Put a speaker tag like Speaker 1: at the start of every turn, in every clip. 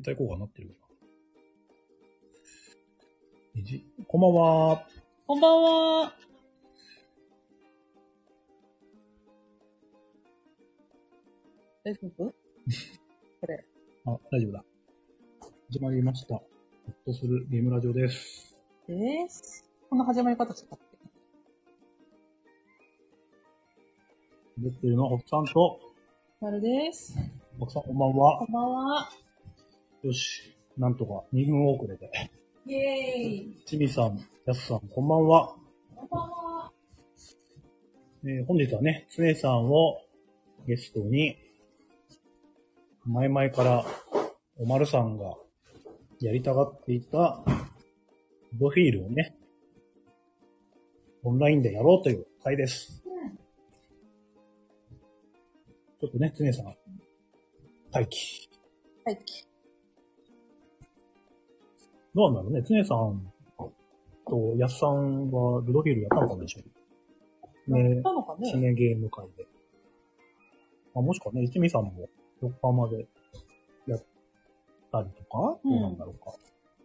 Speaker 1: 対効果になってるかな。こんばんは。
Speaker 2: こんばんは。大丈夫？これ。
Speaker 1: あ、大丈夫だ。始まりました。ほっとするゲームラジオです。
Speaker 2: この始まり方したっけ？
Speaker 1: 出てるのはホッさんと、
Speaker 2: なるです。
Speaker 1: ホッさんこんばんは。
Speaker 2: こんばんは。
Speaker 1: よし。なんとか2分遅れで。
Speaker 2: イェーイ。
Speaker 1: ちみさん、やすさん、こんばんは。
Speaker 2: こんばんは。
Speaker 1: 本日はね、つねさんをゲストに、前々からおまるさんがやりたがっていたプロフィールをね、オンラインでやろうという回です。ちょっとね、つねさん、待機。
Speaker 2: はい。
Speaker 1: どうなんだろうね、つねさんとやすさんはプロフィールやったのかな、一緒に。
Speaker 2: やったのかね。
Speaker 1: 記念ゲーム会で。もしくはね、一味さんも4日までやったりとか、どうなんだろうか。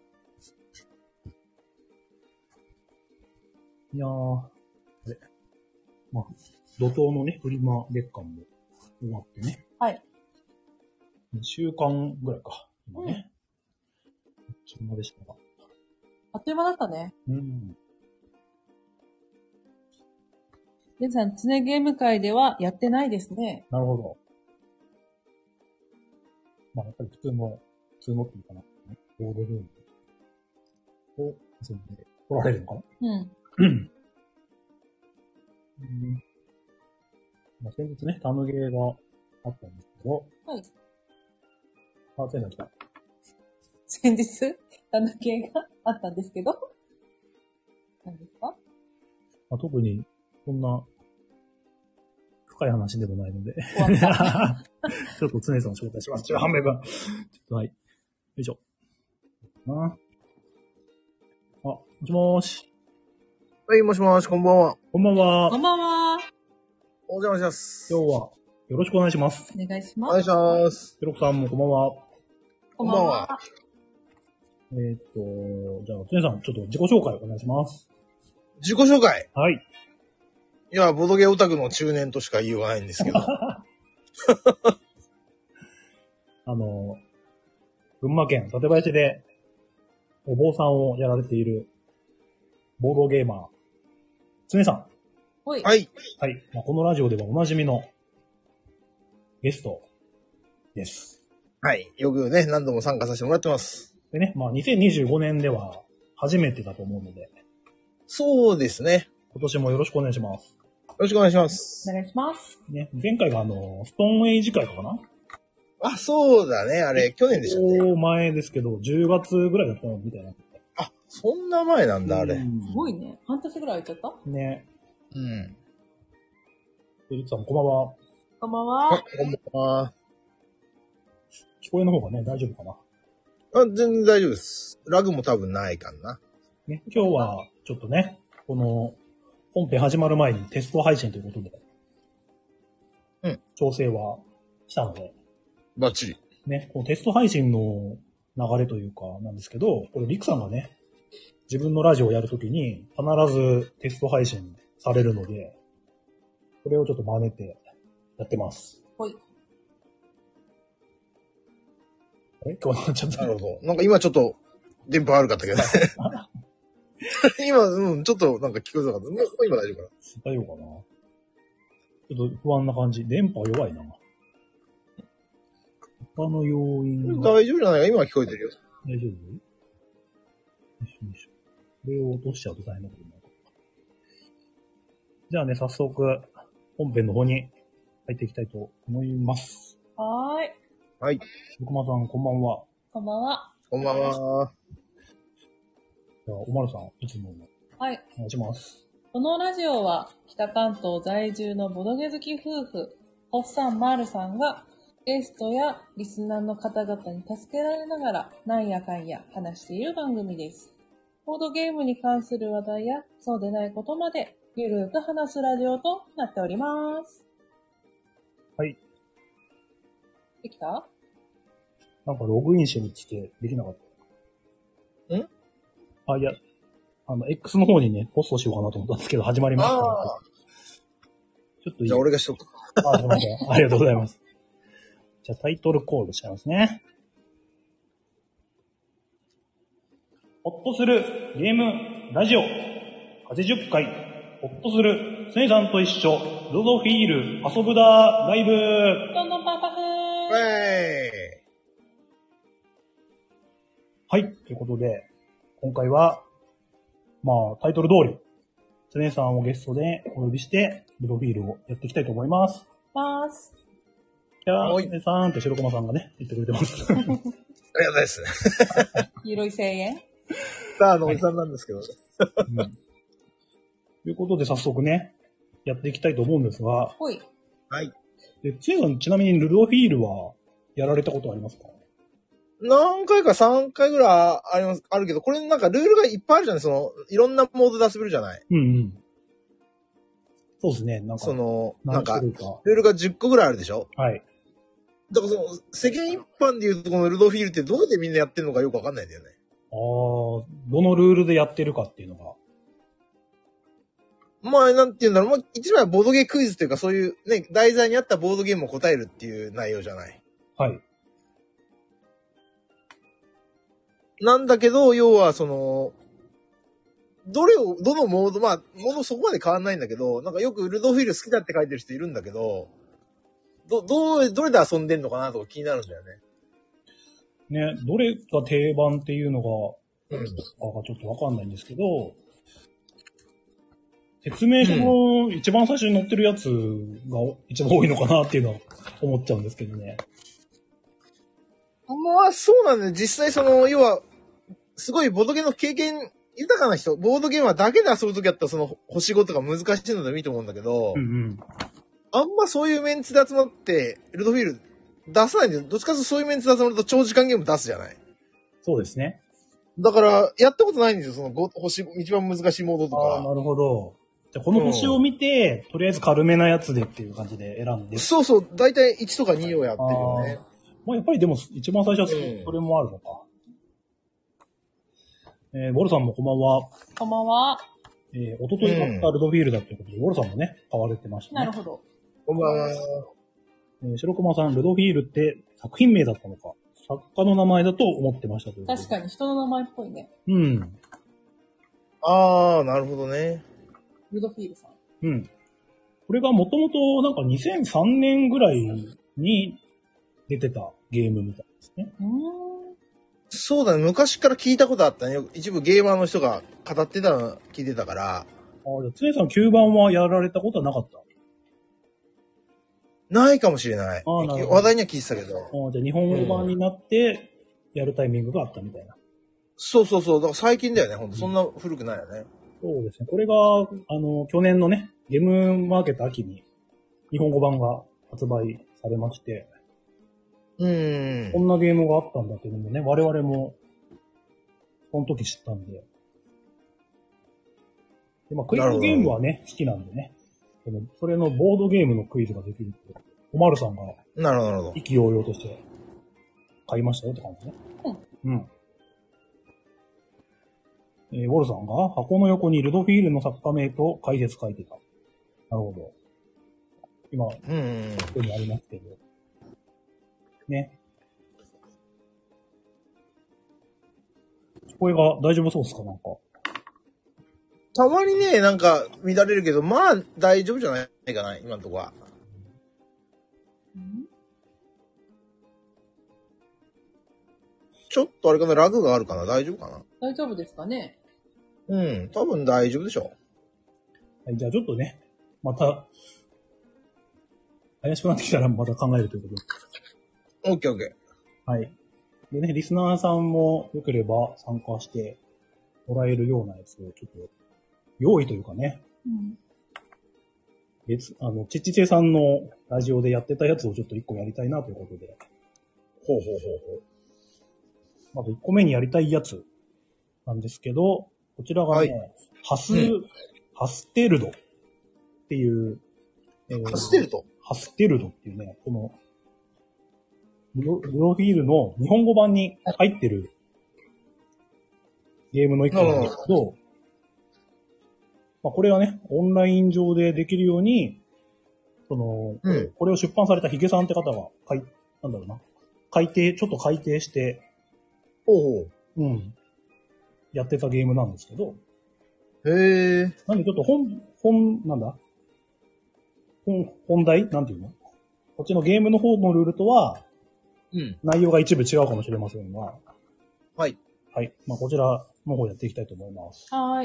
Speaker 1: いやー、あれ。怒涛のね、フリマ月間も終わってね。
Speaker 2: はい。
Speaker 1: 2週間ぐらいか、今ね。そんなでしたが。
Speaker 2: あっという間だったね。皆さん、常ゲーム会ではやってないですね。
Speaker 1: なるほど。やっぱり普通のっていうかな。ボードゲームを遊んで来られるのかな。先日ね、タムゲーがあったんですけど。
Speaker 2: はい。
Speaker 1: あ、そういうの来た。
Speaker 2: 先日、タムゲーがあったんですけど。何ですか？
Speaker 1: 特に、そんな、深い話でもないので。ちょっと常さん紹介します。ちょっと半目が。はい。よいしょ。もしもーし。
Speaker 3: はい、もしもし、こんばんは。
Speaker 1: こんばんは。
Speaker 2: こんばんは。
Speaker 3: お邪魔します。
Speaker 1: 今日は、よろしくお願いします。
Speaker 2: お願いします。
Speaker 3: お願いします。
Speaker 1: ペロクさんもこんばんは。
Speaker 2: こんばんは。
Speaker 1: じゃあ、常さん、ちょっと自己紹介お願いします。
Speaker 3: 自己紹介。
Speaker 1: はい。
Speaker 3: いや、ボドゲオタクの中年としか言いようがないんですけど。
Speaker 1: 群馬県館林で、お坊さんをやられている、ボードゲーマー、常さん。
Speaker 2: はい。
Speaker 3: はい。
Speaker 1: はい。このラジオではおなじみのゲストです。
Speaker 3: はい。よくね、何度も参加させてもらってます。
Speaker 1: でね、2025年では初めてだと思うので。
Speaker 3: そうですね。
Speaker 1: 今年もよろしくお願いします。
Speaker 3: よろしくお願いします。
Speaker 2: お願いします。
Speaker 1: ね、前回がストーンエイジ会かな？
Speaker 3: あ、そうだね。あれ、去年でしたね。
Speaker 1: 前ですけど、10月ぐらいだったのみたいな。
Speaker 3: あ、そんな前なんだ、あれ。
Speaker 2: すごいね。半年ぐらい空いちゃった
Speaker 1: ね。
Speaker 3: うん。
Speaker 1: リツさん、こんばんは。
Speaker 2: こんばんは。
Speaker 3: こんばんは。
Speaker 1: 聞こえの方がね、大丈夫かな？
Speaker 3: 全然大丈夫です。ラグも多分ないかな。
Speaker 1: ね、今日は、ちょっとね、この、本編始まる前にテスト配信ということで、調整はしたので、
Speaker 3: バッチリ。
Speaker 1: ね、このテスト配信の流れというかなんですけど、これリクさんがね、自分のラジオをやるときに必ずテスト配信されるので、これをちょっと真似てやってます。
Speaker 2: はい。
Speaker 1: 今日はちょっと。
Speaker 3: なるほど。なんか今ちょっと、電波悪かったけどね。今、ちょっとなんか聞こえなかった。もう今大丈夫かな？
Speaker 1: 大丈夫かな？ちょっと不安な感じ。電波弱いな。他の要因が。
Speaker 3: 大丈夫じゃないか？今は聞こえてるよ。
Speaker 1: 大丈夫？よいしょよいしょ。これを落としちゃうと大変なことになる。じゃあね、早速、本編の方に入っていきたいと思います。
Speaker 2: はーい。
Speaker 3: はい。
Speaker 1: 福間さん、こんばんは。
Speaker 2: こんばんは。
Speaker 3: こんばんは。
Speaker 1: じゃあ、おまるさん、いつもの。
Speaker 2: はい。
Speaker 1: お願いします。
Speaker 2: このラジオは、北関東在住のボドゲ好き夫婦、ホッサン・マールさんが、ゲストやリスナーの方々に助けられながら、なんやかんや話している番組です。ボードゲームに関する話題や、そうでないことまで、ゆるーく話すラジオとなっております。
Speaker 1: はい。
Speaker 2: できた？
Speaker 1: なんかログインしに来てできなかった。いや、X の方にね、ポストしようかなと思ったんですけど、始まりました。ちょっといい。
Speaker 3: じゃあ俺がしとく。
Speaker 1: すいません。ありがとうございます。じゃあタイトルコールしちゃいますね。ほっとするゲームラジオ80回ほっとするスネさんと一緒ロドフィール遊ぶだライブ。
Speaker 2: どんどんパンパフーン。
Speaker 1: はい、ということで今回はタイトル通りスネさんをゲストでお呼びしてロドフィールをやっていきたいと思います。じゃあスネさんと白駒さんがね言ってくれてます。
Speaker 3: ありがとうございます。
Speaker 2: 黄色い声援。
Speaker 3: スターのおじさんなんですけど。
Speaker 1: ということで早速ね、やっていきたいと思うんですが。
Speaker 2: ほい。
Speaker 3: はい。
Speaker 1: で、つえさんちなみにルドフィールはやられたことありますか？
Speaker 3: 何回か3回ぐらいあるけど、これなんかルールがいっぱいあるじゃない。いろんなモードで遊べるじゃない。
Speaker 1: うんうん。そうですね。なんか、
Speaker 3: なんか、ルールが10個ぐらいあるでしょ？
Speaker 1: はい。
Speaker 3: だから世間一般で言うとこのルドフィールってどうでみんなやってるのかよくわかんないんだよね。
Speaker 1: どのルールでやってるかっていうのが。
Speaker 3: なんて言うんだろう。一番はボードゲークイズっていうかそういうね、題材に合ったボードゲームを答えるっていう内容じゃない。
Speaker 1: はい。
Speaker 3: なんだけど、要はどのモード、モードそこまで変わんないんだけど、なんかよくルドフィール好きだって書いてる人いるんだけど、どれで遊んでんのかなとか気になるんだよね。
Speaker 1: ね、どれが定番っていうのが、ちょっとわかんないんですけど、説明書の一番最初に載ってるやつが一番多いのかなっていうのは思っちゃうんですけどね。
Speaker 3: そうなんだよ。実際要は、すごいボードゲームの経験豊かな人、ボードゲームはだけで遊ぶときだったら星5とか難しいのでもいいと思うんだけど、あんまそういうメンツで集まって、ルドフィール出さないんだよ。どっちかというとそういうメンツで集まると長時間ゲーム出すじゃない。
Speaker 1: そうですね。
Speaker 3: だから、やったことないんですよ。一番難しいモードとか。
Speaker 1: なるほど。じゃあこの星を見て、とりあえず軽めなやつでっていう感じで選んで。
Speaker 3: そうそう。だいたい1とか2をやってるよね。
Speaker 1: やっぱりでも一番最初はそれもあるのか。ボルさんもこんばんは。
Speaker 2: こんばんは。
Speaker 1: おととい買ったルドフィールだということで、ボルさんもね、買われてましたね。
Speaker 2: なるほど。
Speaker 3: こんばんは。
Speaker 1: 白駒さん、ルドフィールって作品名だったのか、作家の名前だと思ってましたということで。
Speaker 2: 確かに人の名前っぽいね。
Speaker 1: うん。
Speaker 3: なるほどね。
Speaker 2: ルドフィールさん。
Speaker 1: うん。これがもともとなんか2003年ぐらいに出てたゲームみたいですね。
Speaker 3: そうだね。昔から聞いたことあったね。一部ゲーマーの人が語ってたの聞いてたから。
Speaker 1: じゃあ、つねさん9番はやられたことはなかった？
Speaker 3: ないかもしれない。話題には聞いてたけど。
Speaker 1: じゃあ日本語版になってやるタイミングがあったみたいな。
Speaker 3: そう。だから最近だよね。ほんとそんな古くないよね。
Speaker 1: そうですね。これが、去年のね、ゲームマーケット秋に日本語版が発売されまして、こんなゲームがあったんだっていうのもね、我々も、その時知ったんで。でクイズゲームはね、好きなんでね。それのボードゲームのクイズができるって、おまるさんが、
Speaker 3: なるほど。
Speaker 1: 意気揚々として買いましたよって感じね。ウォルさんが箱の横にルドフィールの作家名と解説書いてた。なるほど。今、ここにありますけど。ね。聞こえが大丈夫そうですか？なんか。
Speaker 3: たまにね、なんか乱れるけど、大丈夫じゃないかな、今のとこは。ちょっとあれかな、ラグがあるかな、大丈夫かな。
Speaker 2: 大丈夫ですかね？
Speaker 3: 多分大丈夫でしょ
Speaker 1: う。はい、じゃあちょっとね、また、怪しくなってきたらまた考えるということで。
Speaker 3: オッケー。
Speaker 1: はい。でね、リスナーさんも良ければ参加してもらえるようなやつをちょっと、用意というかね。ちっちちえさんのラジオでやってたやつをちょっと一個やりたいなということで。
Speaker 3: ほう。
Speaker 1: まず1個目にやりたいやつなんですけど、こちらがね、ハステルドっていう、
Speaker 3: ハステルド
Speaker 1: っていうね、この、 プロフィールの日本語版に入ってるゲームの一個なんですけど、まあ、これはね、オンライン上でできるように、これを出版されたヒゲさんって方がちょっと改訂して、やってたゲームなんですけど、なんでちょっと本題なんていうのこっちのゲームの方のルールとは、内容が一部違うかもしれませんが、はい。まあ、こちらの方やっていきたいと思います。
Speaker 2: はい。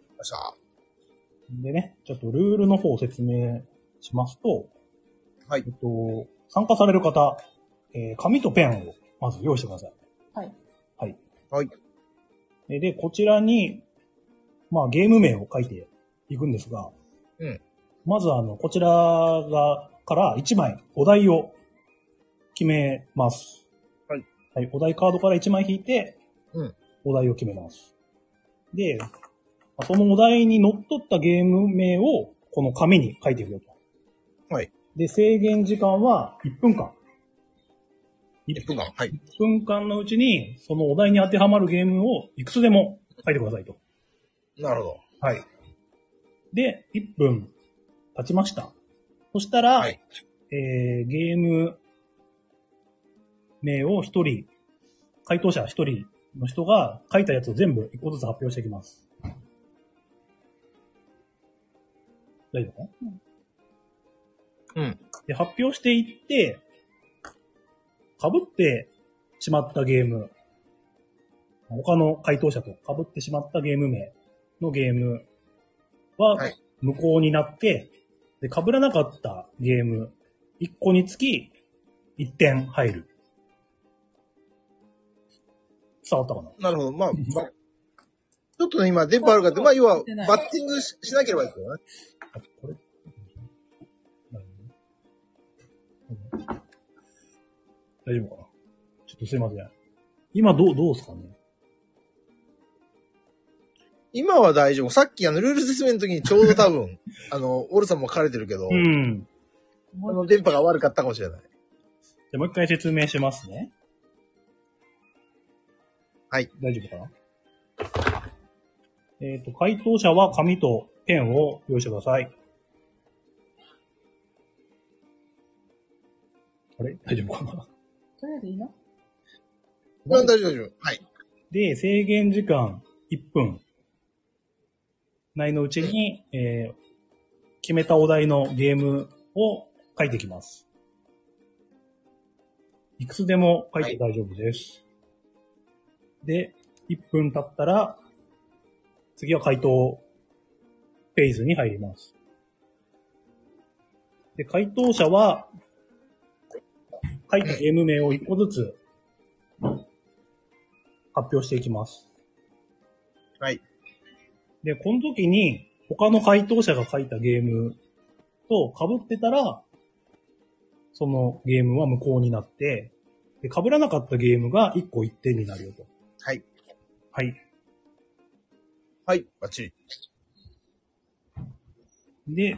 Speaker 1: でね、ちょっとルールの方を説明しますと、
Speaker 3: はい。
Speaker 1: 参加される方、紙とペンをまず用意してください。
Speaker 2: はい。
Speaker 3: はい。はい。
Speaker 1: で、こちらに、まあ、ゲーム名を書いていくんですが、まずこちらから1枚お題を決めます。
Speaker 3: はい。
Speaker 1: はい。お題カードから1枚引いて、お題を決めます。で、そのお題にのっとったゲーム名をこの紙に書いていくよと。
Speaker 3: はい。
Speaker 1: で、制限時間は1分間。
Speaker 3: 1分間。はい。
Speaker 1: 1分間のうちに、そのお題に当てはまるゲームをいくつでも書いてくださいと。
Speaker 3: なるほど。
Speaker 1: はい。で、1分経ちました。そしたら、ゲーム名を回答者1人の人が書いたやつを全部1個ずつ発表していきます。大丈夫かな？で、発表していって、被ってしまったゲーム、他の回答者と被ってしまったゲーム名のゲームは無効になって、で、被らなかったゲーム1個につき1点入る。伝わったかな？
Speaker 3: なるほど。まあ、ちょっとね、今電波あるからって、まあ、要は、バッティングしなければいいですよね。
Speaker 1: これ大丈夫かな？ちょっとすいません。今どうですかね？
Speaker 3: 今は大丈夫。さっきルール説明の時にちょうど多分、オルさんも書かれてるけど、電波が悪かったかもしれない。
Speaker 1: じゃあもう一回説明しますね。
Speaker 3: はい。
Speaker 1: 大丈夫かな？回答者は紙とペンを用意してください。あれ大丈夫かな？
Speaker 2: それでいいの？
Speaker 3: 大丈夫。はい。
Speaker 1: で、制限時間1分内のうちに、決めたお題のゲームを書いていきます。いくつでも書いて大丈夫です。で、1分経ったら、次は回答フェーズに入ります。で、回答者は、書いたゲーム名を1個ずつ発表していきます。
Speaker 3: はい。
Speaker 1: で、この時に他の回答者が書いたゲームと被ってたら、そのゲームは無効になって、で、被らなかったゲームが1個1点になるよと。
Speaker 3: はい。
Speaker 1: はい。
Speaker 3: はい、バッチリ。
Speaker 1: で、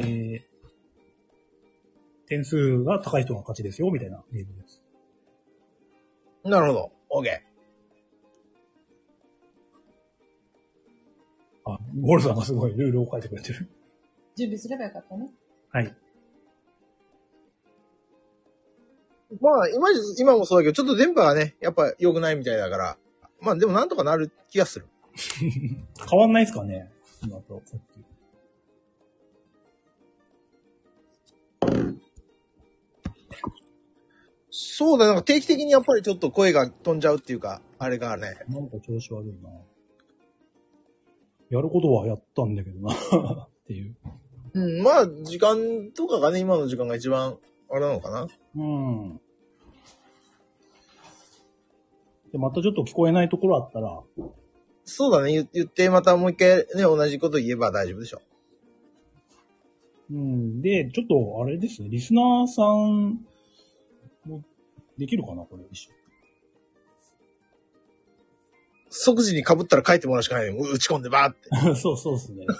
Speaker 1: 点数が高い人が勝ちですよ、みたいなゲームです。
Speaker 3: なるほど。OK。
Speaker 1: あ、ゴルさんがすごいルールを書いてくれてる。
Speaker 2: 準備すればよかったね。
Speaker 1: はい。
Speaker 3: まあ、今もそうだけど、ちょっと電波がね、やっぱ良くないみたいだから、まあでもなんとかなる気がする。
Speaker 1: 変わんないですかね今と、さっき。
Speaker 3: そうだ、なんか定期的にやっぱりちょっと声が飛んじゃうっていうか、あれがね。
Speaker 1: なんか調子悪いな。やることはやったんだけどな、っていう。
Speaker 3: まあ、時間とかがね、今の時間が一番、あれなのかな。
Speaker 1: で、またちょっと聞こえないところあったら。
Speaker 3: そうだね、言って、またもう一回ね、同じこと言えば大丈夫でしょ。
Speaker 1: で、ちょっと、あれですね、リスナーさんもできるかなこれ一緒。
Speaker 3: 即時に被ったら書いてもらうしかないよ。打ち込んでバーって。
Speaker 1: そうですね。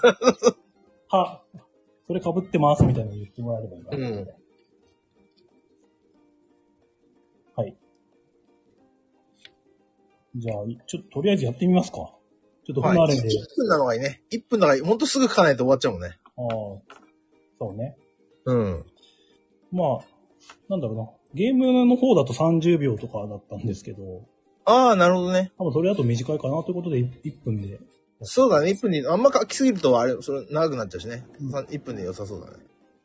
Speaker 1: それ被ってますみたいなの言ってもらえればいいかな。 じゃあ、ちょっととりあえずやってみますか。ちょっと不慣れで。
Speaker 3: 1分なのがいいね。1分だから、ほんとすぐ書かないと終わっちゃうもんね。
Speaker 1: ああ、そうね。
Speaker 3: うん。
Speaker 1: まあ、なんだろうな。ゲームの方だと30秒とかだったんですけど、
Speaker 3: ああ、なるほどね。
Speaker 1: 多分それだと短いかなということで1分で。
Speaker 3: そうだね、1分で、あんま書きすぎると、あれ、それ長くなっちゃうしね。1分で良さそうだね。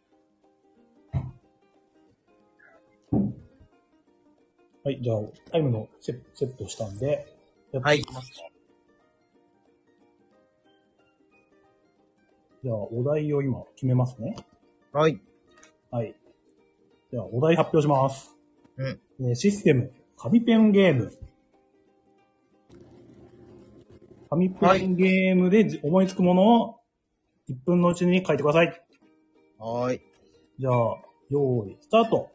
Speaker 1: はい、じゃあ、タイムのセットしたんで、やっていきますか。じゃあ、お題を今決めますね。
Speaker 3: はい。
Speaker 1: はい。じゃあ、お題発表します。
Speaker 3: うん。
Speaker 1: システム、紙ペンゲーム。紙ペンゲームで思いつくものを1分のうちに書いてください。
Speaker 3: はーい。
Speaker 1: じゃあ、用意、スタート。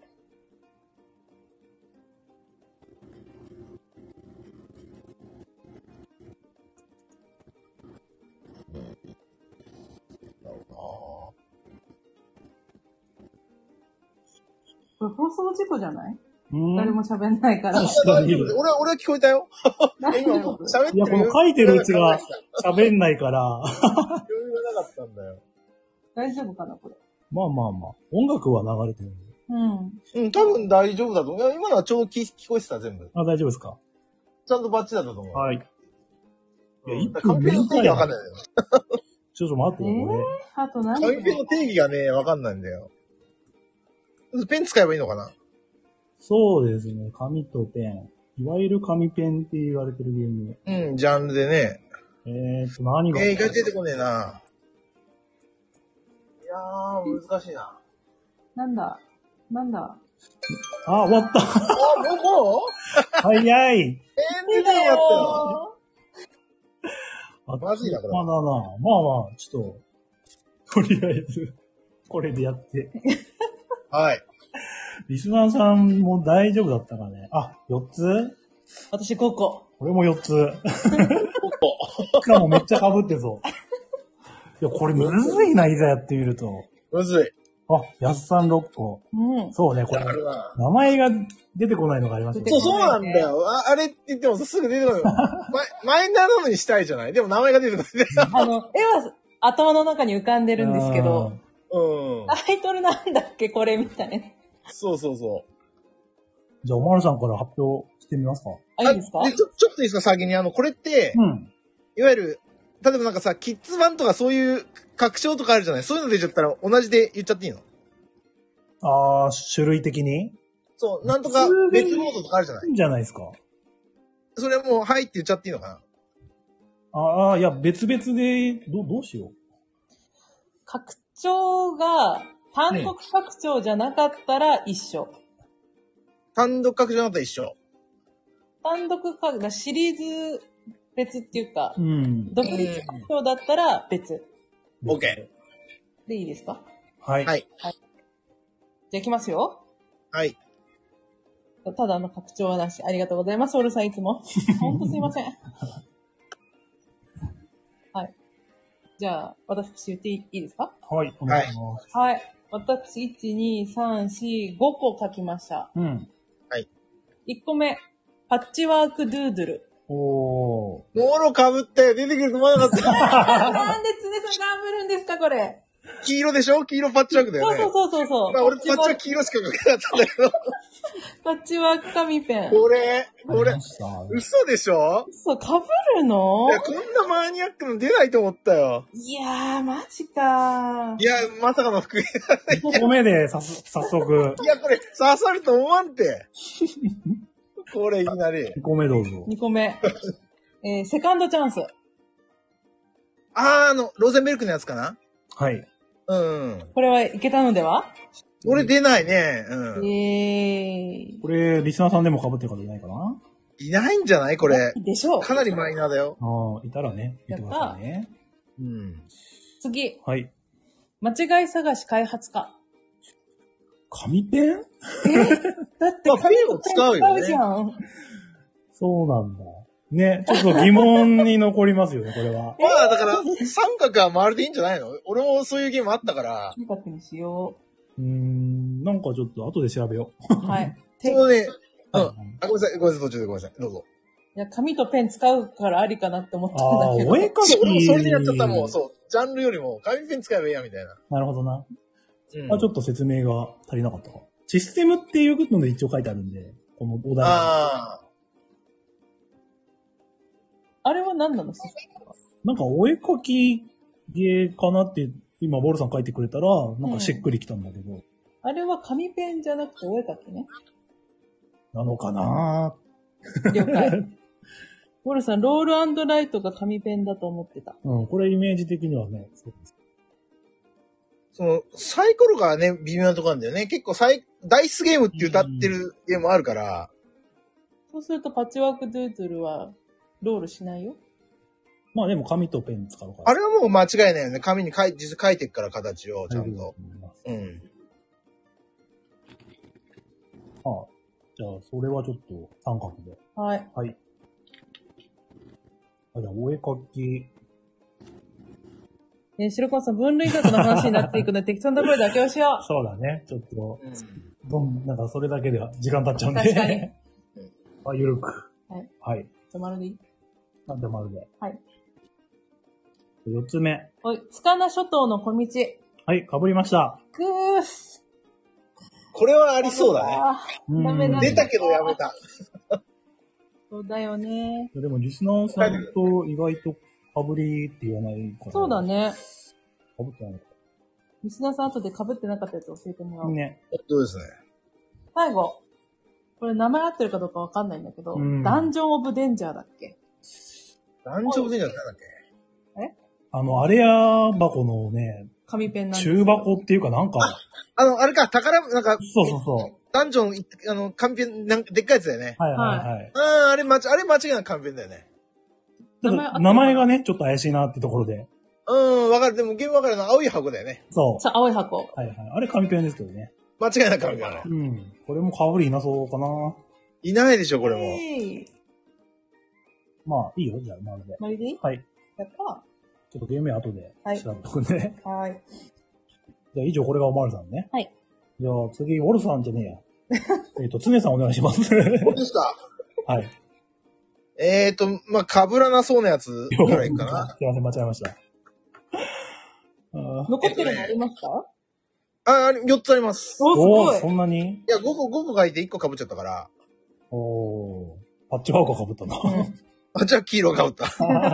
Speaker 2: これ放送事故じゃない？誰も喋んないから。
Speaker 3: 俺は聞こえたよ。今もう喋ってるよ。
Speaker 1: いや、この書いてるうちが喋んないから。
Speaker 3: 余裕がなかったんだよ。
Speaker 2: 大丈夫かな、これ。
Speaker 1: まあ。音楽は流れてるんで。
Speaker 3: うん、多分大丈夫だと思う。今のはちょうど聞こえてた、全部。
Speaker 1: あ、大丈夫ですか？
Speaker 3: ちゃんとバッチだったと思う。
Speaker 1: はい。いや、1分
Speaker 3: 紙ペンの定義わかんないんだよ。
Speaker 1: ちょっと待ってよ、これ。
Speaker 2: あと何？
Speaker 3: 紙ペンの定義がね、わかんないんだよ。ペン使えばいいのかな？
Speaker 1: そうですね。紙とペン。いわゆる紙ペンって言われてるゲーム。
Speaker 3: うん、ジャンルでね。
Speaker 1: 何が。
Speaker 3: 意外と出てこねえな。いやー、難しいな。
Speaker 2: なんだ
Speaker 1: あ、終わった。
Speaker 3: もう
Speaker 1: 早い。
Speaker 3: 全然終わったよ。まずいな、これ。
Speaker 1: まあ、ちょっと、とりあえず、これでやって。
Speaker 3: はい。
Speaker 1: リスナーさんも大丈夫だったかね。あ、4つ？
Speaker 2: 私5個。
Speaker 1: 俺も4つ。しかもめっちゃ被ってそう。いや、これむずいな、いざやってみると。
Speaker 3: むずい。
Speaker 1: あ、やすさん6個。そうね、これ。名前が出てこないのがありますね。
Speaker 3: そうなんだよ。あれって言ってもすぐ出てこない。マイナーなのにしたいじゃない。でも名前が出てこない。
Speaker 2: 絵は頭の中に浮かんでるんですけど、
Speaker 3: うん。
Speaker 2: タイトルなんだっけこれみたいな。
Speaker 3: そう。
Speaker 1: じゃあ、おまるさんから発表してみますか？
Speaker 2: いいですか？
Speaker 3: ちょっといいですか、先に。これって、いわゆる、例えばなんかさ、キッズ版とかそういう拡張とかあるじゃない。そういうの出ちゃったら同じで言っちゃっていいの？
Speaker 1: 種類的に？
Speaker 3: そう、なんとか別モードとかあるじゃない。
Speaker 1: いいんじゃないですか？
Speaker 3: それもう、はいって言っちゃっていいのか
Speaker 1: な？いや、別々で、どうしよう。
Speaker 2: 拡張が、単独拡張じゃなかったら一緒。
Speaker 3: 単独拡張だったら一緒。
Speaker 2: 単独拡張、シリーズ別っていうか、独立拡張だったら別。
Speaker 3: OK。
Speaker 2: でいいですか？
Speaker 1: はい。
Speaker 2: じゃあ行きますよ。
Speaker 3: はい。
Speaker 2: ただの拡張はなし。ありがとうございます。オルさんいつも。ほんとすいません。はい。じゃあ、私言っていいですか？
Speaker 1: はい。お願いします。
Speaker 2: はい。私、1、2、3、4、5個書きました。
Speaker 3: はい。
Speaker 2: 1個目、パッチワークドゥードゥル。
Speaker 3: もろかぶったよ。出てくると思わなかった。
Speaker 2: なんで常さん被るんですか、これ。
Speaker 3: 黄色でしょ？黄色パッチワークだよね。
Speaker 2: そう。
Speaker 3: まあ、俺パッチワーク黄色しか書けなかったんだけど。
Speaker 2: パッチワーク紙ペン。
Speaker 3: これ、嘘でしょ？
Speaker 2: 嘘、被るの？
Speaker 3: いや、こんなマニアックの出ないと思ったよ。
Speaker 2: いやー、マジかー。
Speaker 3: いや、まさかの復元だね。
Speaker 1: 1個目で早速。
Speaker 3: いや、これ、刺さると思わんて。これ、いきなり。
Speaker 1: 2個目どうぞ。
Speaker 2: 2個目。セカンドチャンス。
Speaker 3: ローゼンベルクのやつかな？
Speaker 1: はい。
Speaker 2: これはいけたのでは？
Speaker 3: 俺出ないね。
Speaker 1: これ、リスナーさんでも被ってる方いないかな？
Speaker 3: いないんじゃないこれ。
Speaker 2: でしょう。
Speaker 3: かなりマイナーだよ。
Speaker 1: いたらね、言ってくださいね。
Speaker 2: 次。
Speaker 1: はい。
Speaker 2: 間違い探し開発家。
Speaker 1: 紙ペン？
Speaker 2: だって紙を使うじゃん。
Speaker 1: そうなんだ。ね、ちょっと疑問に残りますよね、これは。
Speaker 3: まあ、だから、三角は丸でいいんじゃないの？俺もそういうゲームあったから。
Speaker 2: 三角にしよう。
Speaker 1: なんかちょっと後で調べよう。
Speaker 2: はい。
Speaker 3: そうね。ごめんなさい、途中でごめんなさい。どうぞ。
Speaker 2: いや、紙とペン使うからありかなって思ったん
Speaker 1: ああ、
Speaker 2: だけど。
Speaker 1: お絵かき。
Speaker 3: そう、俺もそれでやっちゃったもん。そう。ジャンルよりも紙ペン使えばいいや、みたいな。
Speaker 1: なるほどな。
Speaker 3: うん。
Speaker 1: ちょっと説明が足りなかったか。システムっていうので一応書いてあるんで、このお題。
Speaker 3: あ
Speaker 2: あれは何なの？
Speaker 1: なんかお絵かきゲーかなって、今ボルさん書いてくれたら、なんかしっくりきたんだけど。
Speaker 2: あれは紙ペンじゃなくてお絵かきね。
Speaker 1: なのかな
Speaker 2: 了解。ボルさん、ロール&ライトが紙ペンだと思ってた。
Speaker 1: うん、これイメージ的にはね、そうです。
Speaker 3: その、サイコロがね、微妙なとこなんだよね。結構ダイスゲームって歌ってるゲームあるから。
Speaker 2: そうするとパッチワークドゥードゥルはロールしないよ。
Speaker 1: まあでも紙とペン使うから。
Speaker 3: あれはもう間違いないよね。紙に実際書いてっから形を、ちゃんと。うん。
Speaker 1: ああ、じゃあ、それはちょっと三角で。
Speaker 2: はい。
Speaker 1: はい。あ、じゃあ、お絵かき。
Speaker 2: ね、白川さん、分類学の話になっていくので、適当なところで妥協しよ
Speaker 1: そうだね。ちょっと、
Speaker 3: うん。
Speaker 1: なんかそれだけでは時間経っちゃうんで。
Speaker 2: 確かに
Speaker 1: あ、ゆるく。
Speaker 2: はい。
Speaker 1: はい。
Speaker 2: う。じゃあ、丸でいい？
Speaker 1: なんでまるで。
Speaker 2: はい。
Speaker 1: 四つ目。
Speaker 2: おい、つかな諸島の小道。
Speaker 1: はい、被りました。
Speaker 2: くー。
Speaker 3: これはありそうだね。
Speaker 1: うん
Speaker 2: ダメだ。
Speaker 3: 出たけどやめた。
Speaker 2: そうだよね。
Speaker 1: でも、リスナーさんと意外と被りって言わないから。
Speaker 2: そうだ。ね。
Speaker 1: 被ってないのか。
Speaker 2: リスナーさん後で被ってなかったやつ教えてもらおう。
Speaker 1: ね。
Speaker 3: そうですね。
Speaker 2: 最後。これ名前合ってるかどうかわかんないんだけど、
Speaker 1: うん
Speaker 2: ダンジョン・オブ・デンジャーだっけ？
Speaker 3: 男女でじゃなんだっけ。
Speaker 1: アレア箱のね、
Speaker 2: 紙ペンなんですよ
Speaker 1: 中箱っていうかなんか、
Speaker 3: あれか、なんか、
Speaker 1: そうそうそう。
Speaker 3: ダンジョン、紙ペン、なんか、でっかいやつだよね。
Speaker 1: はいはいはい。
Speaker 3: あれ間違いなく紙ペンだよね。
Speaker 1: ただ名前がね、ちょっと怪しいなってところで。
Speaker 3: わかる。でもゲームわかるの青い箱だよね。
Speaker 1: そう。
Speaker 2: さあ、青い箱。
Speaker 1: はいはい。あれ紙ペンですけどね。
Speaker 3: 間違いなく紙ペンだね。
Speaker 1: うん。これも被りいなそうかな。
Speaker 3: いないでしょ、これも。
Speaker 1: まあ、いいよ、じゃあ、まるで。
Speaker 2: 丸でいい？
Speaker 1: はい。
Speaker 2: やった
Speaker 1: ちょっとゲーム後で
Speaker 2: はい
Speaker 1: 調べとくんで。
Speaker 2: ー。はい。
Speaker 1: じゃあ、以上、これがおまるさんね。
Speaker 2: はい。
Speaker 1: じゃあ、次、ウォルさんじゃねえや。つねさんお願いします。
Speaker 3: 本当ですか？
Speaker 1: はい。
Speaker 3: まあ、被らなそうなやつからいいかな。
Speaker 1: すいません、間違えました。
Speaker 2: 残ってるのありますか？
Speaker 3: 4つあります。
Speaker 2: お、す
Speaker 1: お
Speaker 2: ごい
Speaker 1: ー、。そんなに
Speaker 3: いや、5個書いて1個被っちゃったから。
Speaker 1: おー、パッチワーク被ったな。
Speaker 3: じゃあ黄色被った。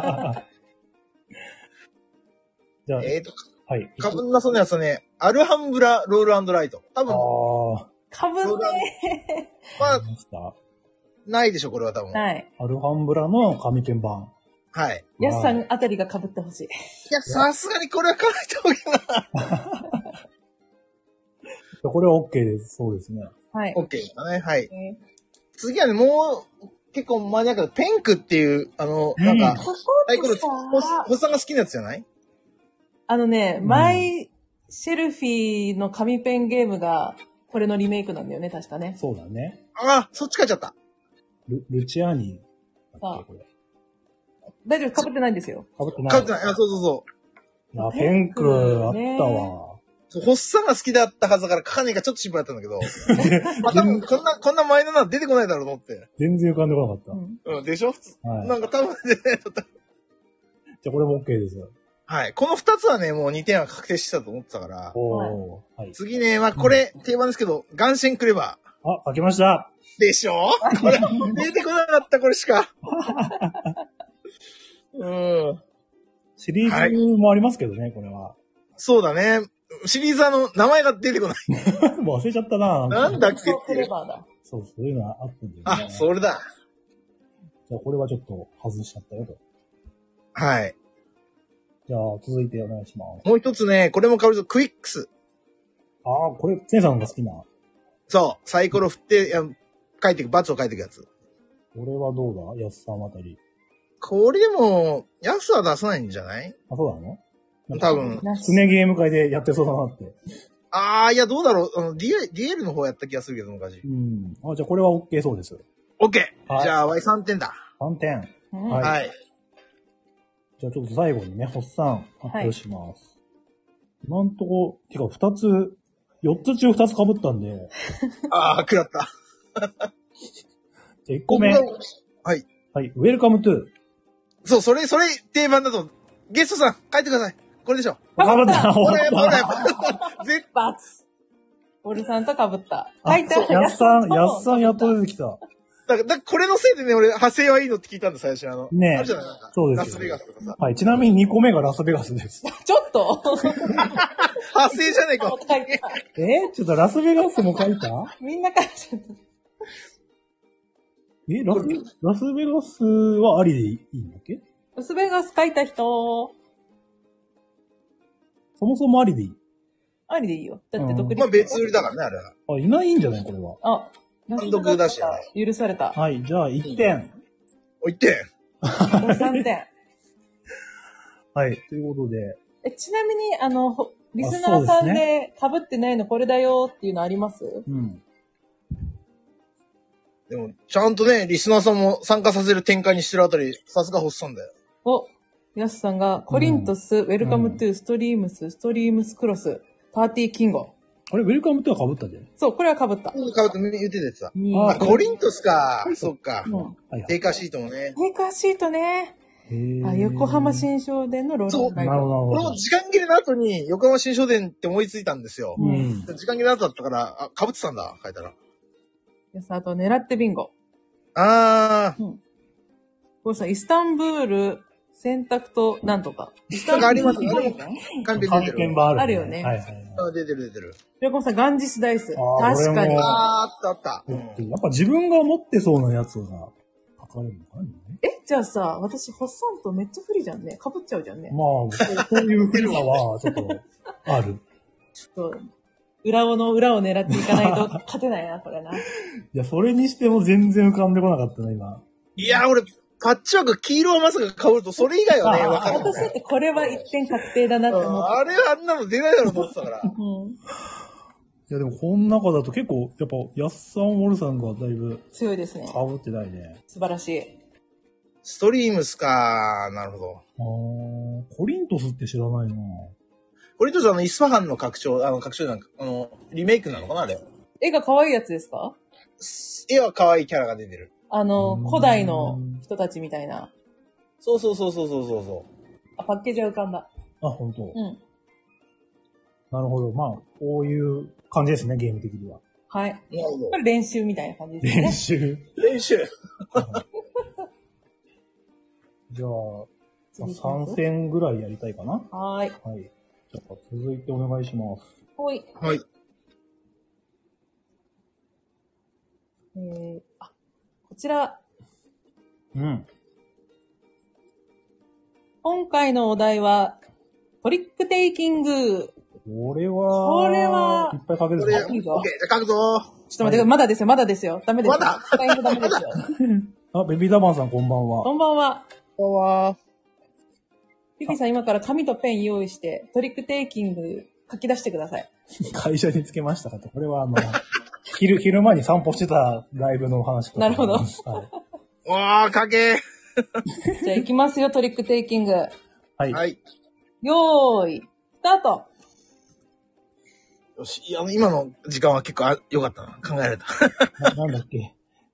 Speaker 1: じゃあ、はい。
Speaker 3: 被んなそうなやつはね、アルハンブラロール&ライト。多分、
Speaker 2: かぶんね
Speaker 3: まあ
Speaker 1: あ、、ました。
Speaker 3: ないでしょ、これは多分。
Speaker 2: ー。はい。
Speaker 1: アルハンブラの紙ペン版。
Speaker 3: はい。
Speaker 2: ヤスさんあたりが被ってほしい。
Speaker 3: いや、さすがにこれは書いた方がいいな。
Speaker 1: これは OK です。そうですね。
Speaker 2: はい。
Speaker 3: OK だね。はい。
Speaker 2: え
Speaker 3: 次はね、もう、結構マニアックなペンクっていう、なんか、
Speaker 2: こ
Speaker 3: サイコロ、
Speaker 2: さ
Speaker 3: ホッさんが好きなやつじゃない？
Speaker 2: マイシェルフィーの紙ペンゲームが、これのリメイクなんだよね、確かね。
Speaker 1: そうだね。
Speaker 3: そっち書いちゃった。
Speaker 1: ルチアーニだっけ、これ。
Speaker 2: 大丈夫、被ってないんですよ。
Speaker 1: 被ってない。
Speaker 3: 書いてない。そうそうそう。
Speaker 1: あ、ペンクあったわ。
Speaker 3: そうホッさんが好きだったはずだから書かねえかちょっと心配だったんだけど。まあ、多分こんなマイナーなの出てこないだろうと思って。
Speaker 1: 全然浮かんでこなかった。
Speaker 2: うん。
Speaker 3: でしょ？
Speaker 1: はい。
Speaker 3: なんか多分ね、
Speaker 1: じゃあこれも OK です。
Speaker 3: はい。この2つはね、もう2点は確定してたと思ってたから。
Speaker 1: おー。はい。
Speaker 3: 次ね、まあこれ、定番ですけど、ガンシェンクレバ
Speaker 1: あ、書きました。
Speaker 3: ー。でしょ？これ、出てこなかった、これしか。
Speaker 1: シリーズもありますけどね、これは。
Speaker 3: そうだね。シリーズ名前が出てこない。
Speaker 1: もう忘れちゃったな。
Speaker 3: なんだっけ
Speaker 2: そう、ク
Speaker 3: っていう。
Speaker 2: レバーだ。
Speaker 1: そう、そういうのはあったんだよね。
Speaker 3: それだ。
Speaker 1: じゃあこれはちょっと外しちゃったよと。
Speaker 3: はい。
Speaker 1: じゃあ続いてお願いします。
Speaker 3: もう一つね、これも変わるとクイックス。
Speaker 1: ああ、これ、センさんが好きな。
Speaker 3: そう。サイコロ振って、書いていく、罰を書いていくやつ。
Speaker 1: これはどうだ？安さんあたり。
Speaker 3: これでも、安は出さないんじゃない？
Speaker 1: あ、そうなの？
Speaker 3: 多分。
Speaker 2: なし
Speaker 1: 常ゲーム会でやってそうだなって。
Speaker 3: いや、どうだろう。DL の方やった気がするけど、昔。
Speaker 1: うん。あ、じゃあこれは OK そうです。
Speaker 3: OK!
Speaker 1: はい
Speaker 3: じゃあ、Y3 点だ。
Speaker 1: 3点。
Speaker 2: うん
Speaker 1: はい
Speaker 3: はい。
Speaker 1: じゃあちょっと最後にね、ホッサン発表します。今んとこ、てか4つ中2つ被ったんで、
Speaker 3: 食らった。
Speaker 1: じゃあ1個目。
Speaker 3: 僕がはい。
Speaker 1: はい。ウェルカムトゥー。
Speaker 3: そう、それ定番だと、ゲストさん、帰ってください。これでしょ。
Speaker 1: かぶった。
Speaker 3: これ、まだやっぱ、絶
Speaker 2: バツ。オルさんと被った。書いてある。
Speaker 1: やっさんやっと出てきた。
Speaker 3: だからこれのせいでね、俺、派生はいいのって聞いたんだ、最初
Speaker 1: ねえ。
Speaker 3: あるじゃないなんか。
Speaker 1: そうです。
Speaker 3: ラスベガスとかさ。
Speaker 1: はい。ちなみに2個目がラスベガスです。
Speaker 2: ちょっと
Speaker 3: 派生じゃねえか。
Speaker 2: 書いた。
Speaker 1: ちょっとラスベガスも書いた
Speaker 2: みんな書いちゃった。
Speaker 1: ラスベガスはありでいいんだっけ？
Speaker 2: ラスベガス書いた人、
Speaker 1: そもそもありでいい。
Speaker 2: ありでいいよ。だって独立。
Speaker 3: まあ別売りだからね、あれは。
Speaker 1: あ、いないんじゃないこれは。
Speaker 2: あ、
Speaker 3: 単独だしね。
Speaker 2: 許された。
Speaker 1: はい、じゃあ1点。
Speaker 3: お、1点。
Speaker 2: 3点。
Speaker 1: はい、ということで。
Speaker 2: ちなみに、リスナーさんで被ってないのこれだよっていうのあります？
Speaker 1: うん。
Speaker 3: でも、ちゃんとね、リスナーさんも参加させる展開にしてるあたり、さすがホッサンだよ。
Speaker 2: お、ヤスさんが、コリントス、ウェルカムトゥー、ストリームスクロス、パーティーキンゴ。
Speaker 1: あれ、ウェルカムトゥは被ったじゃん。
Speaker 2: そう、これは被った。
Speaker 3: 被って言ってたやつだ。
Speaker 2: あ、
Speaker 3: コリントスか。そっか。
Speaker 1: はいはい。
Speaker 3: テイカーシートもね。
Speaker 2: テイカーシートね。横浜新商店のローラーライト。
Speaker 1: なるほど。
Speaker 3: この時間切れの後に、横浜新商店って思いついたんですよ。時間切れの後だったから、被ってたんだ、書いたら。
Speaker 2: ヤス、あと、狙ってビンゴ。これさ、イスタンブール、選択となんとか。イスタンブール。
Speaker 3: ありますね。
Speaker 1: 関係版
Speaker 2: あるよね。
Speaker 3: はいはい。出てる。
Speaker 2: で、このさ、ガンジスダイス。確かに。
Speaker 3: あった。
Speaker 1: やっぱ自分が持ってそうなやつが書かれるのかな。
Speaker 2: じゃあさ、私、ホッサンとめっちゃ不利じゃんね。被っちゃうじゃんね。
Speaker 1: まあ、そういう不利さは、ちょっと、ある。
Speaker 2: ちょっと、裏を狙っていかないと勝てないな、これな。
Speaker 1: いや、それにしても全然浮かんでこなかったな、今。
Speaker 3: いや、俺、パッチワーク、黄色はまさか被ると、それ以外はね、わかる。
Speaker 2: 私だってこれは1点確定だなって思って。
Speaker 3: あれはあんなの出ないだろうと思ってたから。
Speaker 1: いや、でも、この中だと結構、やっぱ、ヤッサン・ウォルさんがだいぶ、
Speaker 2: 強いですね。
Speaker 1: 被ってないね。
Speaker 2: 素晴らしい。
Speaker 3: ストリームスか、なるほど。
Speaker 1: コリントスって知らないな。
Speaker 3: コリントスはイスファハンの拡張なんか、リメイクなのかな、あれ。
Speaker 2: 絵が可愛いやつですか？
Speaker 3: 絵は可愛いキャラが出てる。
Speaker 2: 古代の人たちみたいな。
Speaker 3: そう。
Speaker 2: パッケージは浮かんだ。
Speaker 1: あ、本当。なるほど。まあ、こういう感じですね、ゲーム的には。
Speaker 2: はい。これ練習みたいな感じですね。
Speaker 3: 練習。
Speaker 1: じゃあ、3戦ぐらいやりたいかな。
Speaker 2: はい。
Speaker 1: じゃあ、続いてお願いします。
Speaker 2: はい。こちら。今回のお題は、トリックテイキング。
Speaker 1: これは、いっぱい書けるぞ。
Speaker 3: オッケー、じゃあ書くぞ。
Speaker 2: ちょっと待って、まだですよ。ダメですよ。
Speaker 3: まだ
Speaker 2: ダメですよ。
Speaker 1: あ、ベビーダバンさんこんばんは。
Speaker 2: こんばんは。
Speaker 3: こんばんは。
Speaker 2: ピピさん今から紙とペン用意して、トリックテイキング書き出してください。
Speaker 1: 会社につけましたかと。これは昼間に散歩してたライブの話とか。
Speaker 2: なるほど。
Speaker 3: 書け。
Speaker 2: じゃあ行きますよ、トリックテイキング。
Speaker 1: はい。
Speaker 2: よーい、スタート。
Speaker 3: よし、今の時間は結構良かったな。考えられた。
Speaker 1: なんだっけ。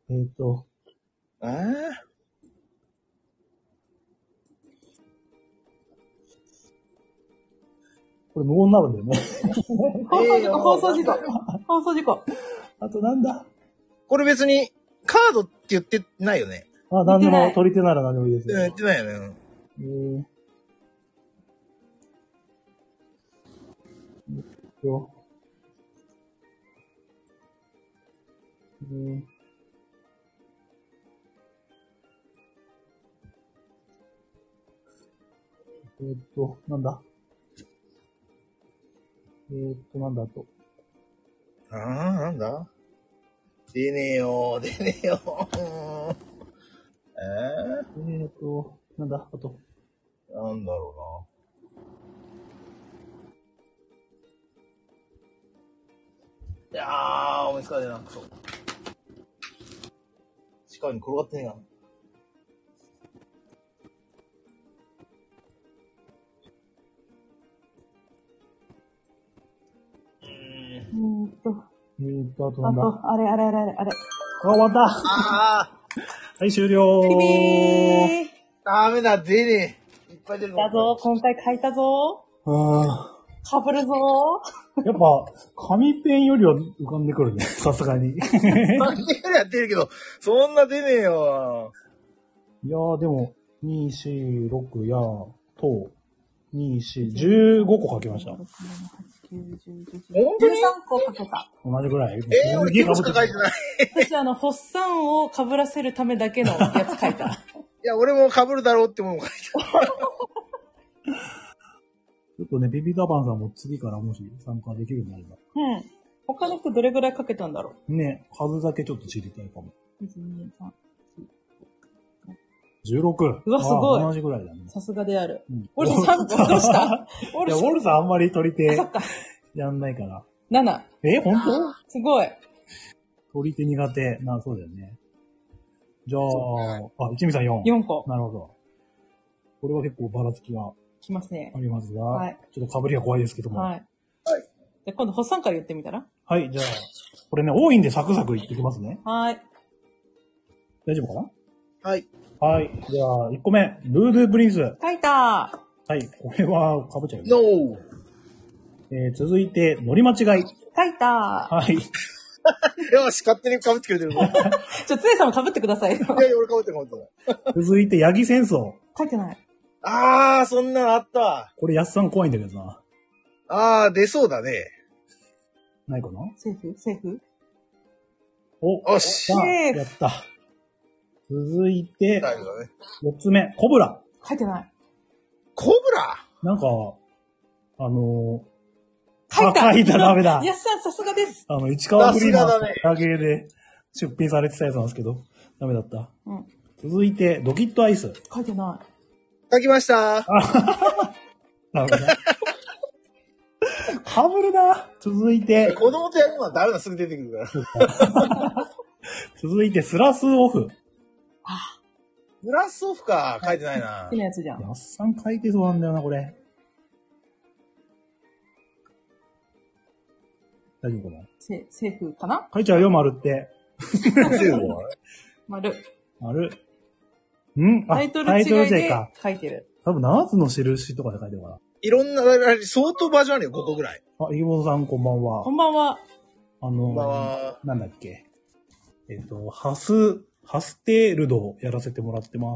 Speaker 1: これ無言になるんだよね。
Speaker 2: 放送事故。
Speaker 1: あとなんだ。
Speaker 3: これ別にカードって言ってないよね。
Speaker 1: 何でも取り手なら何でもいいですよ。
Speaker 3: 言ってないよね。
Speaker 1: なんだなんだと。
Speaker 3: なんだ出ねえよ。
Speaker 1: なんだあと。
Speaker 3: なんだろうな。いやー、思いつかねえな、クソ。地下に転がってねえな。
Speaker 1: あとなんだ。
Speaker 2: あれ。
Speaker 1: 終わった。 はい、終了。
Speaker 2: ピピー。
Speaker 3: ダメだ、出ねえ。いっぱい出る
Speaker 2: だぞ、今回書いたぞ。かぶるぞ。
Speaker 1: やっぱ、紙ペンよりは浮かんでくるね。さすがに。
Speaker 3: 紙ペンよりは出るけど、そんな出ねえよ。
Speaker 1: いやー、でも、2、4、6や、と、2、4、15個書きました。
Speaker 3: 本当に
Speaker 2: ?13 個書けた。
Speaker 1: 同じぐらい。
Speaker 3: 俺結構しか書いてない。
Speaker 2: 私、ホッサンを被らせるためだけのやつ書いた。
Speaker 3: いや、俺も被るだろうってもの書いた。
Speaker 1: ちょっとね、ビビタパンさんも次からもし参加できるようになれば。
Speaker 2: うん。他の人どれぐらい書けたんだろ
Speaker 1: うね、数だけちょっと知りたいかも。
Speaker 2: 1、2、3、
Speaker 1: 16。
Speaker 2: うわ、すごい。
Speaker 1: 同じぐらいだね。
Speaker 2: さすがである。ウォルさん、どうした
Speaker 1: いや、ウォルさんあんまり取り手
Speaker 2: そっか。
Speaker 1: やんないから。
Speaker 2: 7。
Speaker 1: 本当？
Speaker 2: すごい。
Speaker 1: 取り手苦手。そうだよね。じゃあ、一味さん4。
Speaker 2: 4個。
Speaker 1: なるほど。これは結構ばらつきが
Speaker 2: きますね。
Speaker 1: ありますが、
Speaker 2: はい。
Speaker 1: ちょっと被りが怖いですけども。
Speaker 2: はい。はい。じゃあ今度、ホッサンから言ってみたら？
Speaker 1: はい、じゃあ、これね、多いんでサクサクいってきますね。
Speaker 2: はい。
Speaker 3: 大
Speaker 1: 丈夫かな？
Speaker 3: はい。
Speaker 1: はい。じゃあ、1個目。ブードゥープリンス。
Speaker 2: 書いた。
Speaker 1: はい。これは、被っちゃう
Speaker 3: よ。
Speaker 1: No。続いて、乗り間違い。
Speaker 2: 書いた。
Speaker 1: はい。
Speaker 3: よし、勝手に被ってくれてるぞ。
Speaker 2: つえさんも被ってください。いや
Speaker 3: いや、俺被ってない。
Speaker 1: 続いて、ヤギ戦争。
Speaker 2: 書いてない。
Speaker 3: あー、そんなのあった。
Speaker 1: これ、やっさん怖いんだけどな。
Speaker 3: 出そうだね。
Speaker 1: ないかな？
Speaker 2: セーフ
Speaker 3: おし。
Speaker 1: やった。続いて、4つ目、コブラ。
Speaker 2: 書いてない。
Speaker 3: コブラ？
Speaker 1: なんか、
Speaker 2: 書
Speaker 1: いたダメだ。
Speaker 2: やっさんさすがです。
Speaker 1: 市川フリーマンだけで出品されてたやつなんですけど、ダメだった。
Speaker 2: うん。
Speaker 1: 続いて、ドキットアイス。
Speaker 2: 書いてない。
Speaker 3: 書きました。
Speaker 1: なるほど。かぶるな。続いて、
Speaker 3: 子供とやるのは誰だすぐ出てくるから。
Speaker 1: 続いて、スラスオフ。
Speaker 3: スラスオフか。書いてないな。
Speaker 2: 好きなやつじゃん。
Speaker 1: やっさん書いてそうなんだよな、これ。大丈夫かな？
Speaker 2: セーフかな？
Speaker 1: 書いちゃうよ、丸って。
Speaker 2: 丸。
Speaker 1: タ
Speaker 2: イトル違いで
Speaker 1: か。
Speaker 2: 書いてる。
Speaker 1: 多分7つの印とかで書いてるから。
Speaker 3: いろんな、相当バージョンあるよ、5個ぐらい。
Speaker 1: イケボさんこんばんは。
Speaker 2: こんばんは。
Speaker 3: こんばんは。
Speaker 1: なんだっけ。ハステルドをやらせてもらってます。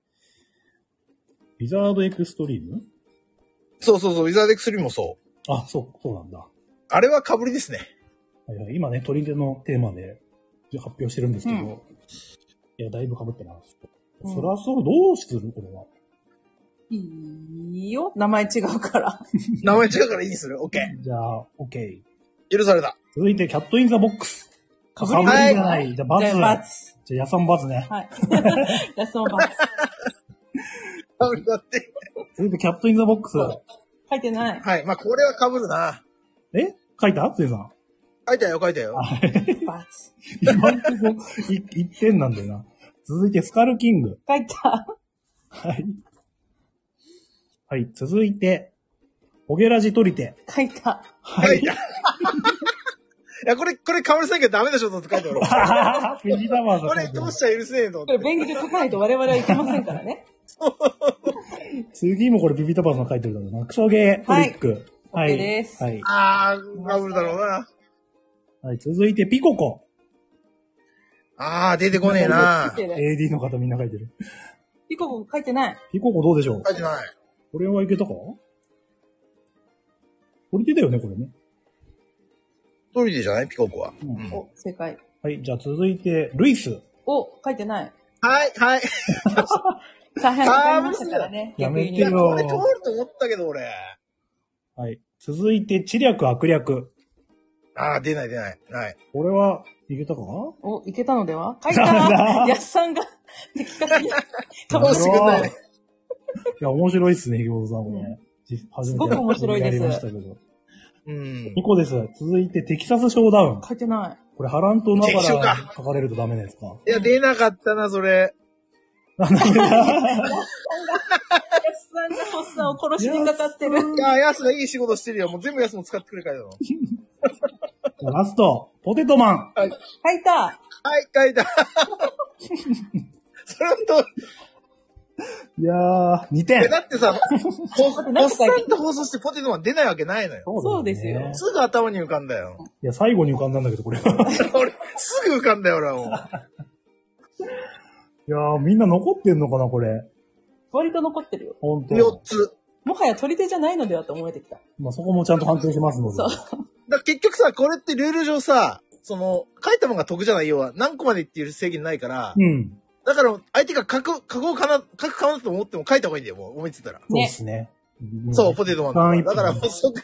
Speaker 1: ウィザードエクストリーム？
Speaker 3: そう、ウィザードエクストリームもそう。
Speaker 1: あ、そうなんだ。
Speaker 3: あれは被りですね。
Speaker 1: はい、今ね、取り手のテーマで発表してるんですけど、いや、だいぶ被ってます。そらそう、どうするこれは。
Speaker 2: いいよ。名前違うから。
Speaker 3: 名前違うからいいにする。オッケ
Speaker 1: ー。じゃあ、オッケ
Speaker 3: ー。許された。
Speaker 1: 続いて、キャットインザボックス。
Speaker 2: かぶり
Speaker 1: じゃない。じゃあ、バツ。じゃあ、ヤサンバツね。
Speaker 2: はい。ヤサンバツ。
Speaker 3: かぶりだって。
Speaker 1: 続いて、キャットインザボックス。
Speaker 2: 書いてない。
Speaker 3: はい。まあ、これは被るな。
Speaker 1: 書いたつえさん。
Speaker 3: 書いたよ。
Speaker 2: バツ。
Speaker 1: 今んとこ、1点なんだよな。続いて、スカルキング。
Speaker 2: 書いた。
Speaker 1: はい。はい。続いて、ホゲラジ取り手。
Speaker 2: 書いた。
Speaker 1: はい。
Speaker 3: いや、これ被りさなきゃダメでしょ、と書いてある。これ、どうしたら許せねえの？
Speaker 2: これ、便宜で書かないと我々はいけませんからね。
Speaker 1: 次もこれビビタパーさん書いてるだろうな。クソゲートリック。
Speaker 2: はい。OK です。
Speaker 1: はい。
Speaker 3: 被るだろうな。
Speaker 1: はい。続いて、ピココ。
Speaker 3: 出てこねえな。
Speaker 1: AD の方みんな書いてる。
Speaker 2: ピココ書いてない。
Speaker 1: ピココどうでしょう？
Speaker 3: 書いてない。
Speaker 1: これはいけたか？取り手だよね、これね。
Speaker 3: 取り手じゃないピココは。
Speaker 2: お、正解。
Speaker 1: はい。じゃあ続いて、ルイス。
Speaker 2: お、書いてない。
Speaker 3: はい。
Speaker 2: 大変わかりましたからね。
Speaker 1: やめてよ。
Speaker 3: これ通ると思ったけど、俺。
Speaker 1: はい。続いて、知略悪略。
Speaker 3: 出ない。はい。
Speaker 1: これは、いけたか？
Speaker 2: お、いけたのでは？書いたやっさんが、的確に、かもしれない。
Speaker 1: いや、面白いっすね、ひごさん、これ。
Speaker 2: すごく面白いです。
Speaker 1: やりましたけど。
Speaker 3: 2
Speaker 1: 個です。続いて、テキサスショーダウン。
Speaker 2: 書いてない。
Speaker 1: これ、ハラントの中から書かれるとダメですか？
Speaker 3: いや、出なかったな、それ。
Speaker 2: やっさんがホッサンを殺しにかかってる。
Speaker 3: いや、ヤスがいい仕事してるよ。もう全部ヤスも使ってくれからよ。
Speaker 1: ラスト、ポテトマン。
Speaker 3: はい。
Speaker 2: 書いた。
Speaker 3: はい、書いた。 それはどう、
Speaker 1: いやー、2点。
Speaker 3: だってさ、おっさんと放送してポテトは出ないわけないのよ。
Speaker 2: そうですよ。
Speaker 3: すぐ頭に浮かんだよ。
Speaker 1: いや、最後に浮かんだんだけど、これは。
Speaker 3: 俺、すぐ浮かんだよ、俺はもう。
Speaker 1: いやー、みんな残ってんのかな、これ。
Speaker 2: 割と残ってるよ。
Speaker 1: ほんと。
Speaker 3: 4つ。
Speaker 2: もはや取り手じゃないのではと思えてきた。
Speaker 1: まあ、そこもちゃんと判定しますので。
Speaker 2: そう。
Speaker 3: 結局さ、これってルール上さ、書いたものが得じゃないよは何個までっていう制限ないから、
Speaker 1: うん。
Speaker 3: だから相手が書くかなと思っても書いた方がいいんだよ、もう思いついたら。
Speaker 1: そうですね。
Speaker 3: そう、ポテトマンだから補足。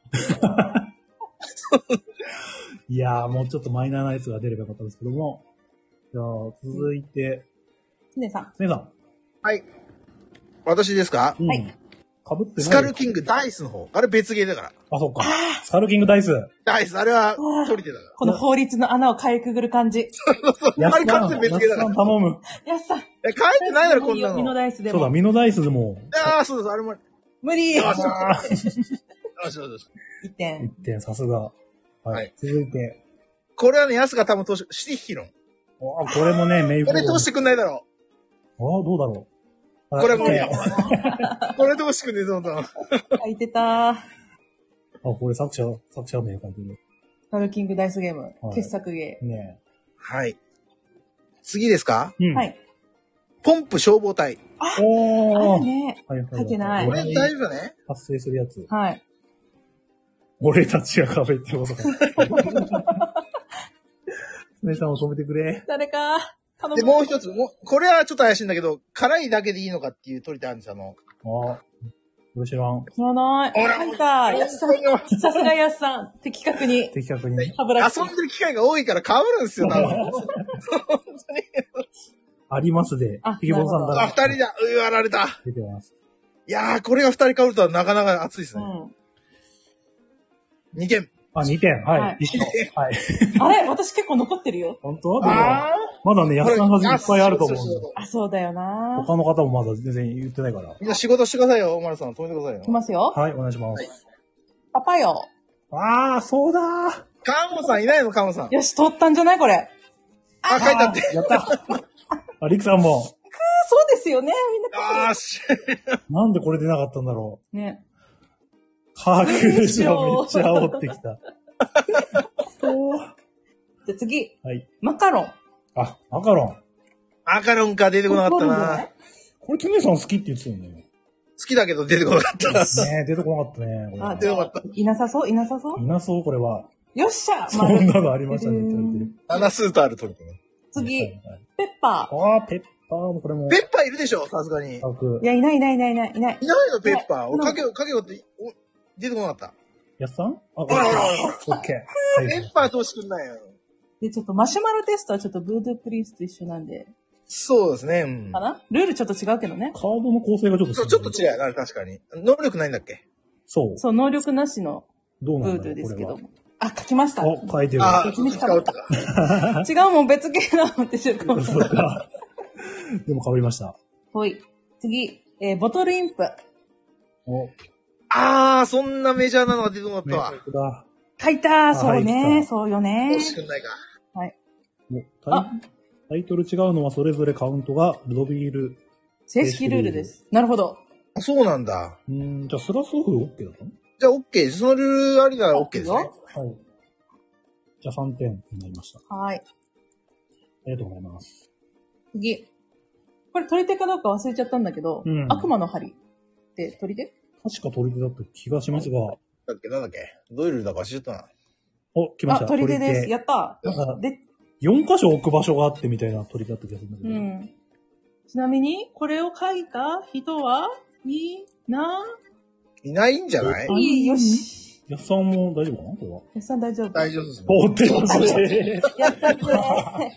Speaker 1: いやー、もうちょっとマイナーなやつが出ればよかったんですけども。じゃあ、続いて、
Speaker 2: つねさん。
Speaker 1: つねさん。
Speaker 3: はい。私ですか？
Speaker 1: うん。
Speaker 2: はい
Speaker 1: かぶってない。
Speaker 3: スカルキングダイスの方。あれ別ゲーだから。
Speaker 1: あ、そっか。スカルキングダイス。
Speaker 3: ダイス、あれは取り手だか
Speaker 2: この法律の穴をかいくぐる感じ。
Speaker 3: ら。あれ完全別ゲーだから。
Speaker 1: 頼む。
Speaker 2: やっさん。
Speaker 3: 書いてないだろ、こんな
Speaker 2: ミノ
Speaker 3: の。
Speaker 2: ダイスで
Speaker 1: そうだ、
Speaker 2: も。
Speaker 1: ミノダイスでも。
Speaker 3: ああ、そうです、あれも。
Speaker 2: 無理
Speaker 3: よし、
Speaker 1: あー
Speaker 3: そうです。
Speaker 2: !1 点。
Speaker 1: 1点、さすが。は
Speaker 3: はい
Speaker 1: い。続いて。
Speaker 3: これはね、ヤスが多分通して、シティヒロン。
Speaker 1: あ、これもね、メイク。
Speaker 3: これ通してくんないだろ
Speaker 1: ああ、どうだろう。
Speaker 3: これ無理
Speaker 1: あ、
Speaker 3: や。これ通してくんねえぞ、と。
Speaker 2: 書いてた
Speaker 1: これ作者名書いてる。
Speaker 2: スカルキングダイスゲーム。
Speaker 1: はい
Speaker 2: 傑作ゲ
Speaker 1: ね
Speaker 3: はい。次ですか？
Speaker 1: え。うん。
Speaker 2: ー。は。い。
Speaker 3: ポンプ消防隊。
Speaker 1: おー。
Speaker 2: あるね。
Speaker 1: はいはいはい。
Speaker 2: 書いてない
Speaker 3: これ大丈夫だね。
Speaker 1: 発生するやつ。
Speaker 2: はい。
Speaker 1: 俺たちが壁ってことか。つねさんを止めてくれ。
Speaker 2: 誰か、頼
Speaker 3: で、
Speaker 2: む。
Speaker 3: もう一つ、これはちょっと怪しいんだけど、辛いだけでいいのかっていう取り手あるんですよ、
Speaker 1: あ、これ知らん。
Speaker 2: 知らない。
Speaker 3: ほら
Speaker 2: 書いた。やすさん。さすがやすさん。的確に。
Speaker 1: 的確に。
Speaker 2: 歯ブラシ
Speaker 3: 遊。んでる機会が多いから被るんですよ、多分。本当に。
Speaker 1: ありますで
Speaker 2: あ。
Speaker 1: ピケボンさんから。
Speaker 3: あ、二人だ。やられた。
Speaker 1: 出てます。
Speaker 3: いやー、これが二人被るとはなかなか熱いですね。
Speaker 2: うん。
Speaker 3: 二件。
Speaker 1: あ、2点。は
Speaker 2: はい
Speaker 1: い。一緒。はい。
Speaker 2: あれ私結構残ってるよ。
Speaker 1: 本当でも
Speaker 3: あ
Speaker 1: まだね、やつさんがいっぱいあると思うんで。
Speaker 2: あ、そうだよな。
Speaker 1: 他の方もまだ全然言ってないから。
Speaker 3: みんな仕事してくださいよ、おまるさん。止めてくださいよ
Speaker 2: いき。ますよ。
Speaker 1: はい、お願いします。
Speaker 2: パパよ。
Speaker 1: あー、そうだー。
Speaker 3: カモさんいないの、カモさん。
Speaker 2: よし、通ったんじゃないこれ。
Speaker 3: あ、書いてあって。
Speaker 1: やった。あ、リクさんも。
Speaker 2: そうですよね。みんな。
Speaker 3: あーし。
Speaker 1: なんでこれ出なかったんだろ
Speaker 2: ね。
Speaker 1: う。拍手をめっちゃ煽ってきた。そう。
Speaker 2: じゃあ次。
Speaker 1: はい。
Speaker 2: マカロン。
Speaker 1: あ、マカロン。
Speaker 3: マカロンか出てこなかったな。
Speaker 1: これ、トネさん好きって言ってたよね。
Speaker 3: 好きだけど出てこなかった。
Speaker 1: ね出てこなかったね。これ
Speaker 2: あ、
Speaker 3: 出てこなかっ
Speaker 2: いなさそういなさそう
Speaker 1: いなそう、これは。
Speaker 2: よっしゃ
Speaker 1: そんなのありましたね、って言われてる。
Speaker 3: た。7スートある取り手ね。
Speaker 2: 次、
Speaker 1: はいはい
Speaker 2: ペッパ
Speaker 1: あー、ペッパーもこれも。
Speaker 3: ペッパーいるでしょ、さすがに。い
Speaker 2: ー。いや、いないいないいないいないいない。
Speaker 3: ないの、ペッパー。
Speaker 2: い
Speaker 3: 俺、かけよって、出てこなかった。
Speaker 1: やっさんあ、
Speaker 3: ほらほらほら
Speaker 1: オッケー。はい
Speaker 3: ペッパー通してくんないよ。
Speaker 2: で、ちょっとマシュマロテストはちょっとブードゥープリンスと一緒なんで、
Speaker 3: そうですね。うん
Speaker 2: かなルールちょっと違うけどね。
Speaker 1: カードの構成がちょっと
Speaker 3: そう、ちょっと違うよな、確かに。能力ないんだっけ？
Speaker 1: そう。
Speaker 2: そう、能力なしのブード
Speaker 1: どうなんだろう
Speaker 2: ゥーですけど
Speaker 1: こ
Speaker 2: も。あ、書きました。
Speaker 1: れは。お、書いてる。
Speaker 3: ああ、使うとか。
Speaker 2: 違うもん、別系なのってちょっと。
Speaker 1: そうか。でも被りました。
Speaker 2: ほい。次、ボトルインプ。
Speaker 1: お、
Speaker 3: あー、そんなメジャーなのが出てこなかったわ。
Speaker 1: 明確だ。
Speaker 2: 書いたそう
Speaker 1: 入っ
Speaker 2: ね。
Speaker 1: た
Speaker 2: そうよね
Speaker 3: 欲。しくないか。
Speaker 1: もう
Speaker 2: あ
Speaker 1: タイトル違うのはそれぞれカウントがルドビール。
Speaker 2: 正式ルールです。なるほど。
Speaker 3: あ、そうなんだ。
Speaker 1: じゃあスラスオフ OK だったの
Speaker 3: じゃあ、OK。そのルールありなら OK ですね。
Speaker 1: はい。じゃあ3点になりました。
Speaker 2: はい。
Speaker 1: ありがとうございます。
Speaker 2: 次。これ取り手かどうか忘れちゃったんだけど、
Speaker 1: うん
Speaker 2: 悪魔の針って取り手
Speaker 1: 確か取り手だった気がしますが。
Speaker 3: なんだっけどういうルールだか忘れちゃったな。
Speaker 1: お、来ました。
Speaker 2: あ、取り手です。やった
Speaker 1: なんか
Speaker 2: で、
Speaker 1: 4箇所置く場所があってみたいな取り手だった気がするんだけど。
Speaker 2: うん。ちなみに、これを書いた人はい
Speaker 3: ないんじゃない
Speaker 2: いよし。
Speaker 1: やっさんも大丈夫かなこれは。
Speaker 2: やっさん大丈夫。
Speaker 3: 大丈夫ですね。
Speaker 1: おってますね。
Speaker 2: やったね。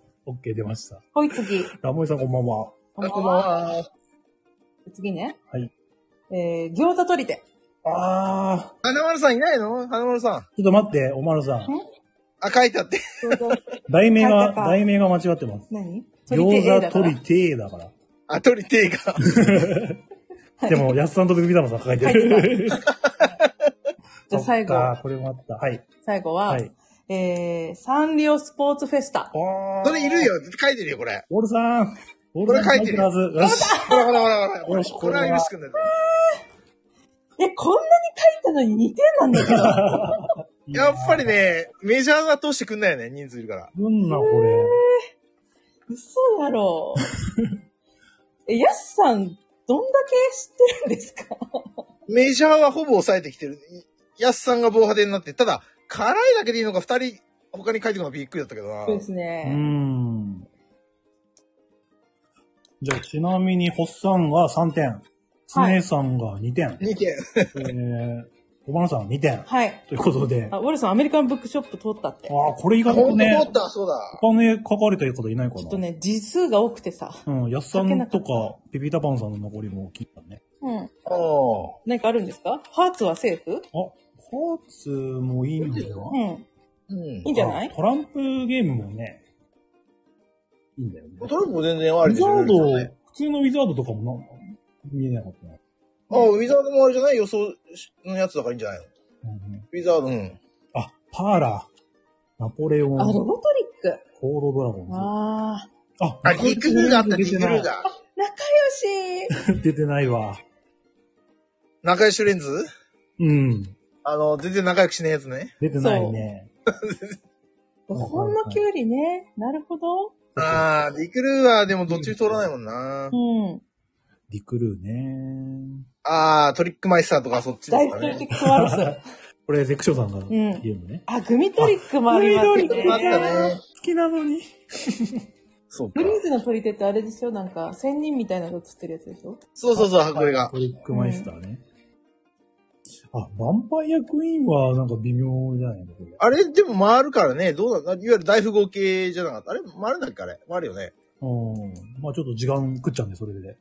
Speaker 1: OK 出ました。
Speaker 2: ほい、次。
Speaker 1: ラモイさんこんばんは。
Speaker 2: こんばん
Speaker 3: こんばん
Speaker 2: は。
Speaker 3: は。
Speaker 2: 次ね。
Speaker 1: はい。
Speaker 2: 餃子取り手。
Speaker 1: あ
Speaker 3: 花丸さんいないの花丸さん。
Speaker 1: ー。ちょっと待って、おまるさん。
Speaker 3: あ、書いてあって。
Speaker 1: 題名が、
Speaker 2: 書いたか
Speaker 1: 題名が間違ってます。
Speaker 2: 何取り手 A
Speaker 1: 餃子
Speaker 2: だから
Speaker 1: 取り手だから。
Speaker 3: あ、取り手が。
Speaker 1: でも、やっさんとビタマさん書いてる。
Speaker 2: じゃあ最後
Speaker 1: そっかこれもあった。はい。
Speaker 2: 最後は、
Speaker 1: はい。
Speaker 2: サンリオスポーツフェスタ。
Speaker 3: それいるよ。書いてるよ、これ。
Speaker 1: ウォルさん。
Speaker 3: これ書いてるよ。
Speaker 1: よし。
Speaker 3: ほらほらほらほら。
Speaker 1: よし
Speaker 3: これは許してくんだよ。
Speaker 2: こんなに書いたのに2点なんだけど。
Speaker 3: やっぱりね、メジャーが通してくんないよね、人数いるから。
Speaker 1: なんな、これ。
Speaker 2: 嘘やろ。ヤスさん、どんだけ知ってるんですか？
Speaker 3: メジャーはほぼ抑えてきてる。ヤスさんが棒派手になって、ただ、辛いだけでいいのが2人、他に書いてるのがびっくりだったけどな。
Speaker 2: そうですね。
Speaker 1: じゃあ、ちなみに、ホッサンが3点。ツネさんが2点。
Speaker 3: 2件。
Speaker 1: 小花さん2点。
Speaker 2: はい。
Speaker 1: ということで。
Speaker 2: ウォルさん、アメリカンブックショップ通ったって。
Speaker 1: ああ、これ意外とね。
Speaker 3: 通った、そうだ。
Speaker 1: お金書かれた方いないかな。
Speaker 2: ちょっとね、字数が多くてさ。
Speaker 1: うん、ヤスさんとか、ピピタパンさんの残りも聞いたね。
Speaker 2: うん。何かあるんですか？ハーツはセーフ？
Speaker 1: ハーツもいいんだよ。
Speaker 2: うん。いいんじゃない？
Speaker 1: トランプゲームもね、いいんだよね。
Speaker 3: トランプも全然ありでしょ。
Speaker 1: ウィザード、普通のウィザードとかも見えなかったな。
Speaker 3: ウィザードもあれじゃない？予想のやつだからいいんじゃないの？ウィザード、
Speaker 1: パーラー、ナポレオン、
Speaker 2: ロボトリック。
Speaker 1: コードドラゴンズ。
Speaker 3: リクルーがあった、リクルーが。
Speaker 2: 仲良し
Speaker 1: 出てないわ。
Speaker 3: 仲良しレンズ？
Speaker 1: うん。
Speaker 3: 全然仲良くしねえやつね。
Speaker 1: 出てないね。
Speaker 2: ほんのキュウリね。なるほど。
Speaker 3: リクルーはでもどっちに通らないもんな。
Speaker 1: リクルーね。
Speaker 3: トリックマイスターとかそっちですかね。
Speaker 2: 大トリックワルス。
Speaker 1: これ、ゼクションさんが言うのね。
Speaker 2: グミトリックもありますね。
Speaker 3: グミトリックもあったね。
Speaker 1: 好きなのに。
Speaker 3: そうか。
Speaker 2: フリーズの取り手ってあれでしょ？なんか、仙人みたいなのが映ってるやつでしょ？
Speaker 3: そう、これが。
Speaker 1: トリックマイスターね。ヴァンパイアクイーンはなんか微妙じゃないの？
Speaker 3: あれ、でも回るからね、どうだ、いわゆる大富豪系じゃなかった。あれ、回るんだっけあれ。回るよね。
Speaker 1: まあちょっと時間食っちゃうんで、それで。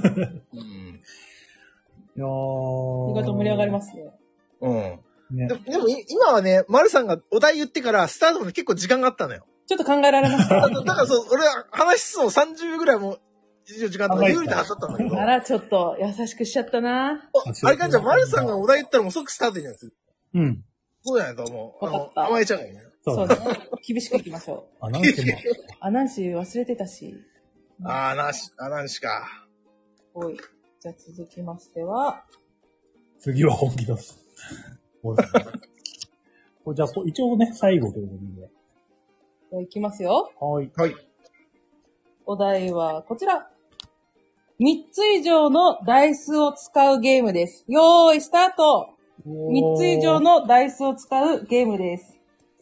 Speaker 1: いやー。
Speaker 2: 意外と盛り上がりますね。
Speaker 1: ね、
Speaker 3: でも今はね、マルさんがお題言ってからスタートまで結構時間があったのよ。
Speaker 2: ちょっと考えられました。
Speaker 3: だからそう、俺は話しつつも30秒ぐらいも時間とか有利なはずだったんだけど。
Speaker 2: あら、ちょっと優しくしちゃったな。
Speaker 3: あれかじゃあ、マルさんがお題言ったらもう即スタートになるんですよ。そうじゃないと思う。甘えちゃうからね。
Speaker 2: そうね。厳しくいきましょう。
Speaker 1: アナンシも。
Speaker 2: アナンシ忘れてたし。
Speaker 3: アナンシか。
Speaker 2: おい。じゃあ続きましては。
Speaker 1: 次は本気出す。これじゃあ、一応ね、最後ということで。
Speaker 2: じゃあいきますよ。
Speaker 1: はい。
Speaker 2: お題はこちら。3つ以上のダイスを使うゲームです。よーい、スタート。3つ以上のダイスを使うゲームです。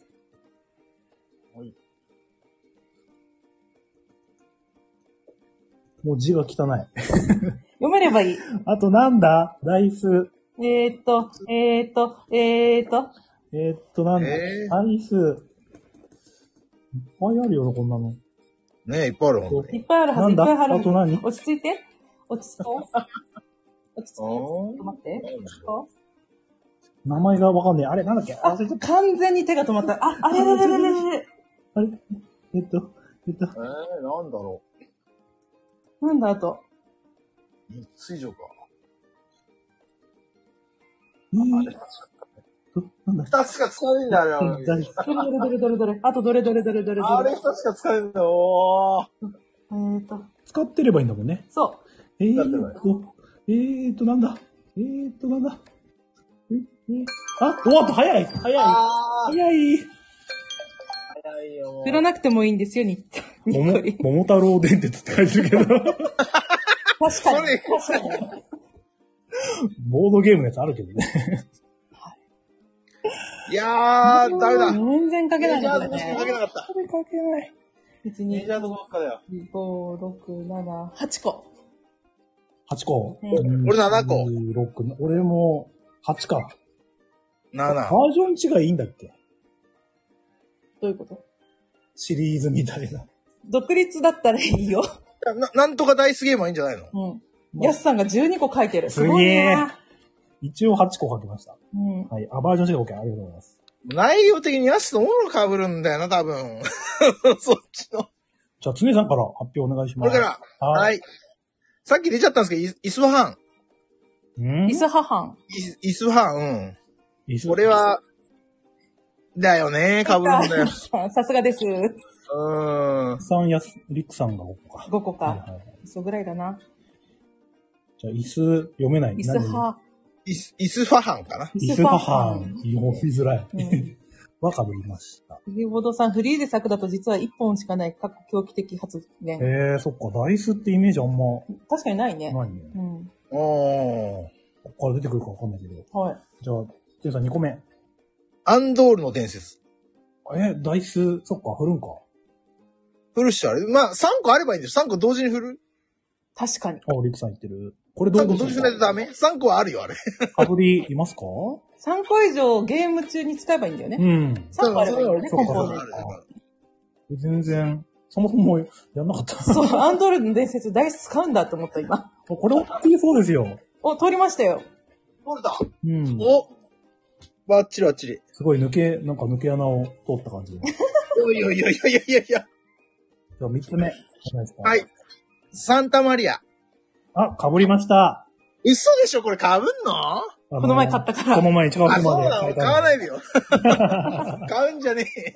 Speaker 1: もう字が汚い。
Speaker 2: 読めればいい。
Speaker 1: あとなんだ？ダイス。なんだ？ダイス。いっぱいあるよな、こんなの。
Speaker 3: ねえ、いっぱいあるもん。
Speaker 2: いっぱいあるはず、いっぱいあるはず。
Speaker 1: あと何？
Speaker 2: 落ち着いて。落ち着こう。落ち着こう。ちょっと待って。
Speaker 1: 名前がわかんねえ。あれ、なんだっけ？
Speaker 2: 完全に手が止まった。あれ。
Speaker 1: あれなん
Speaker 3: だろ
Speaker 2: う。なんだ、あと。
Speaker 3: 3つ以上か。
Speaker 1: なんだ
Speaker 3: 2つしか使わねえんだよ、あれ。
Speaker 2: どれ。あとどれ。
Speaker 3: あれ2つしか使えないんだよ。
Speaker 1: 使ってればいいんだもんね。
Speaker 2: そう。
Speaker 1: なんだ。終わった。早い
Speaker 2: よ。振らなくてもいいんですよ、にっこり。
Speaker 1: 桃太郎電鉄って書いてるけど。
Speaker 2: 確かに。
Speaker 1: ボードゲームのやつあるけどね。
Speaker 3: いやー、ダメだ。
Speaker 2: 全然書けなかったね。
Speaker 3: 書けなかった。
Speaker 1: 書けない。
Speaker 2: 1、2、
Speaker 3: メジャーどこばっかだよ。
Speaker 2: 5、6、7、8個。
Speaker 1: 8個。
Speaker 3: 俺7個。
Speaker 1: 6、俺も8か。
Speaker 3: 7。
Speaker 1: バージョン違いいいんだっけ？
Speaker 2: どういうこと？
Speaker 1: シリーズみたいな。
Speaker 2: 独立だったらいいよ。
Speaker 3: なんとかダイスゲームはいいんじゃないの？
Speaker 2: ヤスさんが12個書いてる。
Speaker 1: すごいな。一応8個書きました。はい。バージョン違い OK。ありがとうございます。
Speaker 3: 内容的にヤスとオロ被るんだよな、多分。そっちの。
Speaker 1: じゃあ、常さんから発表お願いします。
Speaker 3: これから。はい。さっき出ちゃったんですけど、イスファン。
Speaker 2: イスハハン。
Speaker 3: イスファン、これは、 だよね、被るんだよ。
Speaker 2: さすがです。
Speaker 3: リ
Speaker 1: リックさんが5個か。
Speaker 2: 5個か。
Speaker 1: はいはいはい、
Speaker 2: そうぐらいだな。
Speaker 1: じゃあ、椅子読めない。
Speaker 2: イスハ。
Speaker 3: イスファハンかな。
Speaker 1: イスファハン。読みづらい。わかりました。
Speaker 2: ヒゲボドさん、フリーゼ作だと実は1本しかない過去狂気的発言。
Speaker 1: そっか。ダイスってイメージあんま。
Speaker 2: 確かにないね。
Speaker 1: ないね。
Speaker 2: うん。
Speaker 3: こ
Speaker 1: こから出てくるかわかんないけど。
Speaker 2: はい。
Speaker 1: じゃあ、テンさん2個目。
Speaker 3: アンドールの伝説。
Speaker 1: ダイス、そっか、振るんか。
Speaker 3: 振るっしょ、あれ。まあ、3個あればいいんですよ。3個同時に振る。
Speaker 2: 確かに。
Speaker 1: リックさん言ってる。これどう
Speaker 3: 3個同時に振らないとダメ ?3 個はあるよ、あれ。
Speaker 1: かぶりいますか？
Speaker 2: 3 個以上ゲーム中に使えばいいんだよね。
Speaker 1: うん。
Speaker 2: 3個あればいいよね、
Speaker 1: そう
Speaker 2: コンポーネント。
Speaker 1: 全然、そもそもやんなかった。
Speaker 2: そう、アンドロイドの伝説、ダイス使うんだと思った今。
Speaker 1: これ大きいそうですよ。
Speaker 2: 通りましたよ。
Speaker 3: 通れた。
Speaker 1: うん。
Speaker 3: バッチリバッチリ。
Speaker 1: すごい抜け穴を通った感じ。
Speaker 3: いや。
Speaker 1: じゃあ3つ目。
Speaker 3: はい。サンタマリア。
Speaker 1: かぶりました。
Speaker 3: 嘘でしょこれ被んの
Speaker 2: この前買ったから。
Speaker 1: この前一番
Speaker 3: そう
Speaker 1: ま
Speaker 3: なの買わないでよ。買うんじゃねえ。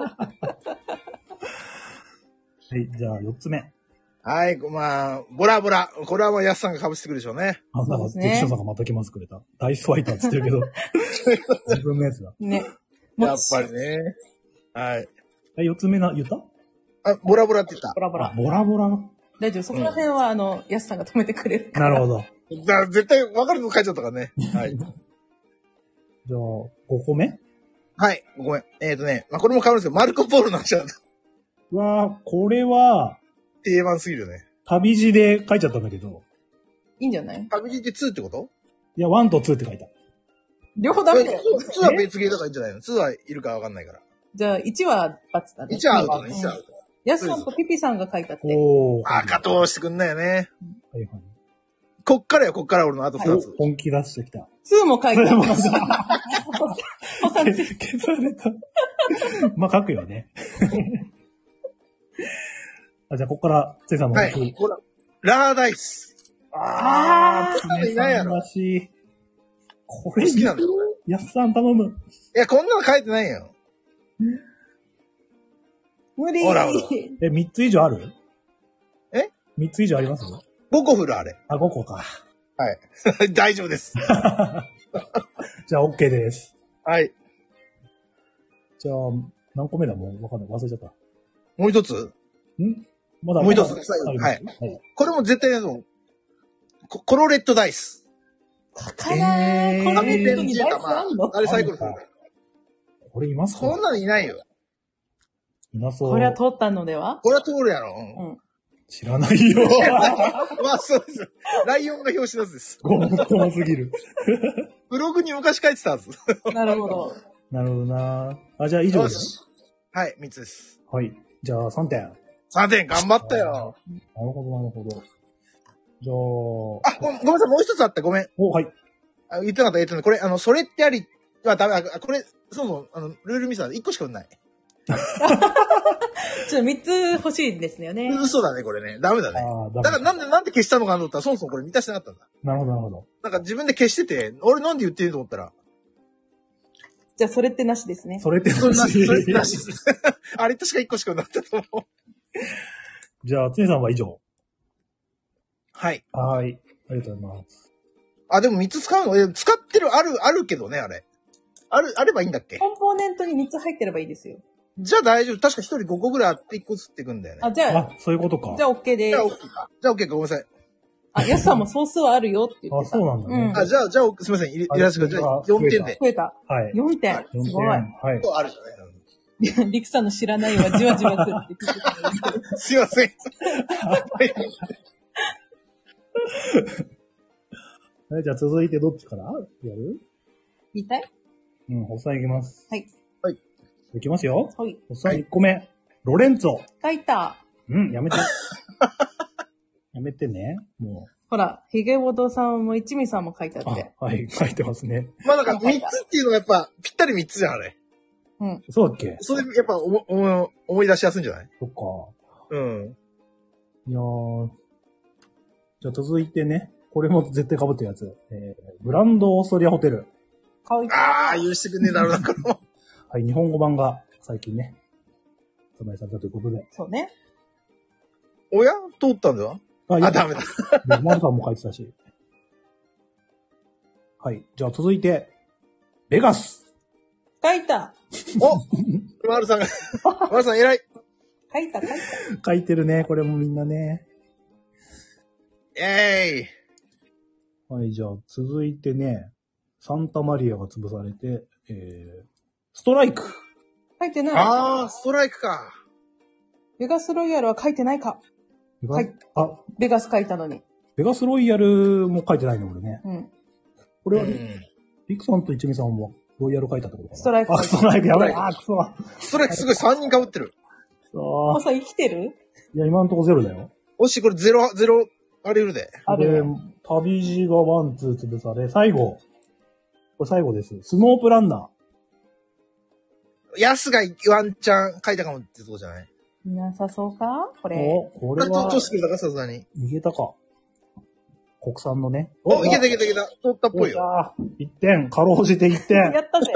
Speaker 1: はい、じゃあ4つ目。
Speaker 3: はい、まあ、ボラボラ。これはもうヤスさんが被してくるでしょうね。
Speaker 1: なんか、テキションさんがまた来ますくれた。ダイスファイターって言ってるけど。自分のやつだ。
Speaker 2: ね。
Speaker 3: やっぱりね。はい。
Speaker 1: 4つ目言った
Speaker 3: ボラボラって言った。
Speaker 2: ボラボラ。
Speaker 1: ボラボラ。
Speaker 2: 大丈夫。そこら辺は、ヤスさんが止めてくれるから。
Speaker 1: なるほど。
Speaker 3: 絶対分かるの書いちゃったからね。はい。
Speaker 1: じゃあ、5個目
Speaker 3: はい、ごめん。まあ、これも被るんですけど、マルコポーロの話だった。
Speaker 1: うわぁ、これは、
Speaker 3: 定番すぎるよね。
Speaker 1: 旅路で書いちゃったんだけど。
Speaker 2: いいんじゃない？
Speaker 3: 旅路って2ってこと？
Speaker 1: いや、1と2って書いた。
Speaker 2: 両方ダメだよ。
Speaker 3: 2は別ゲーだからいいんじゃないの？ 2 はいるか分かんないから。
Speaker 2: じゃあ、1は×だね。
Speaker 3: 1はアウトね、1はアウト。
Speaker 2: ヤスさんとピピさんが書いたって。
Speaker 3: 赤通してくんないよね。
Speaker 1: はいはい。
Speaker 3: こっから俺のあと2つ。
Speaker 1: 本気出してきた。
Speaker 2: 2も書いた。
Speaker 1: 削られた。まあ、書くよね。じゃあ、ここから、ついさんも。
Speaker 3: はい。ラーダイス。
Speaker 2: い
Speaker 3: ないやろ。
Speaker 1: これ
Speaker 3: 好きなんだよ。
Speaker 1: やすさん頼む。
Speaker 3: いや、こんなの書いてないよ。
Speaker 2: 無理。
Speaker 3: ほら。
Speaker 1: 3つ以上ある？3つ以上あります？
Speaker 3: 5個振る、あれ。
Speaker 1: 5個か。
Speaker 3: はい。大丈夫です。
Speaker 1: じゃあ、OK です。
Speaker 3: はい。
Speaker 1: じゃあ、何個目だもうわかんない。忘れちゃった。
Speaker 3: もう一つ
Speaker 1: まだ
Speaker 3: もう一つ。はい。これも絶対やるの。コロレットダイス。
Speaker 2: 書かない。コロレットにダイスあんの？
Speaker 3: あれサイクルする。
Speaker 1: これいますか？
Speaker 3: こんなのいないよ。
Speaker 1: いなそう。
Speaker 2: これは通ったのでは？
Speaker 3: これは通るやろ。
Speaker 1: 知らないよ。
Speaker 3: まあ、そうです。ライオンが表紙のやつです。
Speaker 1: ごもっともすぎる。
Speaker 3: ブログに昔書いてたはず。
Speaker 2: なるほど。
Speaker 1: なるほどな。じゃあ以上です。
Speaker 3: はい、3つです。
Speaker 1: はい。じゃあ3点。
Speaker 3: 3点、頑張ったよ。
Speaker 1: なるほど、なるほど。じゃあ。
Speaker 3: ごめんなさい、もう一つあった、ごめん。
Speaker 1: はい。
Speaker 3: 言ってなかった。これ、それってありはダメ。これ、そう、ルールミスなんで1個しか売んない。
Speaker 2: ちょっと3つ欲しいんですよね。
Speaker 3: 嘘だね、これね。ダメだね。だからなんで消したのかなと思ったら、そもそもこれ満たしてなかったんだ。
Speaker 1: なるほど、なるほど。
Speaker 3: なんか自分で消してて、俺なんで言ってると思ったら。
Speaker 2: じゃあ、それってなしですね。
Speaker 1: それってなし。
Speaker 3: それってなしです。あれ確か1個しか売んなかったと思う。
Speaker 1: じゃあ、つねさんは以上。
Speaker 3: はい。
Speaker 1: はい。ありがとうございます。
Speaker 3: でも3つ使うの使ってる、あるけどね、あれ。あればいいんだっけ？
Speaker 2: コンポーネントに3つ入ってればいいですよ。
Speaker 3: じゃあ大丈夫。確か1人5個ぐらいあって1個ずつっていくんだよね。
Speaker 2: じゃあ、
Speaker 1: そういうことか。
Speaker 2: じゃあ OK です。
Speaker 3: じゃあ OK か。じゃあ OK か、ごめんなさい。
Speaker 2: ヤスさんも総数はあるよって言ってた。
Speaker 1: そうなんだね。
Speaker 3: じゃあ、すみません。入れらせてください。じゃあ、4点で。
Speaker 2: 増えた。
Speaker 1: はい。
Speaker 2: 4点。すごい。
Speaker 1: はい。
Speaker 3: あるじゃない。
Speaker 2: リクさんの知らないはじわじわくって聞いてたんですけど。
Speaker 3: すいません。
Speaker 1: じゃあ続いてどっちからやる？
Speaker 2: 言いたい？
Speaker 1: ホッサンいきます。
Speaker 2: はい。
Speaker 3: はい。
Speaker 1: いきますよ。
Speaker 2: はい。
Speaker 1: ホッサン1個目。ロレンツォ。
Speaker 2: 書いた。
Speaker 1: やめて。やめてね。もう。
Speaker 2: ほら、ヒゲボドさんも一味さんも書いてあって。
Speaker 1: はい、書いてますね。
Speaker 3: まあなんか3つっていうのがやっぱ、ぴったり3つじゃん、あれ。
Speaker 1: そうだっけ？
Speaker 3: それやっぱ思い出しやすいんじゃない？
Speaker 1: そっか。
Speaker 3: うん。
Speaker 1: いやー。じゃあ続いてね。これも絶対被ってるやつ。グランドオーストリアホテル。
Speaker 2: 書いた。
Speaker 3: 許してくんねえだろうな、これも。
Speaker 1: はい、日本語版が最近ね、発売されたということで。
Speaker 2: そうね。
Speaker 3: おや通ったんだよ。
Speaker 1: あ、
Speaker 3: ダメだ。
Speaker 1: でマルさんも書いてたし。はい。じゃあ続いて、ベガス。
Speaker 2: 書いた。
Speaker 3: おマルさんが、マルさん偉い。
Speaker 2: 書いた。
Speaker 1: 書いてるね、これもみんなね。
Speaker 3: イェーイ。
Speaker 1: はい、じゃあ続いてね、サンタマリアが潰されて、ストライク。
Speaker 2: 書いてない。
Speaker 3: あー、ストライクか。
Speaker 2: ベガスロイヤルは書いてないか。はい
Speaker 1: あ、
Speaker 2: ベガス書いたのに。
Speaker 1: ベガスロイヤルも書いてないの、俺ね。
Speaker 2: うん。
Speaker 1: これは、
Speaker 3: うん
Speaker 1: リクさんと一味さんもロイヤル書いたってことかな。
Speaker 2: ストライク
Speaker 1: あ、ストライクやばい。あ、くそ。
Speaker 3: ストライクすごい3人被ってる。
Speaker 2: おさん生きてる？
Speaker 1: いや、今のところゼロだよ。
Speaker 3: もしこれゼロあり得るで。
Speaker 1: で
Speaker 2: あるよ。、
Speaker 1: 旅路がワン、ツー潰され、最後。これ最後です。スノープランナ
Speaker 3: ヤスがワンチャン書いたかもってとこじゃない？
Speaker 2: いなさそうかこ
Speaker 1: ー。
Speaker 2: れ。
Speaker 1: お、これは
Speaker 3: どう、してくれたかさすがに。
Speaker 1: 逃げたか。国産のね。
Speaker 3: いけた。通ったっぽいよ。
Speaker 1: よ。1点、かろうじて1点。
Speaker 2: やったぜ。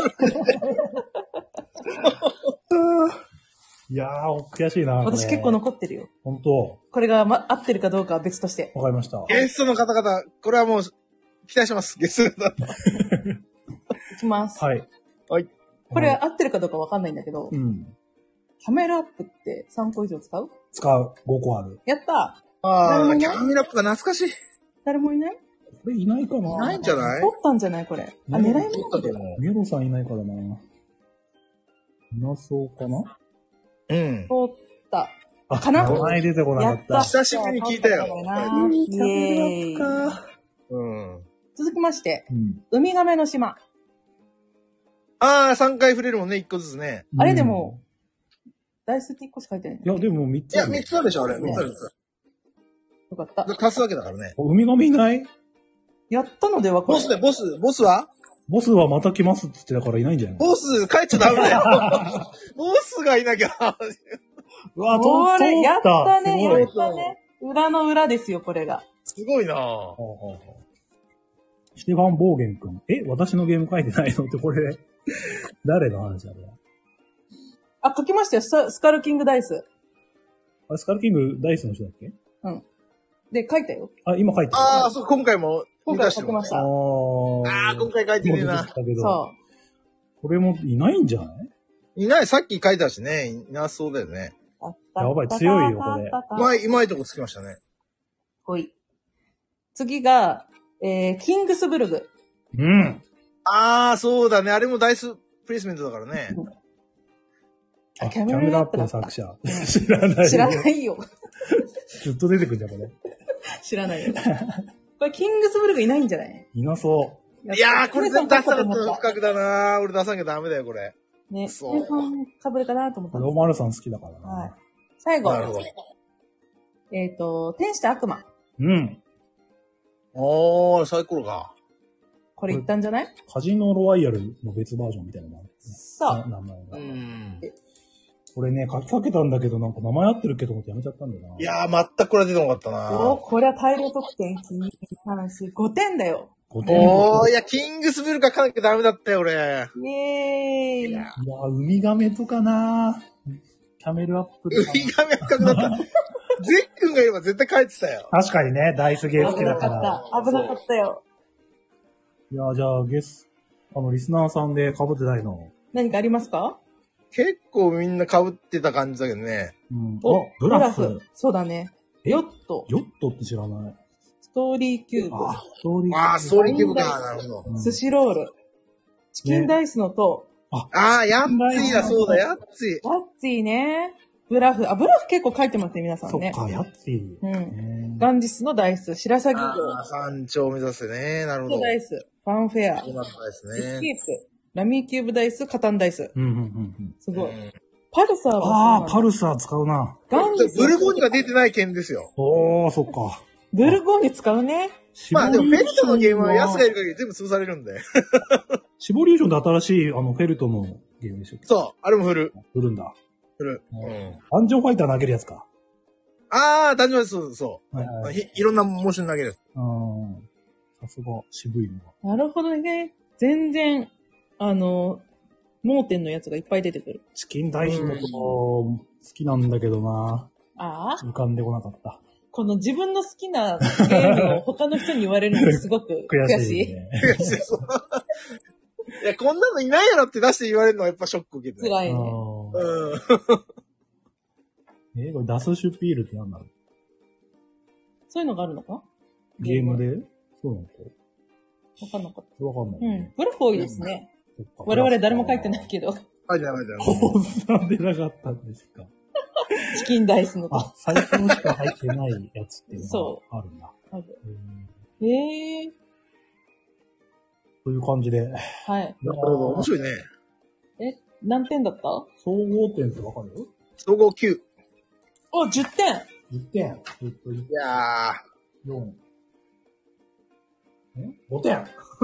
Speaker 1: いやー、悔しいな。
Speaker 2: 私結構残ってるよ。
Speaker 1: 本当。
Speaker 2: これが、合ってるかどうかは別として。
Speaker 1: わかりました。
Speaker 3: ゲストの方々、これはもう、期待します。ゲストの方。
Speaker 2: いきます。
Speaker 1: はい。
Speaker 2: これ合ってるかどうかわかんないんだけど、
Speaker 1: うん。
Speaker 2: キャメルアップって3個以上使う？
Speaker 1: 使う。5個ある。
Speaker 2: やった
Speaker 3: あー、キャンミラップが懐かしい。
Speaker 2: 誰もいない？
Speaker 1: これいないかな。
Speaker 3: ないんじゃない？
Speaker 2: 取ったんじゃないこれ。あ、狙い目
Speaker 3: 取ったと思う。
Speaker 1: メロさんいないからな。いなそうかな。
Speaker 3: うん。
Speaker 2: 取った。
Speaker 1: あ、
Speaker 2: かな
Speaker 1: 名前出てこなかっ。
Speaker 2: やったた。
Speaker 3: 久しぶりに聞いたよ
Speaker 2: 取ったかなイエーイ。
Speaker 1: か。
Speaker 3: うん。
Speaker 2: 続きまして、
Speaker 1: うん。
Speaker 2: ウミガメの島。
Speaker 3: あー、3回触れるもんね、1個ずつね。
Speaker 2: あれでも、ダイスって1個しか書いてない。
Speaker 1: いや、でも3つ
Speaker 3: いや、
Speaker 1: ある。
Speaker 3: 3つあるでしょ、あれ。3つある。
Speaker 2: よかった。
Speaker 3: 足すわけだからね。
Speaker 1: ウミガメいない？
Speaker 2: やったのではこれ
Speaker 3: ボス。ボスは
Speaker 1: ボスはまた来ますって言ってたからいないんじゃないの？
Speaker 3: ボス、帰っちゃダメだよ。ボスがいなきゃ。
Speaker 1: うわ、
Speaker 2: これ、やったね、や
Speaker 1: すごい。
Speaker 2: ったね。裏の裏ですよ、これが。
Speaker 3: すごいなぁ。
Speaker 1: ほうほうほうステファン・ボーゲン君。私のゲーム書いてないのってこれ、誰の話だろう。
Speaker 2: あ、書きましたよ、スカルキングダイス。
Speaker 1: あれ、スカルキングダイスの人だっけ？
Speaker 2: うん。で、書いたよ。
Speaker 1: あ、今書いてる。
Speaker 3: ああ、そう、今回も。
Speaker 2: 今回書きました。
Speaker 1: あ
Speaker 3: ああ、今回書いてねえな。
Speaker 1: けど、
Speaker 2: そ
Speaker 1: これもいないんじゃない？
Speaker 3: いない、さっき書いたしね。いなそうだよね。
Speaker 2: う。
Speaker 1: やばい強いよこれ
Speaker 3: うまいとこつきましたね。
Speaker 2: ほい。次が、キングスブルグ。
Speaker 1: うん。
Speaker 3: ああ、そうだね。あれもダイスプレイスメントだからね。
Speaker 1: あ、
Speaker 2: キャメルアップだった
Speaker 1: の作者。知らない。
Speaker 2: 知らないよ。
Speaker 1: ずっと出てくるんじゃん、これ。
Speaker 2: 知らないよ。これ、キングスブルグいないんじゃない？
Speaker 1: いなそ
Speaker 3: いやー、これ全部出さなかった
Speaker 2: た
Speaker 3: 不覚だなー。俺出さなきゃダメだよ、これ。
Speaker 2: ね。
Speaker 3: そう
Speaker 2: かぶるかなと思っ
Speaker 1: う。
Speaker 2: たの。
Speaker 1: ローマルさん好きだからな。
Speaker 2: はい。最後
Speaker 3: な。るほど。
Speaker 2: 天使と悪魔。
Speaker 1: うん。
Speaker 3: おー、サイコロか。
Speaker 2: これ言ったんじゃない？
Speaker 1: カジノロワイヤルの別バージョンみたいなのがあるね。
Speaker 2: さあ、
Speaker 1: 名前が。
Speaker 3: ん。
Speaker 1: これね、書きかけたんだけど、なんか名前合ってるけど思ってやめちゃったんだよな。
Speaker 3: いやー、全くこれは出てこなかったな
Speaker 2: これは大量得点。1、2、3、4、5点だよ。
Speaker 1: 5点。
Speaker 3: おー、いや、キングスブルが書かなきゃダメだったよ、俺。
Speaker 2: イエーイ。
Speaker 1: いや、ウミガメとかなキャメルアップとか
Speaker 3: ウミガメは深くなった。ゼックンがいれば絶対書いてたよ。
Speaker 1: 確かにね、ダイスゲー好きだか。
Speaker 2: 危なからった。危なかったよ。
Speaker 1: いや、じゃあ、リスナーさんで被ってないの。
Speaker 2: 何かありますか？
Speaker 3: 結構みんな被ってた感じだけどね。
Speaker 1: うん。
Speaker 2: お
Speaker 1: あ、ブラフ。
Speaker 2: そうだね。
Speaker 1: え
Speaker 2: ヨット。
Speaker 1: ヨットって知らない。
Speaker 2: ストーリーキューブ。
Speaker 1: あ、ストーリー。
Speaker 3: あー、ストーリーキューブか。なるほど。
Speaker 1: うん
Speaker 2: 寿司ロール。チキンダイスの塔。
Speaker 3: あー、ヤッツィだ、そうだ、ヤッツィ。
Speaker 2: ラッツィね。ブラフ。あ、ブラフ結構書いてますね、皆さんね。
Speaker 1: そっか、やっつい。
Speaker 2: うん。ガンジスのダイス。白鷺号。
Speaker 3: あー、山頂を目指せね。なるほど。
Speaker 2: ダイス。ファンフェア。
Speaker 3: そうなんです
Speaker 2: エス
Speaker 3: ね。
Speaker 2: ケープ。ラミーキューブダイス。カタンダイス。
Speaker 1: うん、うん、うん。
Speaker 2: すごい。
Speaker 3: うん
Speaker 2: パルサーは
Speaker 1: ああ、パルサー使うな。
Speaker 2: ガンジス。
Speaker 3: ブルゴーニュが出てない件ですよ。
Speaker 1: おー、そっか。
Speaker 2: ブルゴーニュ使うね。
Speaker 3: まあでも、フェルトのゲームはヤスがいる限り全部潰されるんで。
Speaker 1: シボリューションで新しい、フェルトのゲームでしょ。
Speaker 3: そう、あれも振る。
Speaker 1: 振るんだ。
Speaker 3: 振る。
Speaker 1: う
Speaker 3: うんん。
Speaker 1: ダンジョンファイター投げるやつか。
Speaker 3: あー、大丈夫です、そう。
Speaker 1: はいはい。
Speaker 3: いろんなモーション投げる。
Speaker 1: うん。さすが、渋いのが。
Speaker 2: なるほどね。全然、 盲点のやつがいっぱい出てくる。
Speaker 1: チキンダイスのこと好きなんだけどな。
Speaker 2: ああ。
Speaker 1: 浮かんでこなかった。
Speaker 2: この自分の好きなゲームを他の人に言われるのすごく悔しい。
Speaker 3: 悔しい。そういや、こんなのいないやろって出して言われるのはやっぱショック受けて。
Speaker 2: 辛いね。
Speaker 1: これダスシュピールって何なの？
Speaker 2: そういうのがあるのか？
Speaker 1: ゲームで？そうなのか？
Speaker 2: わかんなかった。
Speaker 1: わかんない、
Speaker 2: グラフ多いですね。我々誰も書いてないけど。
Speaker 3: 書いてない。
Speaker 1: 放送出なかったんですか？
Speaker 2: チキンダイスのと。
Speaker 1: あ、最初のしか入ってないやつっていうのがあるんだ。
Speaker 2: ある。へえ。
Speaker 1: という感じで。
Speaker 2: はい。
Speaker 3: なるほど、面白いね。
Speaker 2: 何点だった？
Speaker 1: 総合点ってわかる？
Speaker 3: 総合9。
Speaker 2: お、10点
Speaker 1: !10 点。
Speaker 3: いや
Speaker 1: 4。5点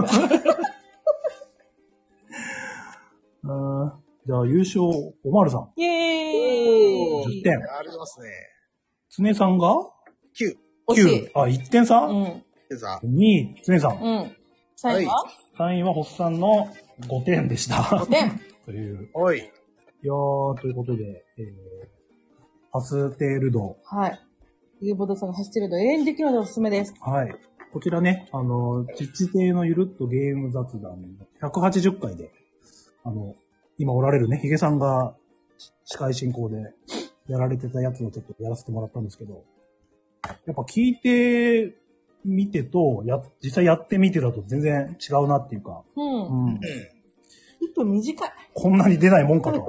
Speaker 1: じゃあ優勝、おまるさん。
Speaker 2: イェーイ
Speaker 1: 10点。
Speaker 3: ありがとうございますね。
Speaker 1: つねさんが
Speaker 3: 9。
Speaker 2: 惜しい。
Speaker 1: あ、1点差？
Speaker 2: うん。
Speaker 3: でさ。
Speaker 1: 2位、つねさん。
Speaker 2: うん。3位は？
Speaker 1: 3位はホッさんの5点でした。
Speaker 2: 5点
Speaker 1: という。
Speaker 3: おい。
Speaker 1: いやー、ということで、パステールド。
Speaker 2: はい。ユーボドさんが走ってると永遠にできるのでおすすめです。
Speaker 1: はい。こちらね、ちっち亭のゆるっとゲーム雑談180回で、今おられるね、ヒゲさんが司会進行でやられてたやつをちょっとやらせてもらったんですけど、やっぱ聞いてみてと、実際やってみてだと全然違うなっていうか、
Speaker 2: うん。1分短い。
Speaker 1: こんなに出ないもんかと。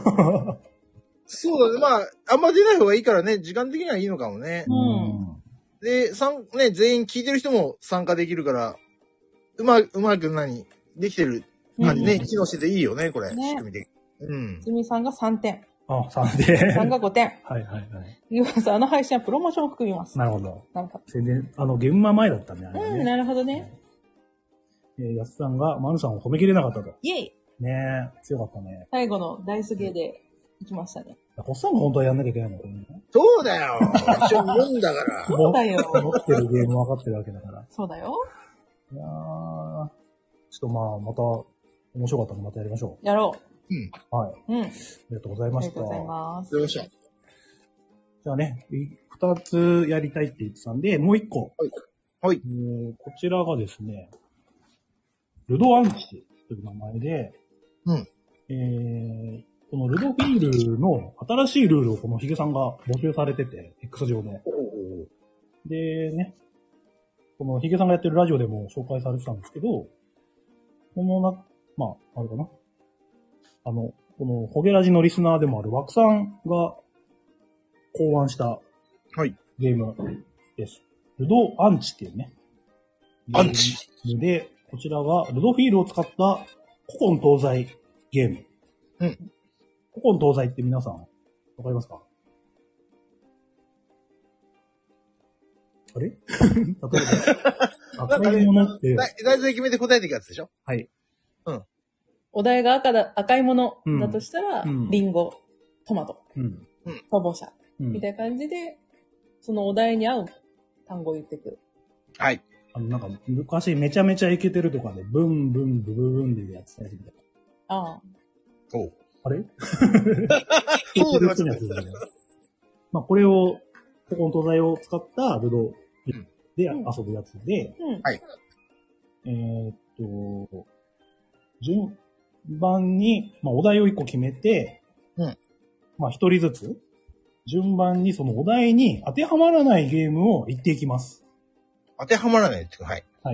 Speaker 3: そうだね。まあ、あんま出ない方がいいからね、時間的にはいいのかもね。で、全員聞いてる人も参加できるから、うまくできてる感じね、機能してていいよね、これ。仕組みで。
Speaker 2: ジミさんが3点。
Speaker 1: あ、3点。
Speaker 2: 3が5点。
Speaker 1: はいはいはい。
Speaker 2: ユーボさん、配信はプロモーションを含みます。
Speaker 1: なるほど。
Speaker 2: なんか。
Speaker 1: 全然、現場前だったね、あれね。
Speaker 2: なるほどね。
Speaker 1: やすさんが、マヌさんを褒めきれなかったと。
Speaker 2: イェイ
Speaker 1: ねえ、強かったね。
Speaker 2: 最後のダイスゲーで行きましたね。
Speaker 1: ホッサンも本当はやんなきゃいけないの、これね。
Speaker 3: そうだよ。一緒にいるんだから。
Speaker 2: そうだよ。
Speaker 1: 持ってるゲーム分かってるわけだから。
Speaker 2: そうだよ。
Speaker 1: いやー、ちょっとまた、面白かったのでまたやりましょ
Speaker 2: う。やろ
Speaker 1: う。はい。ありがとうございました。
Speaker 2: ありがとうございます。
Speaker 3: よいしょ。
Speaker 1: じゃあね、2つやりたいって言ってたんで、もう1個。
Speaker 3: はい。
Speaker 1: こちらがですね、ルドアンチという名前で、このルドフィールの新しいルールをこのヒゲさんが募集されてて、X 上で。でね、このヒゲさんがやってるラジオでも紹介されてたんですけど、あれかな。このホゲラジのリスナーでもある枠さんが考案したゲームです。ルドアンチっていうね。
Speaker 3: アンチ
Speaker 1: で、こちらはルドフィールを使った古今東西ゲーム。古今東西って皆さん、わかりますか？あれ例えば、赤いものって。
Speaker 3: 大体決めて答えていくやつでしょ？
Speaker 1: はい。
Speaker 2: お題が赤いものだとしたら、リンゴ、トマト、逃亡者、みたいな感じで、そのお題に合う単語を言ってくる。
Speaker 3: はい。
Speaker 1: なんか、昔めちゃめちゃイケてるとかで、ブンブンブブブンでやってたやつみたいな。
Speaker 2: ああ。
Speaker 1: あれ
Speaker 3: そうですね。
Speaker 1: これを、古今東西を使ったルドで遊ぶやつで、
Speaker 3: はい。
Speaker 1: 順番に、お題を1個決めて、1人ずつ、順番にそのお題に当てはまらないゲームを言っていきます。
Speaker 3: 当てはまらないっていうか、はい。
Speaker 1: はい。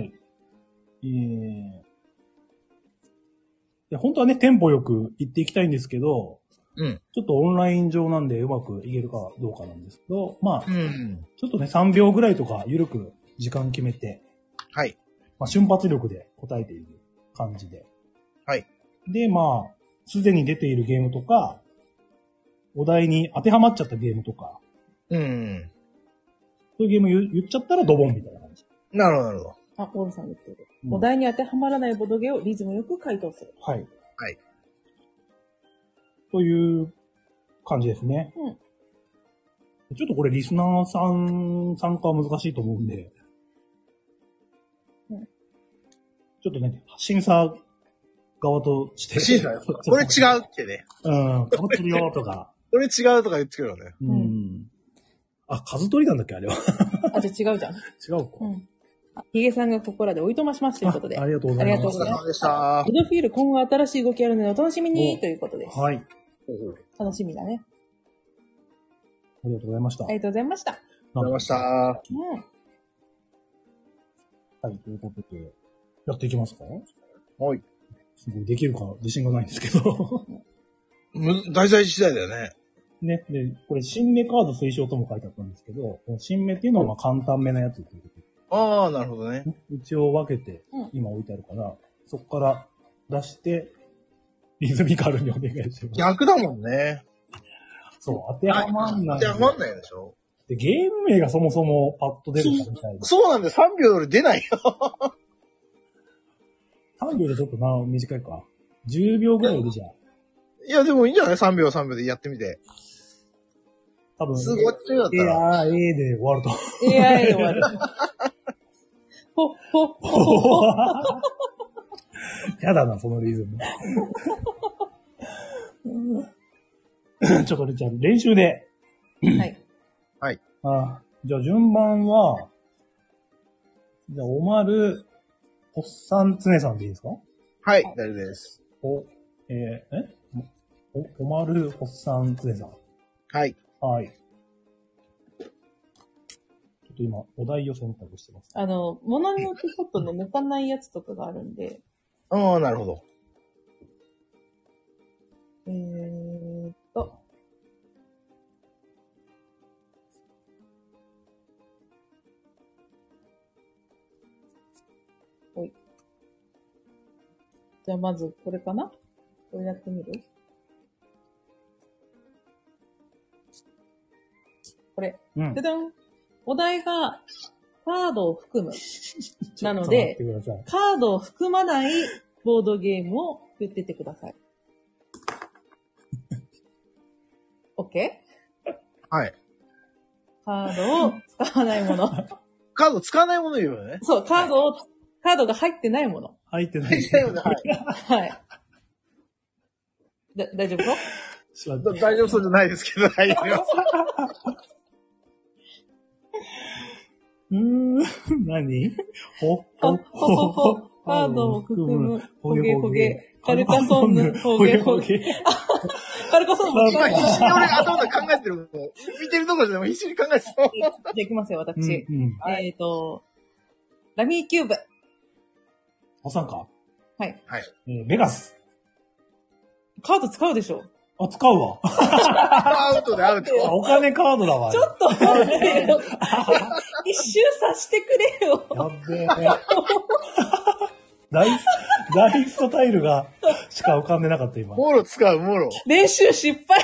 Speaker 1: 本当はね、テンポよく言っていきたいんですけど、ちょっとオンライン上なんでうまくいけるかどうかなんですけど、ちょっとね、3秒ぐらいとか緩く時間決めて、
Speaker 3: はい。
Speaker 1: 瞬発力で答えている感じで。
Speaker 3: はい。
Speaker 1: で、すでに出ているゲームとか、お題に当てはまっちゃったゲームとか、そういうゲーム言っちゃったらドボンみたいな感じ。
Speaker 3: なるほど、なるほど。
Speaker 2: あ、オールさん言ってる。お題に当てはまらないボドゲをリズムよく回答する。
Speaker 1: はい。
Speaker 3: はい。
Speaker 1: という感じですね。ちょっとこれリスナーさん参加は難しいと思うんで、ちょっとね、審査側として。
Speaker 3: 審査よ。これ違うってね。
Speaker 1: うん、かぶってるよとか。
Speaker 3: これ違うとか言ってくるよね。
Speaker 1: うん。あ、数取りなんだっけあれは。
Speaker 2: あ、じゃあ違うじゃん。
Speaker 1: 違うか。うん。
Speaker 2: ヒゲさんがここらでおいとましますということで。
Speaker 1: ありがとうございます。
Speaker 2: ありがとうございます。
Speaker 3: でした。
Speaker 2: ボドフィール今後新しい動きあるのでお楽しみにということです。
Speaker 1: はい。
Speaker 2: 楽しみだね。
Speaker 1: ありがとうございました。
Speaker 2: ありがとうございました。あ
Speaker 3: りがとうございました。
Speaker 1: はい、ということで、やっていきますか？
Speaker 3: はい。
Speaker 1: すごいできるか自信がないんですけど。
Speaker 3: 題材次第だよね。
Speaker 1: ね。で、これ、新芽カード推奨とも書いてあったんですけど、新芽っていうのはまあ簡単めなやつっていうことで。
Speaker 3: ああ、なるほどね。
Speaker 1: 一応分けて、今置いてあるから、そこから出して、リズミカルにお願いします。
Speaker 3: 逆だもんね。
Speaker 1: そう、当てはまんない。
Speaker 3: 当てはまんないでしょ。
Speaker 1: で、ゲーム名がそもそもパッと出るかみたいな。
Speaker 3: そうなんだよ。3秒で出ないよ。
Speaker 1: 3秒でちょっと短いか。10秒ぐらいでじゃあ。
Speaker 3: いや、でもいいんじゃない ?3 秒3秒でやってみて。
Speaker 1: 多分、
Speaker 3: すごいだったら。
Speaker 1: で終わると。
Speaker 2: AI で終わる。ほ。
Speaker 1: やだな、そのリズム。ちょっとじゃあ練習で。
Speaker 2: はい。
Speaker 3: はい。
Speaker 1: じゃあ順番は、じゃあ、おまる、おっさん、つねさんでいいですか？
Speaker 3: はい、大丈夫です。
Speaker 1: おまる、おっさん、つねさん。
Speaker 3: はい。
Speaker 1: はい。ちょっと今、お題を選択してます。
Speaker 2: ものによってちょっとね、抜かないやつとかがあるんで。
Speaker 3: ああ、なるほど。
Speaker 2: はい。じゃあまず、これかな？これやってみる？これ。ででん。お題が、カードを含む。なので、カードを含まないボードゲームを言ってってください。OK？
Speaker 3: はい。
Speaker 2: カードを使わないもの。
Speaker 3: カード使わないもの言うよね。
Speaker 2: そう、カードが入ってないもの。
Speaker 1: 入ってない。
Speaker 2: はい。大丈夫そう？
Speaker 3: 大丈夫そうじゃないですけど、大丈夫。
Speaker 1: 何？
Speaker 2: カードを含む、ほげほげ、カルカソンヌ、ほげほげ。カルカソンヌ。
Speaker 3: 今必死に俺頭で考えてるもん。見てるところでも必死に考えてた。
Speaker 2: じゃあ行きますよ、私。ラミーキューブ。
Speaker 1: おさんか？
Speaker 2: はい。
Speaker 3: はい。
Speaker 1: ベガス。
Speaker 2: カード使うでしょ？
Speaker 1: あ、使うわ。
Speaker 3: アウトでアウト。
Speaker 1: お金カードだわ。
Speaker 2: ちょっと待ってよ。一周さしてくれよ。
Speaker 1: やっべえ。ダイストタイルがしか浮かんでなかった今。
Speaker 3: モロ使う、モロ。
Speaker 2: 練習失敗。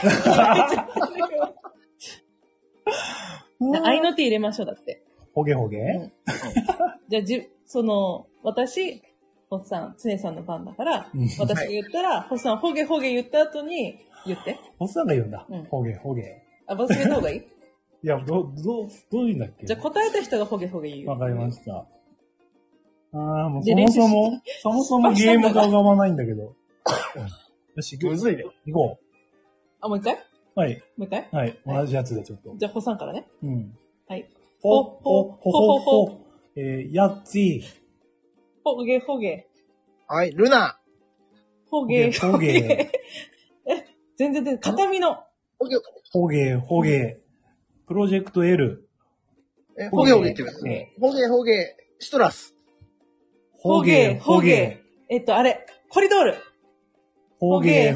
Speaker 2: 愛の手入れましょう、だって。
Speaker 1: ほげほげ、
Speaker 2: じゃあ、私、ホッさん、つねさんの番だから、私が言ったら、ホッさん、ほげほげ言った後に、言って。
Speaker 1: ホッさんが言うんだ。ほげほげ。
Speaker 2: あ、私が言った方がいい？い
Speaker 1: や、どういうんだっけ？
Speaker 2: じゃあ答えた人がほげほげ言う。
Speaker 1: わかりました。もうそもそもゲームが浮かばないんだけど。よし、
Speaker 3: むずいね。
Speaker 1: 行こう。
Speaker 2: あ、もう一回？
Speaker 1: はい。
Speaker 2: もう一回？
Speaker 1: はい。同じやつでちょっと。
Speaker 2: じゃあ、ホさんからね。はい。
Speaker 1: ほ。やっちー。
Speaker 2: ほげほげ。
Speaker 3: はい、ルナ。
Speaker 2: ほげほげ。全然、片身の。
Speaker 1: ほげ。プロジェクト L。
Speaker 3: ほげって言うね。ほげ。シトラス。
Speaker 1: ほげ。
Speaker 2: あれ、コリドール。
Speaker 1: ほげ。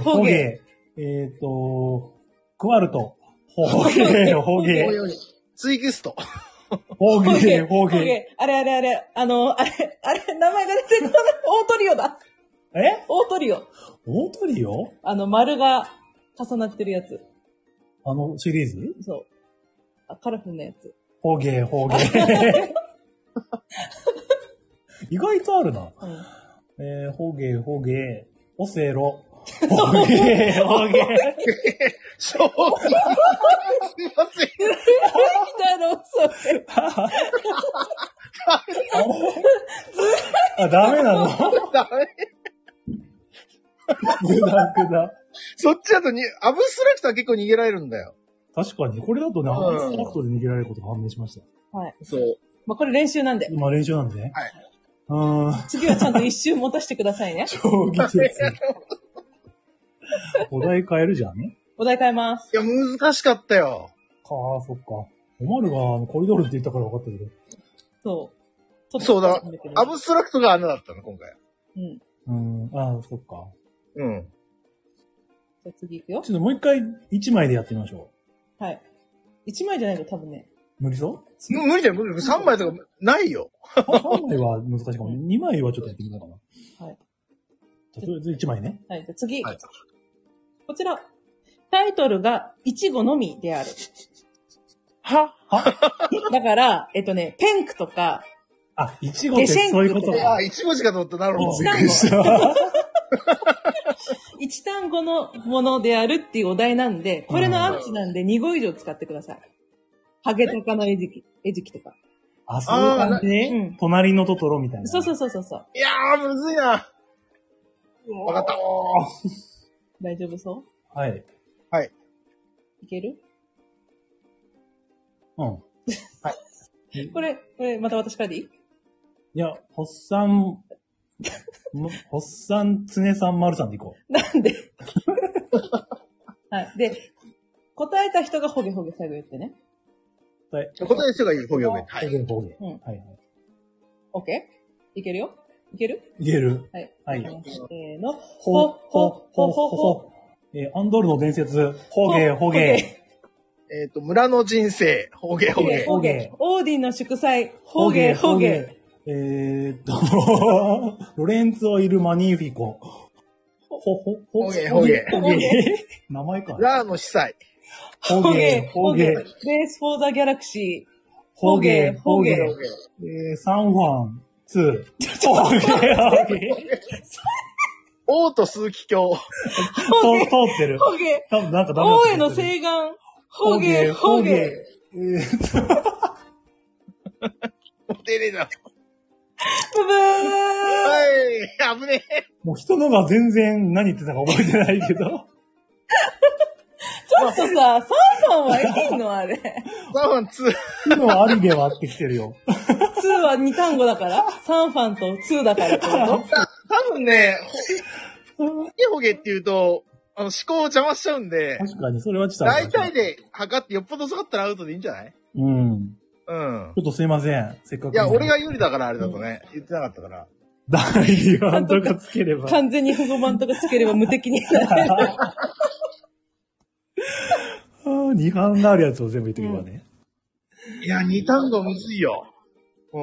Speaker 1: クワルト。ほげ。
Speaker 3: ツイクスト。
Speaker 1: ほげ。
Speaker 2: あれ、名前が出てこない。オートリオだ。オートリオ？丸が重なってるやつ。
Speaker 1: シリーズ？
Speaker 2: そう。カラフルなやつ。
Speaker 1: ほげ。意外とあるな。ほげ。オセロ。ほげ。
Speaker 3: すいません。
Speaker 2: だろ、それ。
Speaker 1: ダメなの？
Speaker 3: ダメ。
Speaker 1: グダグダ。
Speaker 3: そっちだとアブストラクトは結構逃げられるんだよ。
Speaker 1: 確かに、これだとね、
Speaker 3: うん
Speaker 1: アブストラクトで逃げられることが判明しました。
Speaker 2: はい。
Speaker 3: そう。
Speaker 2: まあ、これ練習なんで。
Speaker 1: 今練習なんでね。
Speaker 3: はい。
Speaker 2: 次はちゃんと一周持たせてくださいね。
Speaker 1: 超技術。お題変えるじゃんね。
Speaker 2: お題変えます。
Speaker 3: いや、難しかったよ。
Speaker 1: そっか。おまるがコリドールって言ったから分かったけど。
Speaker 2: そう。
Speaker 3: そうだ。アブストラクトが穴だったの、今回。
Speaker 1: そっか。
Speaker 3: うん。
Speaker 2: じゃあ次行くよ。
Speaker 1: ちょっともう一回1枚でやってみましょ
Speaker 2: はい。1枚じゃないと多分ね。
Speaker 1: う。無理そう
Speaker 3: 無理だよ、無理。3枚とかないよ。
Speaker 1: 3枚は難しいかも。2枚はちょっとやってみようかな。
Speaker 2: はい。
Speaker 1: じゃあとりあえず1枚ね。
Speaker 2: はい。じゃあ次。
Speaker 3: はい
Speaker 2: こちら。タイトルが、いちごのみである。だから、ペンクとか、
Speaker 1: いちごってそういうことか。
Speaker 3: 1文字かと思った。なるほど。
Speaker 2: 一単語。一単語のものであるっていうお題なんで、これのアンチなんで2語以上使ってください。ハゲタカの餌食とか。
Speaker 1: そういう感じね。隣のトトロみたいな。
Speaker 2: そう。い
Speaker 3: やー、むずいな。わかった。
Speaker 2: 大丈夫そう
Speaker 1: はい。
Speaker 2: いける
Speaker 1: うん。
Speaker 2: はい。これ、また私からでいい？
Speaker 1: いや、ホッサン、つねさん、まるさんでいこう。
Speaker 2: なんではい。で、答えた人がホゲホゲ最後言ってね。
Speaker 3: 答える人がいる、ホゲホゲ。
Speaker 1: はい。ホゲホゲ。
Speaker 2: うん。
Speaker 1: はい。
Speaker 2: オッケーいけるよいける
Speaker 1: いける。
Speaker 2: はい。
Speaker 1: はい。
Speaker 2: せーの。
Speaker 1: ほ。アンドールの伝説、ホゲ。
Speaker 3: 村の人生、ホゲ。
Speaker 2: オーディンの祝祭、ホゲ。
Speaker 1: ロレンツォ・イル・マニーフィコ。
Speaker 3: ホゲ。
Speaker 1: 名前か。
Speaker 3: ラーの司祭。
Speaker 2: ホゲ。レース・フォー・ザ・ギャラクシー。ホゲ。
Speaker 1: サンファン、2。ホゲ。
Speaker 3: 王と枢機卿。
Speaker 1: 通ってる。
Speaker 2: ホゲ。
Speaker 1: 多分なんかダメだ
Speaker 2: 王への請願。ホゲ。
Speaker 3: 出れな。
Speaker 2: ブブー
Speaker 3: はい、危ねえ。
Speaker 1: もう人のが全然何言ってたか覚えてないけど。
Speaker 2: ちょっとさ、サンファンはいいのあれ。
Speaker 3: サンファン2。
Speaker 1: のありではってきてるよ。
Speaker 2: 2は2単語だからサンファンと2だからってこと
Speaker 3: 多分ね、ホゲって言うと、思考を邪魔しちゃうんで、
Speaker 1: 確かに、それはちょっと
Speaker 3: 大体で測ってよっぽど遅かったらアウトでいいんじゃない？
Speaker 1: うん。
Speaker 3: うん。
Speaker 1: ちょっとすいません。せっかく。
Speaker 3: いや、俺が有利だからあれだとね、言ってなかったから。
Speaker 1: 大リバンとかつければ。
Speaker 2: 完全に保護版とかつければ無敵になれる。
Speaker 1: 2班があるやつを全部言ってけばね。
Speaker 3: いや、2単語むずいよ。うん。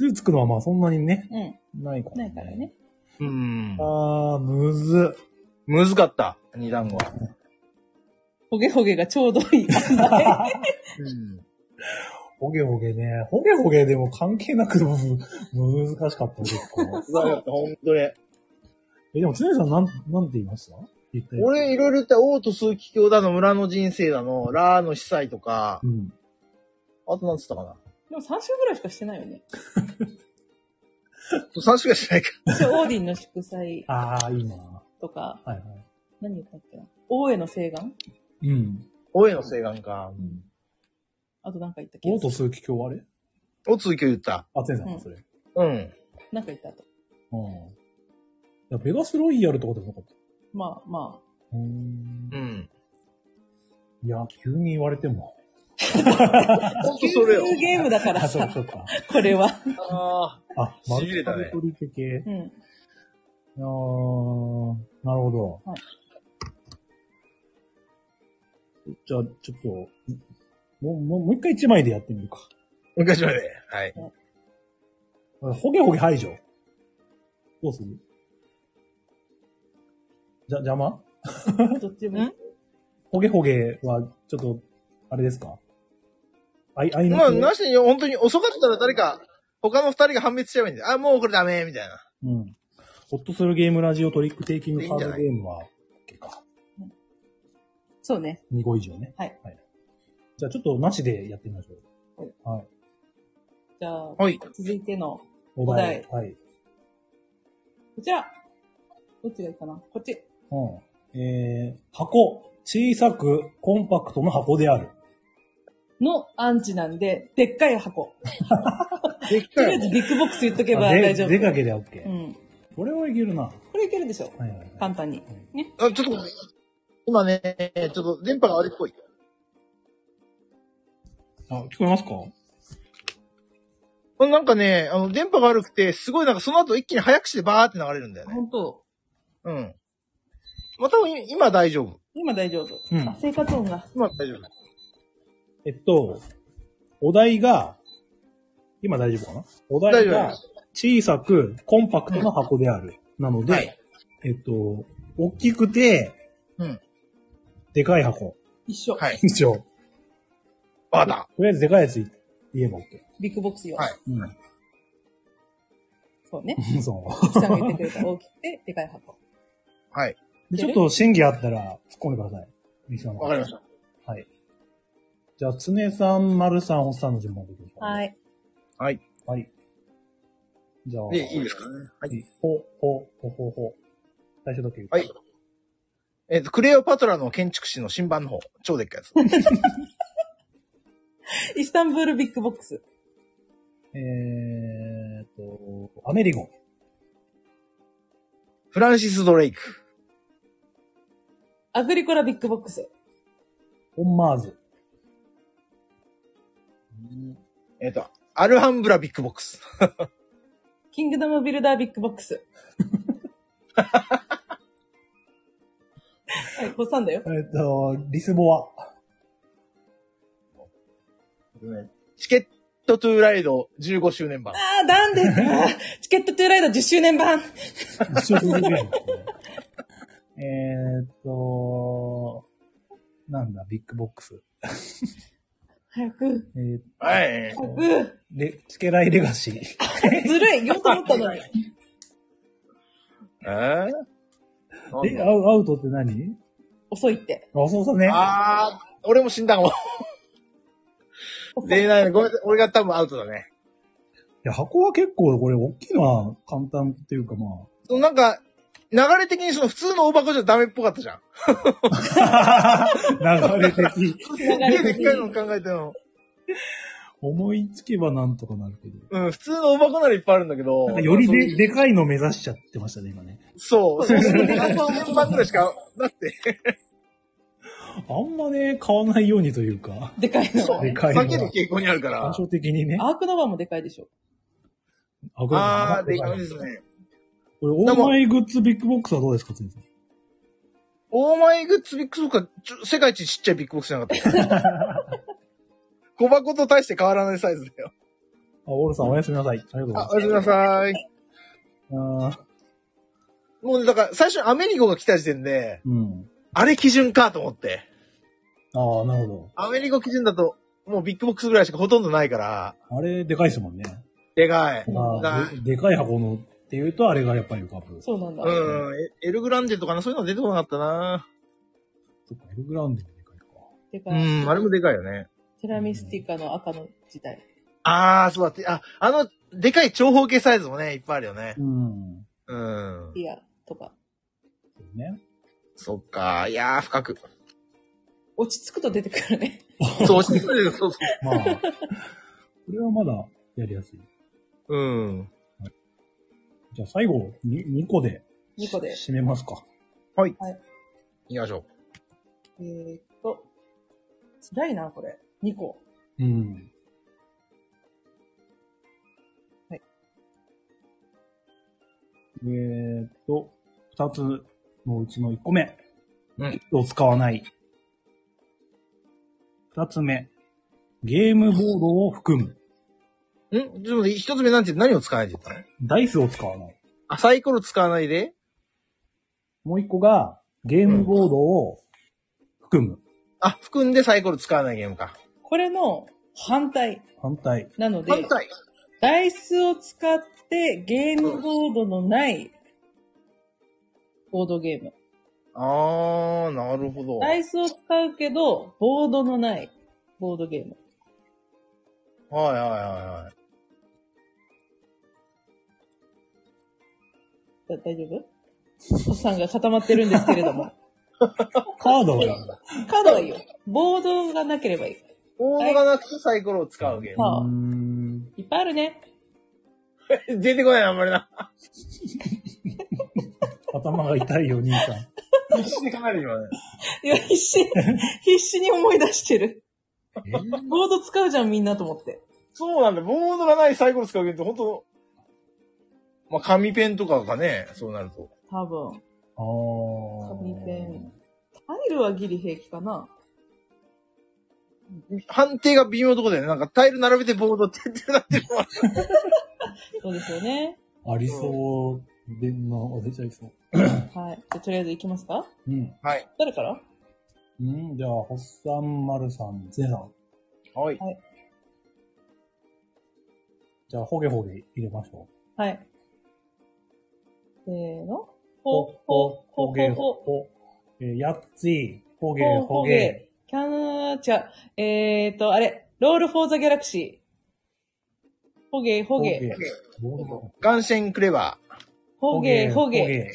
Speaker 1: 2つくのはまあそんなにね。ないから。
Speaker 2: ないからね。
Speaker 1: むず。
Speaker 3: むずかった。2単語は。
Speaker 2: ホゲホゲがちょうどいい。
Speaker 1: ホゲホゲね。ホゲホゲでも関係なく難しかった結構。
Speaker 3: 難しかった、ほんとに。
Speaker 1: でも、常さんなんて言いました
Speaker 3: 俺いろいろ言った王と枢機卿だの、村の人生だの、ラーの司祭とか、あとなんつったかな。
Speaker 2: でも3週ぐらいしかしてないよね。
Speaker 3: 3週がしないか。
Speaker 2: 私オーディンの祝祭。
Speaker 1: いいな。
Speaker 2: とか。
Speaker 1: はいはい。
Speaker 2: 何言ったっけな。王への請願？
Speaker 3: 王への請願か。
Speaker 2: あとなんか言ったっけ？
Speaker 1: 王と枢機卿あれ？
Speaker 3: 王と枢機卿言った。
Speaker 1: 常さんそれ。
Speaker 2: なんか言ったと。
Speaker 1: いや、ベガスロイヤルとかでもなかった。
Speaker 2: まあ。
Speaker 1: いや、急に言われても。
Speaker 3: ほんとそれよ。
Speaker 2: ゲームだからさ。
Speaker 1: そうか。
Speaker 2: これは。
Speaker 3: しびれたね。
Speaker 1: マルチ系。なるほど。じゃあ、ちょっと、もう一回1枚でやってみるか。
Speaker 3: もう一回1枚で。はい。
Speaker 1: ホゲホゲ排除。どうする？邪魔？
Speaker 2: どっちも？
Speaker 1: ホゲホゲは、ちょっと、あれですか？
Speaker 3: まあ、なしに、本当に遅かったら誰か、他の2人が判別しちゃえばいいんだよ。もうこれダメ、みたいな。
Speaker 1: ホッとするゲームラジオトリックテイキングカードゲームは、OK か。
Speaker 2: そうね。
Speaker 1: 2個以上ね。
Speaker 2: はい。
Speaker 1: じゃあちょっとなしでやってみましょう。はい。
Speaker 2: じゃあ、続いての
Speaker 1: お題。はい。
Speaker 2: こちら。 どっちがいいかなこっち。
Speaker 1: 箱。小さく、コンパクトの箱である。
Speaker 2: のアンチなんで、でっかい箱。
Speaker 3: でっ
Speaker 2: と
Speaker 3: かい。
Speaker 2: りあえずビッグボックス言っとけば大丈夫。
Speaker 1: でかけで OK。
Speaker 2: うん。
Speaker 1: これはいけるな。
Speaker 2: これいけるでしょ。
Speaker 1: はいはいはい。
Speaker 2: 簡単に。ね。
Speaker 3: あ、ちょっと、今ね、ちょっと電波が悪いっぽい。
Speaker 1: あ、聞こえますか？
Speaker 3: これなんかね、電波が悪くて、すごいなんかその後一気に早口でバーって流れるんだよね。
Speaker 2: 本当。
Speaker 3: うん。また今大丈夫。
Speaker 2: 今大丈夫。
Speaker 1: うん
Speaker 2: あ、生活音が。
Speaker 3: 今大丈夫。
Speaker 1: お題が、今大丈夫かな？お題が
Speaker 3: 大丈夫で、
Speaker 1: 小さく、コンパクトな箱である。なので、
Speaker 3: はい
Speaker 1: 大きくて、
Speaker 3: うん。
Speaker 1: でかい箱。
Speaker 2: 一緒。
Speaker 3: はい。
Speaker 1: 一応。
Speaker 3: わかっ
Speaker 1: とりあえずでかいやつ言えば OK。
Speaker 2: ビッグボックスよ。
Speaker 3: はい。
Speaker 1: うん。
Speaker 2: そうね。
Speaker 1: そう。
Speaker 2: 北さんが言ってくれた大きくて、でかい箱。
Speaker 3: た。はい。
Speaker 1: でちょっと審議あったら突っ込んでください。リスナーの方
Speaker 3: わかりました。
Speaker 1: はい。じゃあ、つねさん、まるさん、ほっさんの順番でいきましょう。。
Speaker 2: はいい。
Speaker 3: はい。
Speaker 1: はい。じゃあ、
Speaker 3: で、いいですかね。はい。
Speaker 1: ほ。最初だけ言う。
Speaker 3: はい。クレオパトラの建築士の新版の方。超でっかいやつ。
Speaker 2: イスタンブールビッグボックス。
Speaker 1: アメリゴン。
Speaker 3: フランシス・ドレイク。
Speaker 2: アグリコラビッグボックス。
Speaker 1: オンマーズ。
Speaker 3: アルハンブラビッグボックス。
Speaker 2: キングダムビルダービッグボックス。はい、こさんだよ。
Speaker 1: リスボア。
Speaker 3: チケットトゥーライド15周年版。
Speaker 2: あー、なんでチケットトゥーライド10周年版。
Speaker 1: 一緒続けるんですね。なんだ、ビッグボックス。
Speaker 2: 早く。
Speaker 3: はい。
Speaker 2: 早く。
Speaker 1: チケライレガシー。
Speaker 2: ずるい言おうと思ったのに。
Speaker 1: アウトって何？
Speaker 2: 遅いって。
Speaker 1: あ、そうね。
Speaker 3: 俺も死んだかも。出ないね。ごめんなさい。俺が多分アウトだね。
Speaker 1: いや、箱は結構これ大きいのは簡単っていうかまあ。
Speaker 3: なんか、流れ的にその普通の大箱じゃダメっぽかったじゃん。
Speaker 1: 流れ的。
Speaker 3: 家でっかいの考えての。
Speaker 1: 思いつけばなんとかなるけど。
Speaker 3: うん、普通の大箱ならいっぱいあるんだけど。
Speaker 1: なんかよりでかいの目指しちゃってましたね、今ね。
Speaker 3: そう。そうすると、あと4番くらいしかなくて。
Speaker 1: あんまね、買わないようにというか。
Speaker 2: でかいの。
Speaker 3: そう。
Speaker 1: でかいのは
Speaker 3: 避ける傾向にあるから
Speaker 1: 対。照的にね。
Speaker 2: アークノバもでかいでしょ。
Speaker 3: でかいですね。
Speaker 1: これ、オーマイグッズビッグボックスはどうですか、ついさん。
Speaker 3: オーマイグッズビッグボックスは世界一ちっちゃいビッグボックスじゃなかった。小箱と大して変わらないサイズだよ。
Speaker 1: オールさんおやすみなさい。ありがとうございます。
Speaker 3: おやすみなさい。もうね、だから最初にアメリゴが来た時点で、あれ基準かと思って。
Speaker 1: ああ、なるほど。
Speaker 3: アメリゴ基準だと、もうビッグボックスぐらいしかほとんどないから。
Speaker 1: あれ、でかいですもんね。
Speaker 3: でかい。
Speaker 1: でかい箱のっていうと、あれがやっぱり浮かぶ。
Speaker 2: そうなんだ。
Speaker 3: エルグランデとかな、そういうの出てこなかったな。
Speaker 1: そっか、エルグランデもでかいか。
Speaker 2: でかい。
Speaker 3: あれもでかいよね。
Speaker 2: テラミスティカの赤の時代。
Speaker 3: そうだって、でかい長方形サイズもね、いっぱいあるよね。
Speaker 2: いや、とか。
Speaker 1: そうね。
Speaker 3: そっか、いやー、深く。
Speaker 2: 落ち着くと出てくるね。
Speaker 3: そう、落ち着くよ、そうそう。
Speaker 1: まあ、これはまだやりやすい。じゃあ最後、2個で。
Speaker 2: 2個で。
Speaker 1: 締めますか。
Speaker 3: はい。行きましょ
Speaker 2: う。辛いな、これ。2個。はい。
Speaker 1: 2つのうちの1個目。
Speaker 3: うん
Speaker 1: を使わない。2つ目。ゲームボードを含む。
Speaker 3: ちょっと待って、1つ目何を使わないで言ったの？
Speaker 1: ダイスを使わない。
Speaker 3: サイコロ使わないで？
Speaker 1: もう1個が、ゲームボードを含む。
Speaker 3: 含んでサイコロ使わないゲームか。
Speaker 2: これの反対。なので、ダイスを使ってゲームボードのないボードゲーム。
Speaker 3: なるほど。
Speaker 2: ダイスを使うけど、ボードのないボードゲーム。
Speaker 3: はい。
Speaker 2: 大丈夫？ おっさんが固まってるんですけれども。
Speaker 1: カードなんだ。
Speaker 2: カードがいいよ。ボードがなければいい。
Speaker 3: ボードがなくてサイコロを使うゲーム。
Speaker 2: そういっぱいあるね。
Speaker 3: 出てこないな、あんまりな。
Speaker 1: 頭が痛いよ、兄さん。
Speaker 3: 必死で考える今ね。
Speaker 2: いや、必死に思い出してる。ボード使うじゃん、みんなと思って。
Speaker 3: そうなんだ。ボードがないサイコロ使うゲームってほんと、まあ、紙ペンとかがね、そうなると。
Speaker 2: 多分。紙
Speaker 1: 紙
Speaker 2: ペン。タイルはギリ平気かな。
Speaker 3: 判定が微妙なとこだよね。なんかタイル並べてボードって言ってるなってるのは。
Speaker 2: そうですよね。
Speaker 1: ありそうで、出ちゃいそう。
Speaker 2: はい。じゃあ、とりあえず行きますか？
Speaker 1: うん。
Speaker 3: はい。
Speaker 2: 誰から？
Speaker 1: じゃあ、ホッサン、マルさん、ゼさん。
Speaker 3: はい。
Speaker 1: じゃあ、ホゲホゲ入れましょ
Speaker 2: はい。せーの。
Speaker 1: う。ホゲホ。やっつい、ホゲホゲ。
Speaker 2: キャンチャ、あれ、ロールフォーザギャラクシー。ホゲ。
Speaker 3: ガンシェンクレバー。
Speaker 2: ホゲ。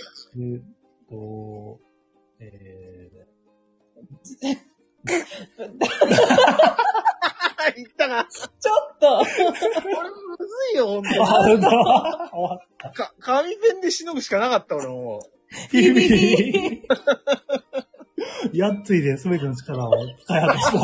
Speaker 3: 言ったな。
Speaker 2: ちょっと
Speaker 3: これむずいよ、ほんと。紙ペンでしのぐしかなかった、俺も。
Speaker 1: ビビやっついで全ての力を使い果たした。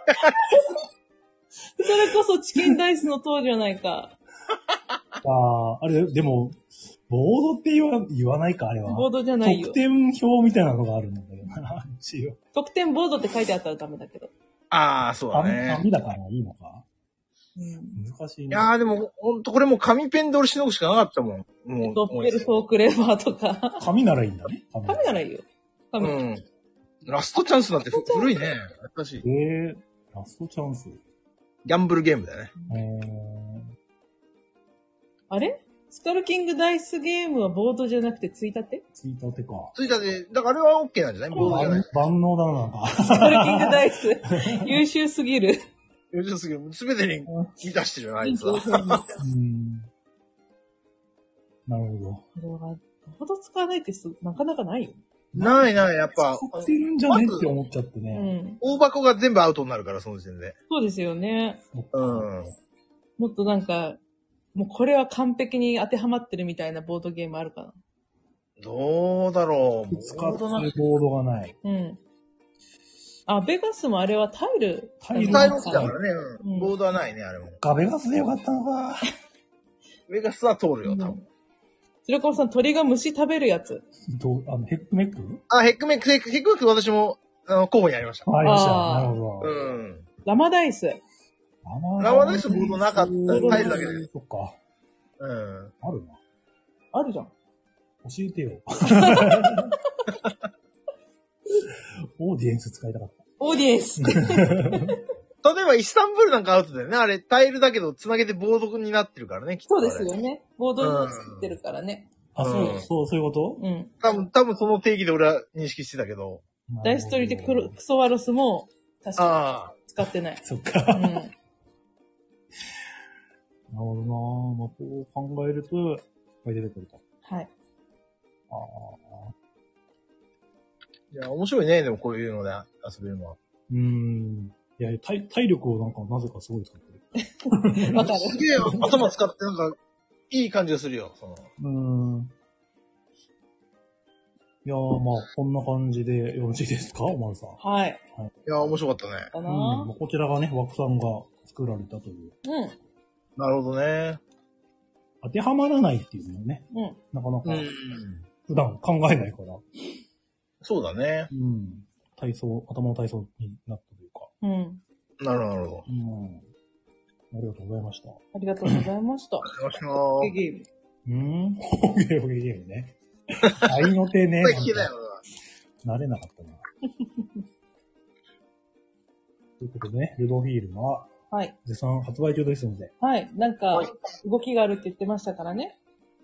Speaker 2: それこそチキンダイスの塔じゃないか。
Speaker 1: あれ、でも、ボードって言わないか、あれは。
Speaker 2: ボードじゃないよ。
Speaker 1: 得点表みたいなのがあるんだけどな、一応。
Speaker 2: 得点ボードって書いてあったらダメだけど。
Speaker 3: ああ、そうだね。
Speaker 1: 紙だからいいのか。難しいね。
Speaker 3: いやーでも、ほんとこれもう紙ペンで俺しのぐしかなかったもん。もう。
Speaker 2: ドッペルトークレバーとか。
Speaker 1: 紙ならいいんだね。
Speaker 2: 紙ならいいよ。紙。
Speaker 3: ラストチャンスなんて古いね。懐かしい。
Speaker 1: ラストチャンス。
Speaker 3: ギャンブルゲームだよね。
Speaker 2: あれスカルキングダイスゲームはボードじゃなくてついたてか。
Speaker 3: ついたて、だからあれは OK なんじゃないボードじゃない。
Speaker 1: 万能だな、なんか。
Speaker 2: スカルキングダイス。優秀すぎる。
Speaker 3: 優秀すぎる。すべてに満たしてるよ、あいつは。
Speaker 1: なるほど。
Speaker 2: これは、ボード使わないってなかなかないよ。
Speaker 3: ない、やっぱ。
Speaker 1: 使ってるんじゃねって思っちゃってね。
Speaker 3: 大箱が全部アウトになるから、その時点で。
Speaker 2: そうですよね。
Speaker 3: も
Speaker 2: っとなんか、もうこれは完璧に当てはまってるみたいなボードゲームあるかな。
Speaker 3: どうだろう。
Speaker 1: 使ってるボードがない。
Speaker 2: ベガスもあれはタイル
Speaker 3: だからね。ボードはないね、あれも。
Speaker 1: ベガスでよかったのか。
Speaker 3: ベガスは通るよ、多分。
Speaker 2: 白川さん、鳥が虫食べるやつ。
Speaker 1: ヘックメック
Speaker 3: ヘックメック私も、候補にありました。
Speaker 1: ありました。なるほど。
Speaker 2: ラマダイス。
Speaker 3: ラマダイスボードなかった。タイルだけで。
Speaker 1: そっか。あるな。
Speaker 2: あるじゃん。
Speaker 1: 教えてよ。オーディエンス使いたかった。
Speaker 2: オーディエンス。
Speaker 3: 例えばイスタンブールなんかアウトだよね。あれ、タイルだけど繋げてボードになってるからね。
Speaker 2: そうですよね。ボードに作ってるからね。
Speaker 1: そういうこと
Speaker 3: 多分その定義で俺は認識してたけど。
Speaker 2: ダイストリでクソワロスも、確かに使ってない。
Speaker 1: そっか。なるほどなぁ。こう考えると、いっぱい出てくると。
Speaker 2: はい。
Speaker 3: いや、面白いね。でもこういうので遊べるのは。
Speaker 1: いや、体力をなぜかすごい使って
Speaker 2: る。わかる。
Speaker 3: すげえ頭使っていい感じがするよ。
Speaker 1: いやー、こんな感じでよろしいですか、おまるさん。
Speaker 2: はい。
Speaker 3: いや、面白かったね。
Speaker 1: こちらがね、枠さんが作られたという。
Speaker 3: なるほどね。
Speaker 1: 当てはまらないっていうのね。なかなか、普段考えないから。
Speaker 3: そうだね。
Speaker 1: 頭の体操になったというか。
Speaker 3: なるほど。
Speaker 1: ありがとうございました。
Speaker 2: ありがとうございました。
Speaker 3: ゲ
Speaker 2: ーム。
Speaker 1: ホゲゲームね。愛の手ね。慣れなかったな。ということでね、ルドフィールは、絶賛発売中ですので。
Speaker 2: なんか、動きがあるって言ってましたからね。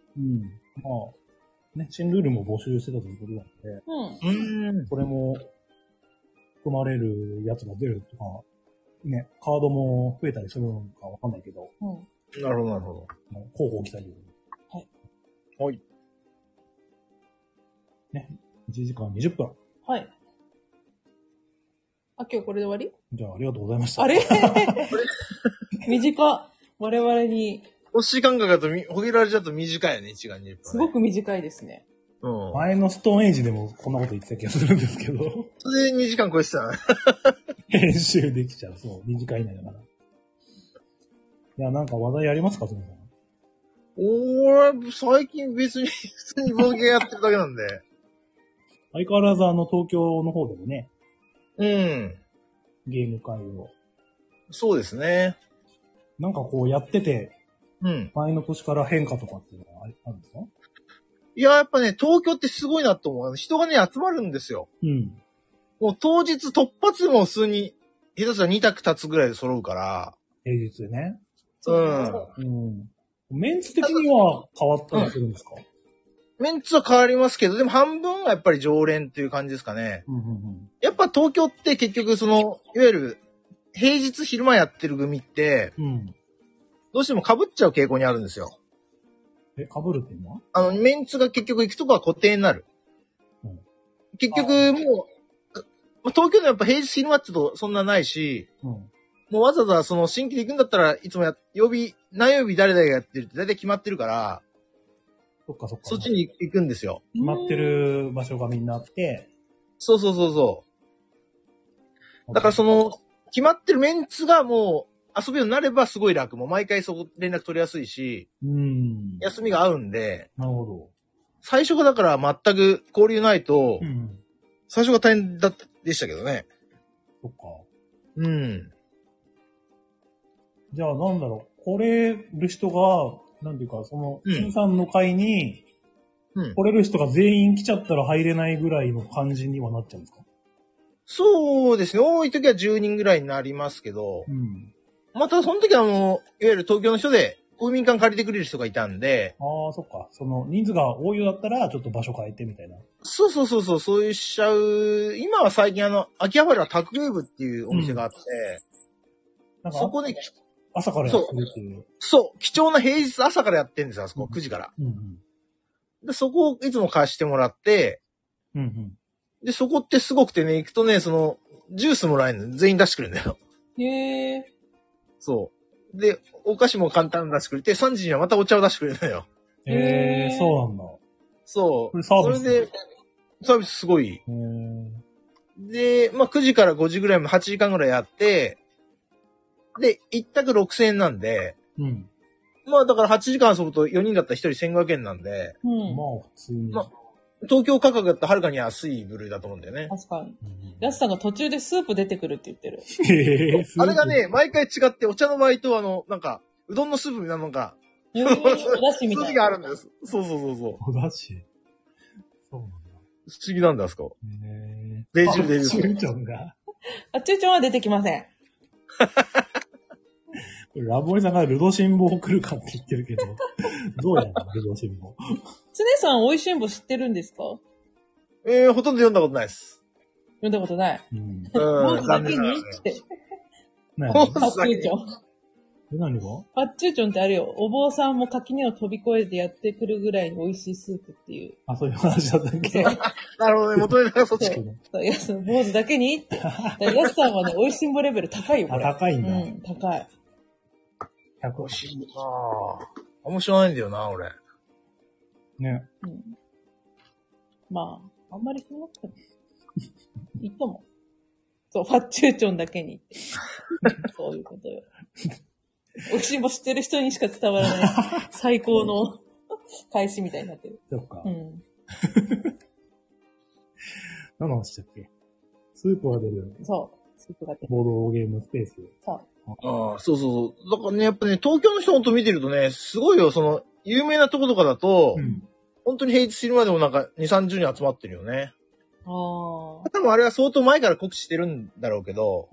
Speaker 1: 新ルールも募集してたということなので、これも、含まれるやつが出るとか、ね、カードも増えたりするのかわかんないけど。
Speaker 3: なるほど。
Speaker 1: 広報記載で。
Speaker 3: はい。
Speaker 1: ね。1時間20分。
Speaker 2: はい。あ、今日これで終わり？
Speaker 1: じゃあ、ありがとうございました。
Speaker 2: あれ短っ。我々に。
Speaker 3: 星間隔だと、ほげられちゃうと短いよね、1時間20分、ね。
Speaker 2: すごく短いですね。
Speaker 3: うん。
Speaker 1: 前のストーンエイジでもこんなこと言ってた気がするんですけど。
Speaker 3: それで2時間超えてたな。
Speaker 1: 編集できちゃう。そう。2時間以内だから。いや、なんか話題ありますか、そのさん。
Speaker 3: 俺、最近別に普通にボードゲーやってるだけなんで。
Speaker 1: 相変わらず東京の方でもね、
Speaker 3: うん。
Speaker 1: ゲーム会を。
Speaker 3: そうですね。
Speaker 1: なんかこうやってて、
Speaker 3: うん。
Speaker 1: 前の年から変化とかっていうのはあるんですか？
Speaker 3: いや、やっぱね、東京ってすごいなと思う。人がね、集まるんですよ。
Speaker 1: うん。
Speaker 3: もう当日突発も普通に、下手したら2択立つぐらいで揃うから。
Speaker 1: 平日でね。
Speaker 3: うん。
Speaker 1: メンツ的には変わったりするんですか？
Speaker 3: メンツは変わりますけど、でも半分はやっぱり常連っていう感じですかね。やっぱ東京って結局いわゆる、平日昼間やってる組って、どうしても被っちゃう傾向にあるんですよ。
Speaker 1: 被るっていうのは？
Speaker 3: メンツが結局行くとこは固定になる。結局もう、東京でやっぱ平日昼間ってとそんなないし、もうわざわざ新規で行くんだったらいつも何曜日誰々がやってるって大体決まってるから、
Speaker 1: そっか。
Speaker 3: そっちに行くんですよ。
Speaker 1: 決まってる場所がみんなあって。
Speaker 3: そう。だから決まってるメンツがもう遊ぶようになればすごい楽。もう毎回そこ連絡取りやすいし、休みが合うんで。
Speaker 1: なるほど。
Speaker 3: 最初がだから全く交流ないと、最初が大変でしたけどね。
Speaker 1: そっか。じゃあなんだろう、来れる人が、なんていうか、金さんの会に、来れる人が全員来ちゃったら入れないぐらいの感じにはなっちゃうんですか？
Speaker 3: そうですね。多い時は10人ぐらいになりますけど、またその時はいわゆる東京の人で公民館借りてくれる人がいたんで。
Speaker 1: ああ、そっか。人数が多いようだったら、ちょっと場所変えてみたいな。
Speaker 3: そう、そういうしちゃう。今は最近秋葉原タクウェブっていうお店があって、
Speaker 1: なんか
Speaker 3: そこで、
Speaker 1: 朝からやってるっていう。
Speaker 3: そう、貴重な平日朝からやってるんですよ、あそこ、9時から。で、そこをいつも貸してもらって、で、そこってすごくてね、行くとね、ジュースもらえるの、全員出してくれるんだよ。
Speaker 2: へー。
Speaker 3: そう。で、お菓子も簡単に出してくれて、3時にはまたお茶を出してくれるのよ。
Speaker 1: へー、そうなんだ。
Speaker 3: そう。
Speaker 1: これサービス？
Speaker 3: それで、サービスすごい。で、9時から5時ぐらいまで8時間ぐらいやって、で、1択6000円なんで、だから8時間遊ぶと4人だったら1人1500円なんで、
Speaker 1: まあ普通に。
Speaker 3: 東京価格だったらはるかに安い部類だと思うんだよね。
Speaker 2: 確かに。ヤスさんが途中でスープ出てくるって言ってる。
Speaker 3: あれがね、毎回違って、お茶の場合とうどんのスープみたいなのが、
Speaker 2: お出汁みたいな。
Speaker 3: 数字があるんです。そう。
Speaker 1: お出汁？そうなんだ。
Speaker 3: 不思議なんだ、あそこ。デジュ
Speaker 1: チューチョンが。
Speaker 2: チューチョンは出てきません。
Speaker 1: ラボリさんがルドシンボを来るかって言ってるけど、どうやらルドシンボ。
Speaker 2: つねさん、おいしんぼ知ってるんですか？
Speaker 3: ほとんど読んだことないです。
Speaker 2: 読んだことない。
Speaker 3: 坊
Speaker 2: 主だけにって。
Speaker 1: 何？
Speaker 2: パッチューチョン。
Speaker 1: 何が？
Speaker 2: パッチューチョンってあれよ。お坊さんも垣根を飛び越えてやってくるぐらいに美味しいスープっていう。
Speaker 1: あ、そういう話だったっけ？
Speaker 3: なるほどね、元ネタがそっち。
Speaker 2: やす、坊主だけにって。やすさんはね、美味しんぼレベル高いよ、これ。
Speaker 1: 高いんだ。
Speaker 2: 高い。
Speaker 3: 美味しいなぁ。面白ないんだよな、俺。
Speaker 1: ね。
Speaker 2: まあ、あんまり気になっても。いいとも。そう、ファッチューチョンだけにって。そういうことよ。美味しいも知ってる人にしか伝わらない最高の返しみたいになってる。
Speaker 1: そっか。何の話だっけ？スープが出る。
Speaker 2: そう。スープが出る。
Speaker 1: ボードゲームスペース。
Speaker 2: そう。
Speaker 3: ああ、そう。だからね、やっぱね、東京の人ほんと見てるとね、すごいよ、有名なとことかだと、本当に平日昼間でも2、30人集まってるよね。多分あれは相当前から告知してるんだろうけど。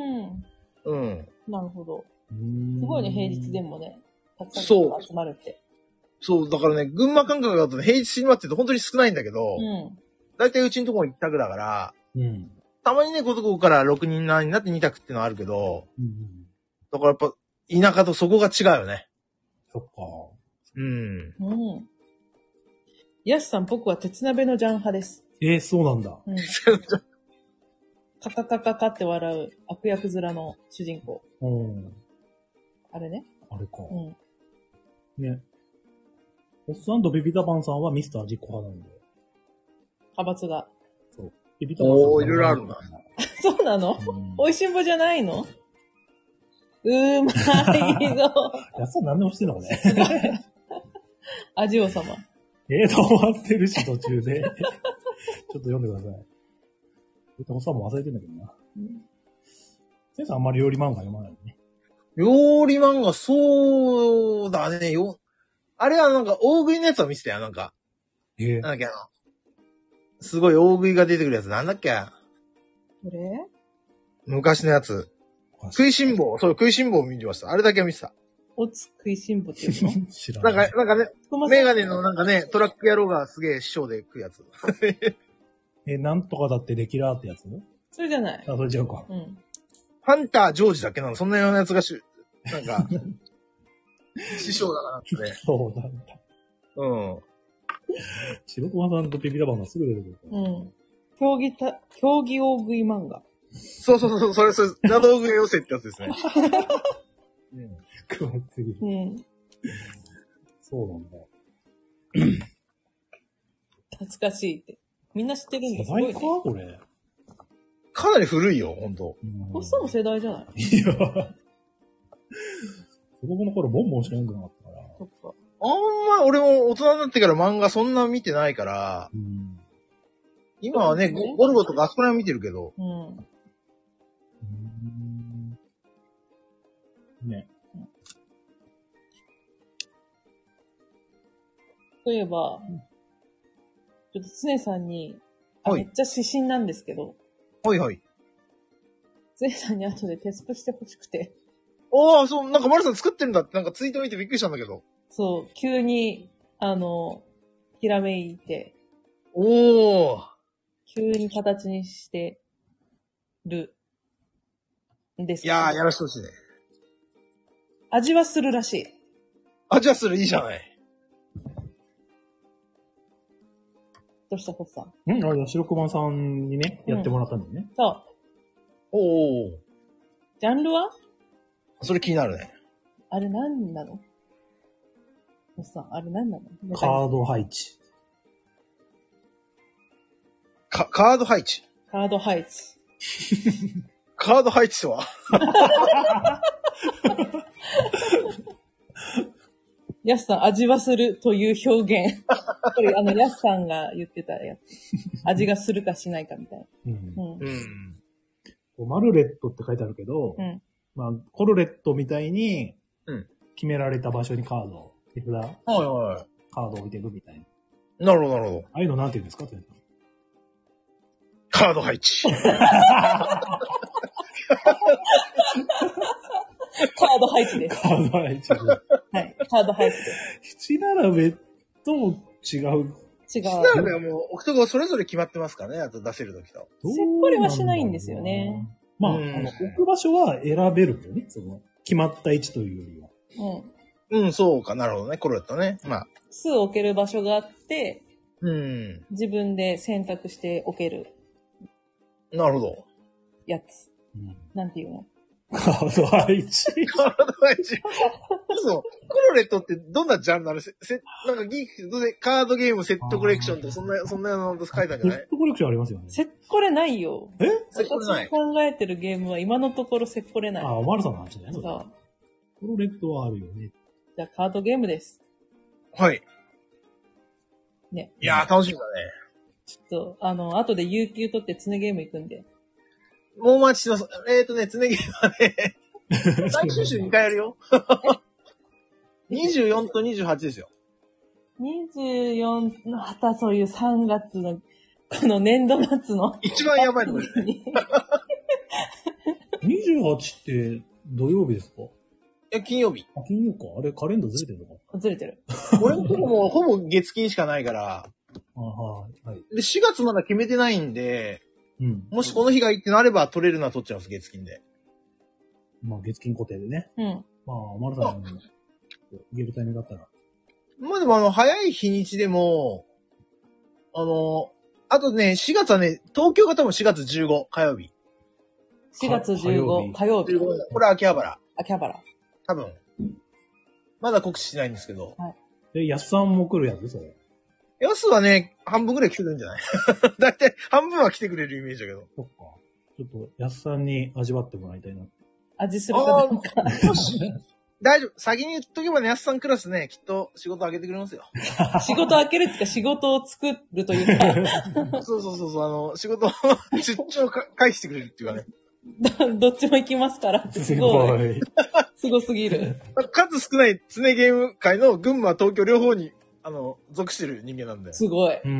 Speaker 2: なるほど。すごいね、平日でもね、たくさん集まるって。
Speaker 3: そう、だからね、群馬感覚だとね、平日昼間って言うと本当に少ないんだけど、だいたいうちのところ一択だから、たまにね、こから6人7人になって2択っていうのはあるけど、だからやっぱ、田舎とそこが違うよね。
Speaker 1: そっか。
Speaker 2: ヤスさん、僕は鉄鍋のジャン派です。
Speaker 1: そうなんだ。
Speaker 2: うん。カカカカカって笑う悪役面の主人公。あれね。
Speaker 1: あれか。
Speaker 2: うん。
Speaker 1: ね。おっさんとビビタパンさんはミスター実行派なんで。
Speaker 2: 派閥が。
Speaker 1: そう。ビビタパンさん。
Speaker 3: いろいろあるんだ。
Speaker 2: そうなの？美味しんぼじゃないの？うまいぞ。
Speaker 1: やっさん何でもしてんのね。
Speaker 2: 味王様。
Speaker 1: 止まってるし、途中で。ちょっと読んでください。おっさんも忘れてんだけどな。先生あんまり料理漫画読まないね。
Speaker 3: 料理漫画、そうだね。あれはなんか大食いのやつを見せたよ、なんか。なんだっけすごい大食いが出てくるやつ、なんだっけ
Speaker 2: これ？
Speaker 3: 昔のやつ。食いしん坊。そう、食いしん坊を見てました。あれだけは見てた。
Speaker 2: おつ食いしん坊っていうの？
Speaker 3: 知らない。なんかね、メガネのなんかね、トラック野郎がすげえ師匠で食うやつ。
Speaker 1: なんとかだってレキュラーってやつ？
Speaker 2: それじゃない。
Speaker 1: あ、それ違うか。
Speaker 2: うん。
Speaker 3: ハンタージョージだっけなのそんなようなやつがなんか、師匠だからってね。
Speaker 1: そうなんだ。
Speaker 3: うん。
Speaker 1: 白熊さんとビビタパンがすぐ出てくる。
Speaker 2: うん。競技大食い漫画。
Speaker 3: そう、それ、邪道具寄せってやつですね。
Speaker 1: うん。食わすぎる。
Speaker 2: うん。
Speaker 1: そうなんだ。
Speaker 2: 懐かしいって。みんな知ってるんだ。
Speaker 1: 世代かこれ。
Speaker 3: かなり古いよ、ほんと。
Speaker 2: ホッサンも世代じゃない？
Speaker 1: いや。子供の頃ボンボンしか読んでなかったから。
Speaker 2: そっか。
Speaker 3: あんま、俺も大人になってから漫画そんな見てないから、今はね、ゴルゴとかあそこら辺見てるけど。
Speaker 1: ね。
Speaker 2: そういえば、ちょっと常さんに、
Speaker 3: はい、
Speaker 2: めっちゃ指針なんですけど、
Speaker 3: はいはい。
Speaker 2: 常さんに後でテストしてほしくて。
Speaker 3: ああ、そう、なんかマルさん作ってるんだってなんかツイート見てびっくりしたんだけど。
Speaker 2: そう、急に、ひらめいて。
Speaker 3: おー。
Speaker 2: 急に形にしてるんです。
Speaker 3: いやー、やらしてほしいね。
Speaker 2: 味はするらしい。
Speaker 3: 味はするいいじゃない。
Speaker 2: どうしたホッサン？
Speaker 1: あれ、白熊さんにね、やってもらったんだよね。
Speaker 2: そう。
Speaker 3: おー。
Speaker 2: ジャンルは？
Speaker 3: それ気になるね。
Speaker 2: あれ何なの？ホッサン、あれ何なの？
Speaker 1: カード配置。
Speaker 3: カード配置。
Speaker 2: カード配置。
Speaker 3: カード配置とは
Speaker 2: ヤスさん、味はするという表現。これ、ヤスさんが言ってたやつ。味がするかしないかみたいな。
Speaker 1: マルレットって書いてあるけど、まあ、コルレットみたいに、決められた場所にカードを、手札、カードを置いていくみたい
Speaker 3: な。なるほど、なるほど。
Speaker 1: ああいうのなんて言うんですか？
Speaker 3: カード配置。
Speaker 2: カード配置です。
Speaker 1: カード配置。
Speaker 2: はい、カード配置です。
Speaker 1: 七並べと違う。
Speaker 2: 七
Speaker 3: 並べはもう置くとこそれぞれ決まってますからね、あと出せるときと。
Speaker 2: せっこれはしないんですよね。
Speaker 1: まあ、置く場所は選べるよね。その、決まった位置というよ
Speaker 3: りは。そうか、なるほどね。コロレットね。まあ。
Speaker 2: 数置ける場所があって、
Speaker 3: 自
Speaker 2: 分で選択して置ける。
Speaker 3: なるほど。
Speaker 2: やつ。なんていうの？
Speaker 1: カード配置。
Speaker 3: カード配置。そう。コロレットってどんなジャンルなの？なんかギーク、カードゲームセットコレクションとかそんなの書いたんじゃない？
Speaker 1: セットコレクションありますよね。
Speaker 2: セッコレないよ。
Speaker 3: セッコレない。
Speaker 2: 私考えてるゲームは今のところセッコレない。
Speaker 1: あ、おまるさんの話ね。
Speaker 2: そう。
Speaker 1: コロレットはあるよね。
Speaker 2: じゃあカードゲームです。
Speaker 3: はい。
Speaker 2: ね。
Speaker 3: いやー楽しみだね。
Speaker 2: ちょっと、後で有給取って常ゲーム行くんで。
Speaker 3: もう待ちします。常ゲームはね、最終週2回やるよ。24と28ですよ。
Speaker 2: 24、またそういう3月の、この年度末の。
Speaker 3: 一番やばいのこれ。
Speaker 1: 28って土曜日ですか？
Speaker 3: いや、金曜日。
Speaker 1: あ、金曜か。あれ、カレンダーずれてるのか？
Speaker 2: ずれてる。
Speaker 3: 俺のとこもほぼ月金しかないから。
Speaker 1: はい。
Speaker 3: で、4月まだ決めてないんで、もしこの日がいいってなれば取れるのは取っちゃいます、月金で。
Speaker 1: まあ、月金固定でね。まあ、マルさんに行けるタイミングだったら。
Speaker 3: まあでも早い日にちでも、 あとね、4月はね、東京が多分4月15火曜日。
Speaker 2: 4月15、火曜日。
Speaker 3: これ秋葉原。
Speaker 2: 秋葉原。
Speaker 3: 多分。まだ告知しないんですけど。
Speaker 1: で、安さんも来るやつそれ。
Speaker 3: ヤスはね、半分くらい来てくれるんじゃないだいたい半分は来てくれるイメージだけど。
Speaker 1: そっか。ちょっと、安さんに味わってもらいたいな。
Speaker 2: 味するかどうか。
Speaker 3: 大丈夫。先に言っとけばね、ヤスさんクラスね、きっと仕事あげてくれますよ。
Speaker 2: 仕事開けるっていうか仕事を作るというか。
Speaker 3: そう、仕事、出張回避してくれるっていうかね。
Speaker 2: どっちも行きますからってすごい。すごすぎる。
Speaker 3: 数少ない常ゲーム界の群馬、東京両方に、属してる人間なんで。
Speaker 2: すごい。
Speaker 1: うん。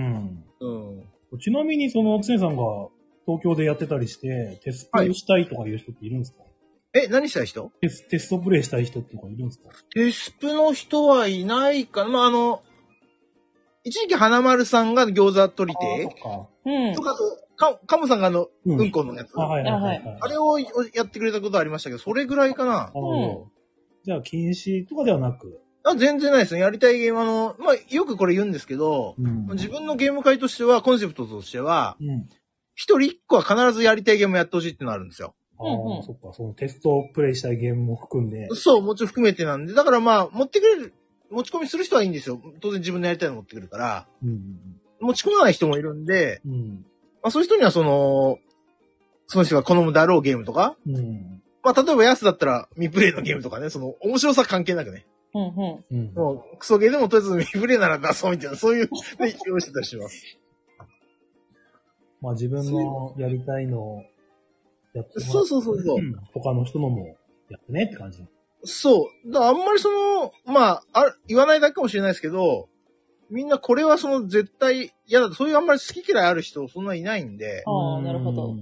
Speaker 3: うん。
Speaker 1: ちなみに、常さんが東京でやってたりして、テストしたいとかいう人っているんですか？
Speaker 3: 何したい人？
Speaker 1: テストプレイしたい人っていうかいるんですか？
Speaker 3: テスプの人はいないかな。まあ、一時期花丸さんが餃子取りて
Speaker 2: うん。
Speaker 3: とかと、カムさんがうんこのやつ。
Speaker 1: はいはいはい。
Speaker 3: あれをやってくれたことありましたけど、それぐらいかな。
Speaker 1: じゃあ、禁止とかではなく。
Speaker 3: 全然ないですね。やりたいゲームまあ、よくこれ言うんですけど、自分のゲーム会としては、コンセプトとしては、一人一個は必ずやりたいゲームやってほしいってのあるんですよ。
Speaker 1: そっか、そのテストプレイしたいゲームも含んで。
Speaker 3: そう、もちろん含めてなんで、だからまあ、持ち込みする人はいいんですよ。当然自分でやりたいの持ってくるから、持ち込まない人もいるんで、まあそういう人にはその人が好むだろうゲームとか、まあ例えばヤスだったら未プレイのゲームとかね、面白さ関係なくね。もう、クソゲーでもとりあえず未プレイなら出そうみたいな、そういう、ね、用意してたりします。
Speaker 1: まあ自分のやりたいのをやって
Speaker 3: そう。
Speaker 1: 他の人のもやってねって感じ。
Speaker 3: そう。だからあんまりまあ、言わないだけかもしれないですけど、みんなこれは絶対嫌だと、そういうあんまり好き嫌いある人そんないないんで。
Speaker 2: ああ、なるほど。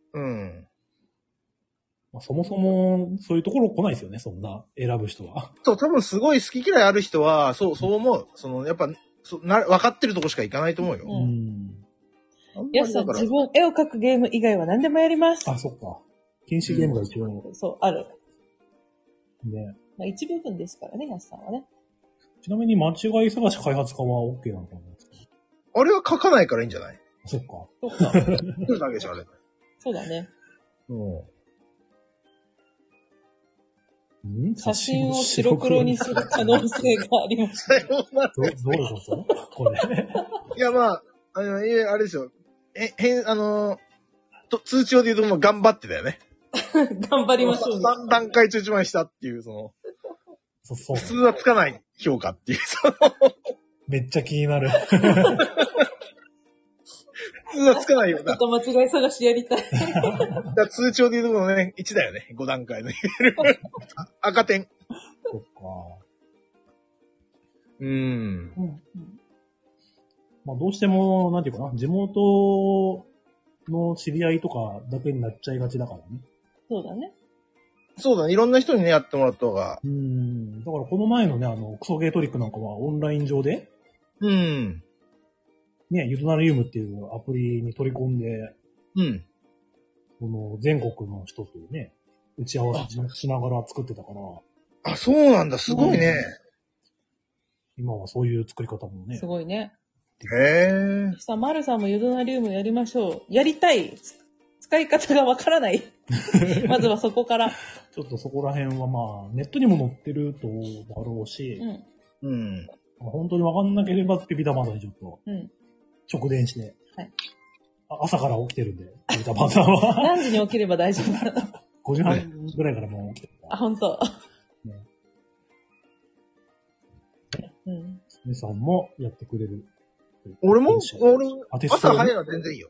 Speaker 1: まあ、そもそもそういうところ来ないですよね、そんな選ぶ人は。
Speaker 3: そう、多分すごい好き嫌いある人は、そう思う。やっぱ、分かってるとこしか行かないと思うよ。
Speaker 2: やすさん、自分絵を描くゲーム以外は何でもやります。
Speaker 1: あ、そっか。禁止ゲームが一応。
Speaker 2: そう、ある。
Speaker 1: ね。
Speaker 2: まあ、一部分ですからね、やすさんはね。
Speaker 1: ちなみに間違い探し開発家は OK なのかな？
Speaker 3: あれは書かないからいいんじゃない？
Speaker 1: そっか。
Speaker 2: そっか。
Speaker 3: 来るだけじゃあれ。
Speaker 2: そうだね。写真を白黒にする可能性があります。
Speaker 3: どういう
Speaker 1: ことこれ。
Speaker 3: いや、まあ、あれですよ。通知表で言うともう頑張ってたよね。
Speaker 2: 頑張りましょう、ね。
Speaker 3: 3段階通知前したっていう、
Speaker 1: そう
Speaker 3: 普通はつかない評価っていう、
Speaker 1: めっちゃ気になる。
Speaker 3: 普通はつかないよな。
Speaker 2: ちょっと間違い探しやりたい。
Speaker 3: だ通帳で言うとこのね、1だよね。5段階の。赤点。
Speaker 1: そっか。まあどうしても、なんていうかな、地元の知り合いとかだけになっちゃいがちだからね。
Speaker 2: そうだね。
Speaker 3: そうだね。いろんな人にね、やってもらった方が。
Speaker 1: だからこの前のね、クソゲートリックなんかはオンライン上で、ね、ユトナリウムっていうアプリに取り込んで、この全国の人とね、打ち合わせしながら作ってたから。
Speaker 3: あ、そうなんだ。すごいね。
Speaker 1: 今はそういう作り方もね。
Speaker 2: すごいね。
Speaker 3: へ
Speaker 2: さあ、マルさんもユトナリウムやりましょう。やりたい。使い方がわからない。まずはそこから。
Speaker 1: ちょっとそこら辺はまあ、ネットにも載ってるとだろうし、本当にわかんなければピピタパンダにちょっと、直電して、朝から起きてるんで、ピピタパンダは。
Speaker 2: 何時に起きれば大丈夫なの？
Speaker 1: 5 時半ぐらいからもう起きてる。
Speaker 2: あ、本当。
Speaker 1: 皆さんもやってくれる。
Speaker 3: 俺朝早いのは全然いいよ。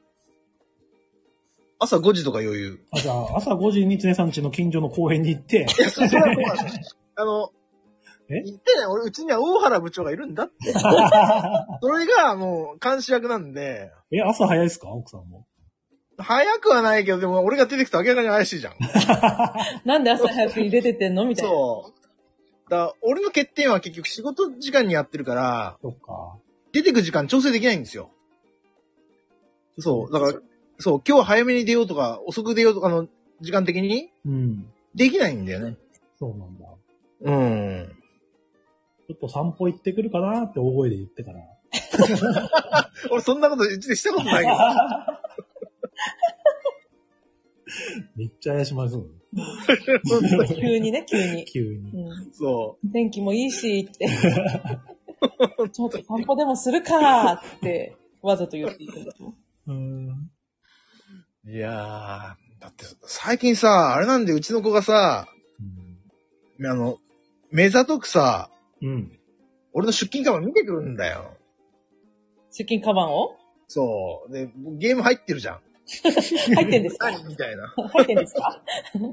Speaker 3: 朝5時とか余裕。
Speaker 1: じゃあ、朝5時に常さん家の近所の公園に行って。
Speaker 3: いや、それはそうなん言ってない。俺、うちには大原部長がいるんだって。それがもう監視役なんで。
Speaker 1: 朝早いですか奥さんも。
Speaker 3: 早くはないけど、でも俺が出てくと明らかに怪しいじゃん。
Speaker 2: なんで朝早くに出てってんのみたいな。
Speaker 3: そう。俺の欠点は結局仕事時間にやってるから、
Speaker 1: そっか。
Speaker 3: 出てく時間調整できないんですよ。そう。だから、そう、今日は早めに出ようとか、遅く出ようとかの時間的に、できないんだよね。
Speaker 1: そうなんだ。
Speaker 3: ち
Speaker 1: ょっと散歩行ってくるかなって大声で言ってから。
Speaker 3: 俺そんなことうちでしたことないけど。
Speaker 1: めっちゃ怪しまれそう
Speaker 2: 急にね、急に。
Speaker 1: 急に。
Speaker 3: そ
Speaker 2: 天気もいいし、って。ちょっと散歩でもするかって、わざと言っていたんだと。
Speaker 3: いやー、だって最近さ、あれなんでうちの子がさ、目ざとくさ、俺の出勤カバン見てくるんだよ。
Speaker 2: 出勤カバンを
Speaker 3: そう。で、ゲーム入ってるじゃん。
Speaker 2: 入ってんですか
Speaker 3: 何みたいな。
Speaker 2: 入ってんですか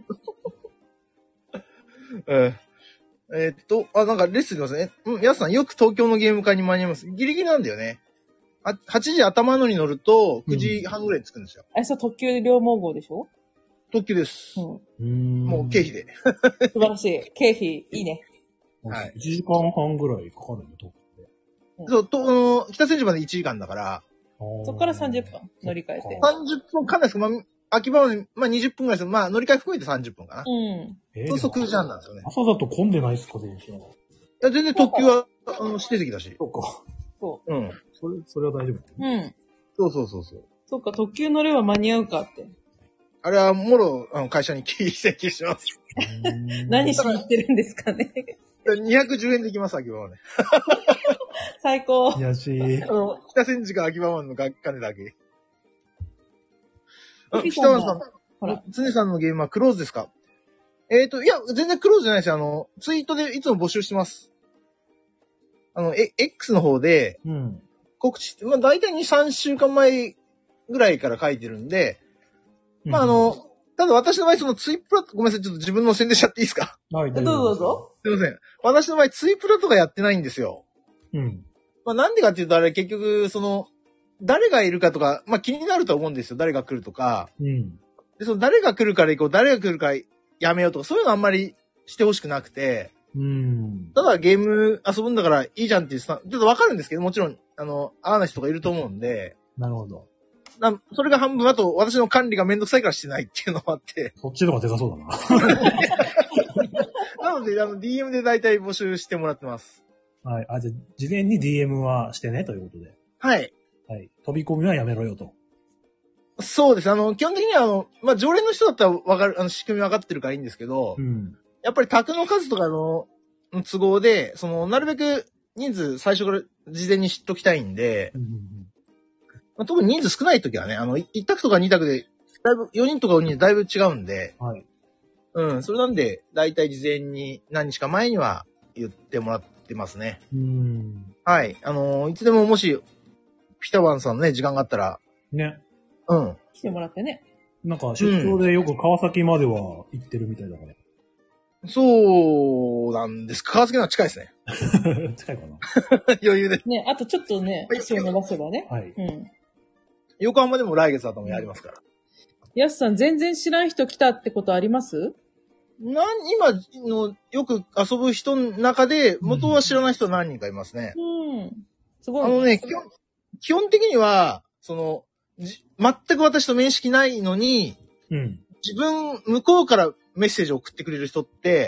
Speaker 3: なんかレッスンでますね。皆さんよく東京のゲーム会に間に合います。ギリギリなんだよね。8時頭のに乗ると9時半ぐらいに着くんですよ。
Speaker 2: そう、特急両毛号でしょ？
Speaker 3: 特急です。もう経費で。
Speaker 2: 素晴らしい。経費、いいね。
Speaker 1: はい。1時間半ぐらいかかるの、特急で。
Speaker 3: そう、北千住まで1時間だから。
Speaker 2: そっから30分乗り換えて。
Speaker 3: 30分かんないですけど、秋葉原、20分ぐらいですけど、乗り換え含めて30分かな。そうすると9時半なんですよね。
Speaker 1: 朝だと混んでないですか、電車。い
Speaker 3: や、全然特急は、指定席だし。
Speaker 1: そうか。
Speaker 2: そう。
Speaker 1: それは大丈夫。
Speaker 3: そう。
Speaker 2: そっか、特急乗れば間に合うかって。
Speaker 3: あれは、もろ、会社に請求します。
Speaker 2: 何しに行ってるんですかね。
Speaker 3: 210円で行きます、秋葉原ね。
Speaker 2: 最高。
Speaker 1: いやしい。
Speaker 3: 北千住か秋葉原の金だけ。北原さん、
Speaker 2: ほら。
Speaker 3: 常さんのゲームはクローズですか？いや、全然クローズじゃないですよ。ツイートでいつも募集してます。X の方で、告知って、大体2、3週間前ぐらいから書いてるんで、ただ私の場合、そのツイプラ、ごめんなさい、ちょっと自分の宣伝しちゃっていいですか？
Speaker 1: はい、
Speaker 2: どうぞ。
Speaker 3: すいません。私の場合、ツイプラとかやってないんですよ。なんでかっていうと、あれ結局、誰がいるかとか、気になると思うんですよ。誰が来るとか。で、誰が来るから行こう、誰が来るからやめようとか、そういうのあんまりしてほしくなくて。ただゲーム遊ぶんだからいいじゃんっていう、ちょっとわかるんですけど、もちろん、合わない人とかいると思うんで。
Speaker 1: なるほど。
Speaker 3: それが半分、あと、私の管理がめんどくさいからしてないっていうのもあって。
Speaker 1: そっちの方がでかそうだな。
Speaker 3: なので、DM で大体募集してもらってます。
Speaker 1: はい。じゃあ、事前に DM はしてね、ということで。
Speaker 3: はい。
Speaker 1: はい。飛び込みはやめろよと。
Speaker 3: そうです。基本的には、常連の人だったらわかる、仕組み分かってるからいいんですけど、やっぱり卓の数とかの都合で、なるべく人数最初から事前に知っときたいんで、特に人数少ない時はね、1択とか2択で、だいぶ、4人とか5人でだいぶ違うんで、それなんで、だいたい事前に何日か前には言ってもらってますね。はい。いつでももし、ピタワンさんのね、時間があったら。
Speaker 1: ね。
Speaker 2: 来てもらってね。
Speaker 1: なんか、出張でよく川崎までは行ってるみたいだから。
Speaker 3: そうなんです。川崎のは近いですね。
Speaker 1: 近いかな。
Speaker 3: 余裕で。
Speaker 2: ね、あとちょっとね、足を伸ばせばね。
Speaker 1: はい。
Speaker 3: 横浜でも来月だともやりますから。
Speaker 2: やすさん、全然知らん人来たってことあります？
Speaker 3: 今のよく遊ぶ人の中で、元は知らない人何人かいますね。
Speaker 2: すごい。
Speaker 3: 基本的には、全く私と面識ないのに、向こうからメッセージを送ってくれる人って、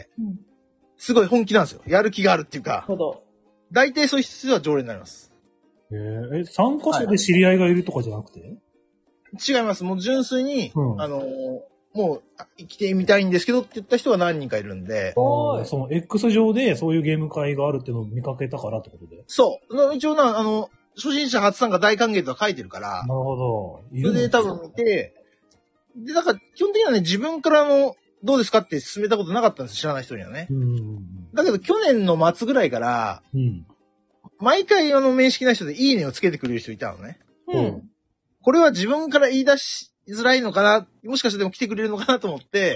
Speaker 3: すごい本気なんですよ。やる気があるっていうか。大体そういう人は常連になります。
Speaker 1: 参加者で知り合いがいるとかじゃなくて？
Speaker 3: 違います。もう純粋に、もう、来てみたいんですけどって言った人が何人かいるんで。
Speaker 1: その X 上でそういうゲーム会があるっていうのを見かけたからってことで。
Speaker 3: そう。一応初心者初参加大歓迎とか書いてるから。
Speaker 1: なるほど。
Speaker 3: それで多分見て、で、だから基本的にはね、自分からどうですかって勧めたことなかったんです、知らない人にはね。だけど去年の末ぐらいから、毎回面識ない人でいいねをつけてくれる人いたのね。これは自分から言い出しづらいのかな、もしかしてでも来てくれるのかなと思って、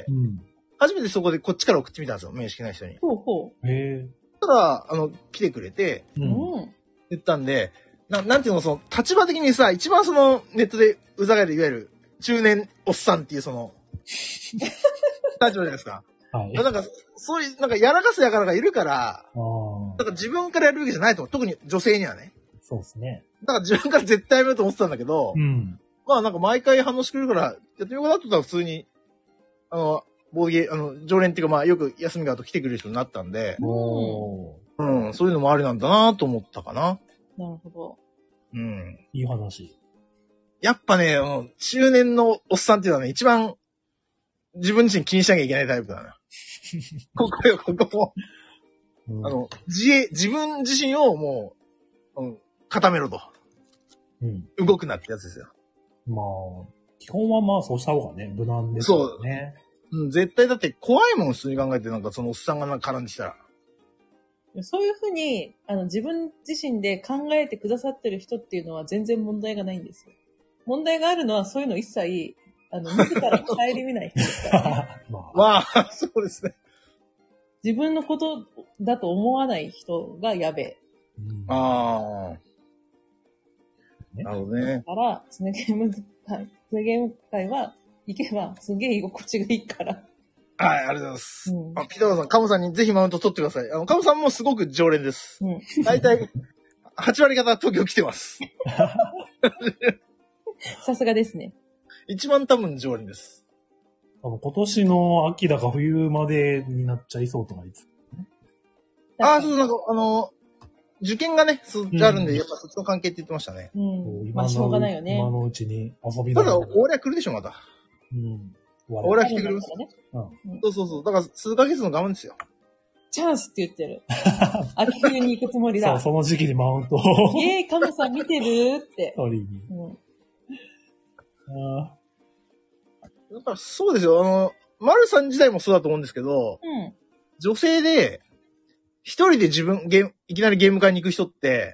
Speaker 3: 初めてそこでこっちから送ってみたんですよ、面識ない人に。ただ、来てくれて、言ったんで、なんていうの、立場的にさ、一番ネットでうざがる、いわゆる、中年おっさんっていう立場じゃないですか。なんか、そういう、なんか、やらかすやからがいるから、なんか自分からやるわけじゃないと思う。特に女性にはね。
Speaker 1: そうですね。
Speaker 3: だから自分から絶対やめようと思ってたんだけど、なんか毎回反応してくれるから、やってみようかなと思ったら普通に、ボードゲー、常連っていうかよく休みがあると来てくれる人になったんで、そういうのもありなんだなと思ったかな。
Speaker 2: なるほど。
Speaker 3: うん。
Speaker 1: いい話。
Speaker 3: やっぱね、中年のおっさんっていうのはね、一番自分自身気にしなきゃいけないタイプだな。ここよ、ここも。
Speaker 1: うん、
Speaker 3: 自分自身をもう、固めろと。
Speaker 1: うん。
Speaker 3: 動くなってやつですよ。
Speaker 1: まあ、基本はまあそうした方がね、無難ですよね。
Speaker 3: そう。うん、絶対だって怖いもん、普通に考えて、なんかそのおっさんがなんか絡んできたら。
Speaker 2: そういうふうに、自分自身で考えてくださってる人っていうのは全然問題がないんですよ。問題があるのはそういうの一切、自ら顧みない人ですからね。
Speaker 3: まあ、そうですね。
Speaker 2: 自分のことだと思わない人がやべえ。
Speaker 3: ああ。なるほどね。
Speaker 2: だから、常ゲーム会は、行けばすげえ居心地がいいから。
Speaker 3: はい、ありがとうございます。ピタゴラさん、カモさんにぜひマウント取ってください。カモさんもすごく常連です。大体、8割方東京来てます。
Speaker 2: さすがですね。
Speaker 3: 一番多分常連です。
Speaker 1: 今年の秋だか冬までになっちゃいそうとか言って
Speaker 3: た。ああ、そう、なんか、受験がね、あるんで、やっぱそっちの関係って言ってましたね。
Speaker 2: まあ、しょうがないよね。
Speaker 1: 今のうちに遊びだ。
Speaker 3: ただ、俺は来るでしょ、また。俺は来てくれる。そう。だから、数ヶ月の我慢ですよ。
Speaker 2: チャンスって言ってる。秋冬に行くつもりだ。
Speaker 1: そう、その時期にマウントを。
Speaker 2: カモさん見てるって。
Speaker 1: 取りに。
Speaker 3: だからそうですよ。丸さん自体もそうだと思うんですけど、女性で、一人でいきなりゲーム会に行く人って、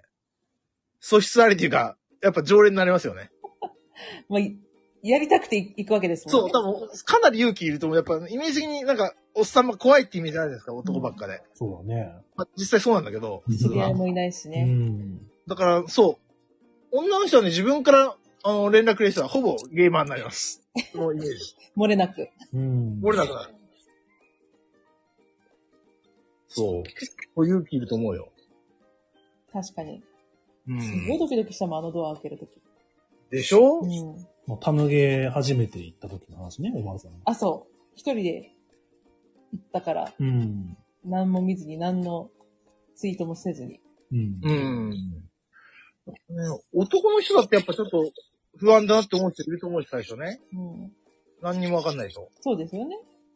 Speaker 3: 素質ありっていうか、やっぱ常連になりますよね。
Speaker 2: まあ、やりたくて行くわけですもんね。
Speaker 3: そう、多分、かなり勇気いると思う。やっぱ、イメージ的になんか、おっさんも怖いってイメージあるじゃないですか、男ばっかで。
Speaker 1: そうだね。
Speaker 3: まあ、実際そうなんだけど。
Speaker 2: 知り合いもいないしね。
Speaker 3: だから、そう。女の人はね、自分から、連絡くれる人はほぼゲーマーになります。そのイメージ。
Speaker 2: 漏れなく。
Speaker 3: 漏れなくなる。そう。結構勇気いると思うよ。
Speaker 2: 確かに。すごいドキドキしたもん、あのドア開けるとき。
Speaker 3: でしょ？
Speaker 1: タムゲー初めて行った時の話ね、おばあさん。
Speaker 2: あ、そう。一人で行ったから。何も見ずに、何のツイートもせずに。
Speaker 3: 男の人だってやっぱちょっと不安だなって思う人いると思うし、最初ね。何にもわかんないでしょ。
Speaker 2: そうですよね。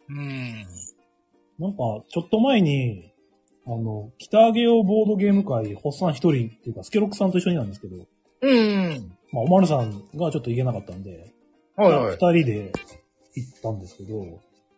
Speaker 1: なんか、ちょっと前に、北上用ボードゲーム会、ホッサン一人っていうか、スケロックさんと一緒になんですけど、まあ、おまるさんがちょっと行けなかったんで、二人で行ったんですけど、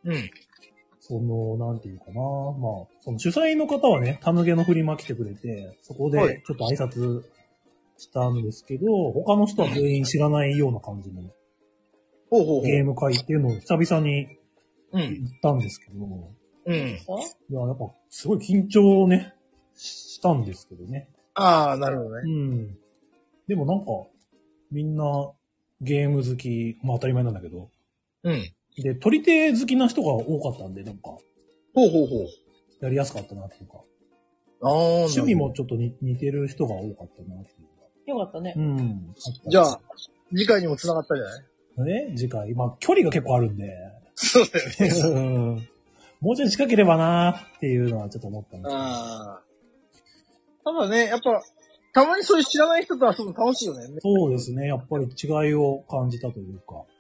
Speaker 1: なんていうかな、まあ、その主催の方はね、タムゲのフリマ来てくれて、そこでちょっと挨拶したんですけど、他の人は全員知らないような感じのゲーム会っていうのを久々に行ったんですけど、いや、やっぱすごい緊張をね、したんですけどね。
Speaker 3: ああ、なるほどね。
Speaker 1: でもなんか、みんなゲーム好き、まあ当たり前なんだけど、で、取り手好きな人が多かったんで、なんか、やりやすかったなっていうか、趣味もちょっと似てる人が多かったなっていうか。
Speaker 2: よかったね。
Speaker 3: じゃあ、次回にも繋がったんじゃない？
Speaker 1: 次回。まあ、距離が結構あるんで。
Speaker 3: そうだよ
Speaker 1: ね。もうちょい近ければなーっていうのはちょっと思ったんですけど。
Speaker 3: ただね、やっぱ、たまにそういう知らない人と遊ぶの楽しいよね。
Speaker 1: そうですね。やっぱり違いを感じたというか。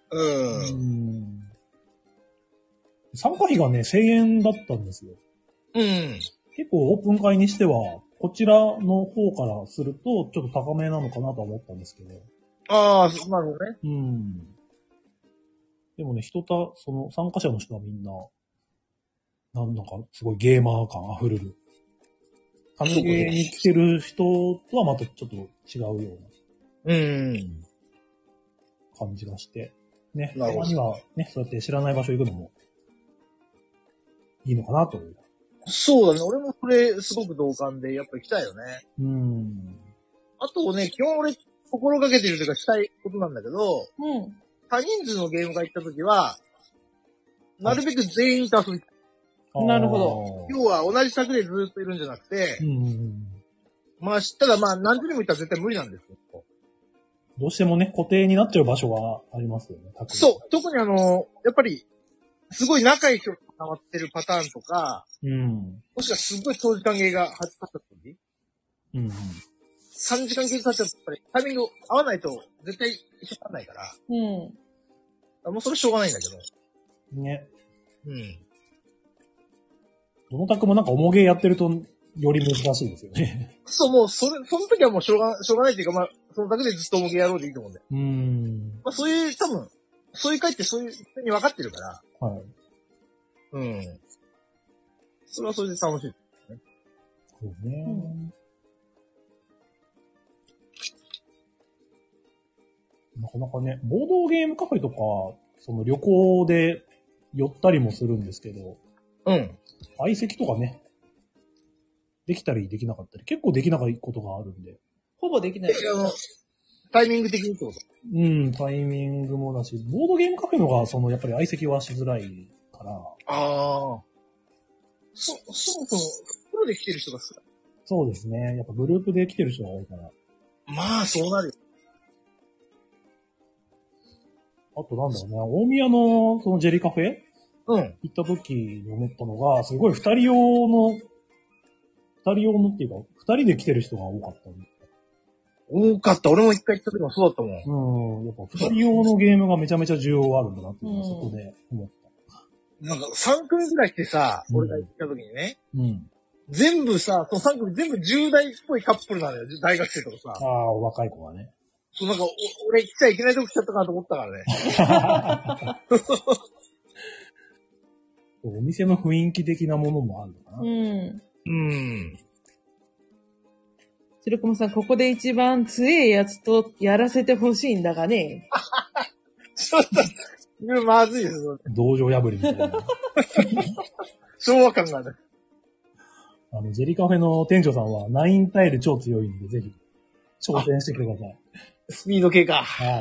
Speaker 1: 参加費がね、1000円だったんですよ。結構オープン会にしては、こちらの方からすると、ちょっと高めなのかなと思ったんですけど。
Speaker 3: なるほどね。
Speaker 1: でもね、その参加者の人はみんな、なんかすごいゲーマー感溢れる。タムゲーに来てる人とはまたちょっと違うような感じがして。ね。たまにはね、そうやって知らない場所行くのもいいのかなという。
Speaker 3: そうだね。俺もこれすごく同感で、やっぱ行きたいよね。あとね、基本俺心がけてるというかしたいことなんだけど、多人数のゲームが行った時は、なるべく全員と遊びたい。
Speaker 2: なるほど。
Speaker 3: 要は同じ柵でずっといるんじゃなくて、まあ、ただまあ何十人もいたら絶対無理なんですよ。
Speaker 1: どうしてもね、固定になっちゃう場所がありますよね。
Speaker 3: そう。特にやっぱり、すごい仲いい人が溜まってるパターンとか、もしくはすごい長時間ゲーが始まった時、 3時間経過しちゃったら、タイミング合わないと絶対一緒にならないから。もうそれしょうがないんだけど。
Speaker 1: ね。
Speaker 3: うん。
Speaker 1: どのタクもなんか重ゲーやってると、より難しいですよね。
Speaker 3: そう、もう、その時はもうしょうがないっていうか、まあ、そのだけでずっと重ゲーやろうでいいと思うんだよ。まあ、そういう、多分、そういう回ってそういうふうに分かってるから。
Speaker 1: はい。
Speaker 3: うん。それはそれで楽しい、ね。
Speaker 1: そうですね。なかなかね、ボードゲームカフェとか、その旅行で寄ったりもするんですけど、
Speaker 3: うん。
Speaker 1: 相席とかね、できたりできなかったり、結構できなかったことがあるんで。
Speaker 2: ほぼできない。
Speaker 3: タイミング的にってこと？
Speaker 1: うん、タイミングもだし、ボードゲームカフェのが、やっぱり相席はしづらいから。
Speaker 3: ああ。そもそも、プロで来てる人が少ない。
Speaker 1: そうですね。やっぱグループで来てる人が多いから。
Speaker 3: まあ、そうなるよ。
Speaker 1: あとなんだろうね、大宮のそのジェリカフェ
Speaker 3: うん。
Speaker 1: 行った時に思ったのが、すごい二人用っていうか、二人で来てる人が多かったんで。
Speaker 3: 多かった。俺も一回行った時もそうだったも
Speaker 1: ん。やっぱ二人用のゲームがめちゃめちゃ需要あるんだなっていうのはそこで思った。
Speaker 3: なんか3組ぐらい来てさ、俺が行った時にね。
Speaker 1: うん。
Speaker 3: 全部さ、その3組全部10代っぽいカップルなのよ。大学生とかさ。
Speaker 1: ああ、若い子はね。
Speaker 3: そう、なんか、俺来ちゃいけないとこ来ちゃったかなと思ったからね。
Speaker 1: お店の雰囲気的なものもあるのかな。
Speaker 2: 白駒さん、ここで一番強いやつとやらせてほしいんだがね。
Speaker 3: ちょっと、まずいですよ。
Speaker 1: 道場破りみたいな。
Speaker 3: 昭和感がある。
Speaker 1: ジェリカフェの店長さんは9タイル超強いんで、ぜひ、挑戦してください。
Speaker 3: スピード系か。
Speaker 1: はい。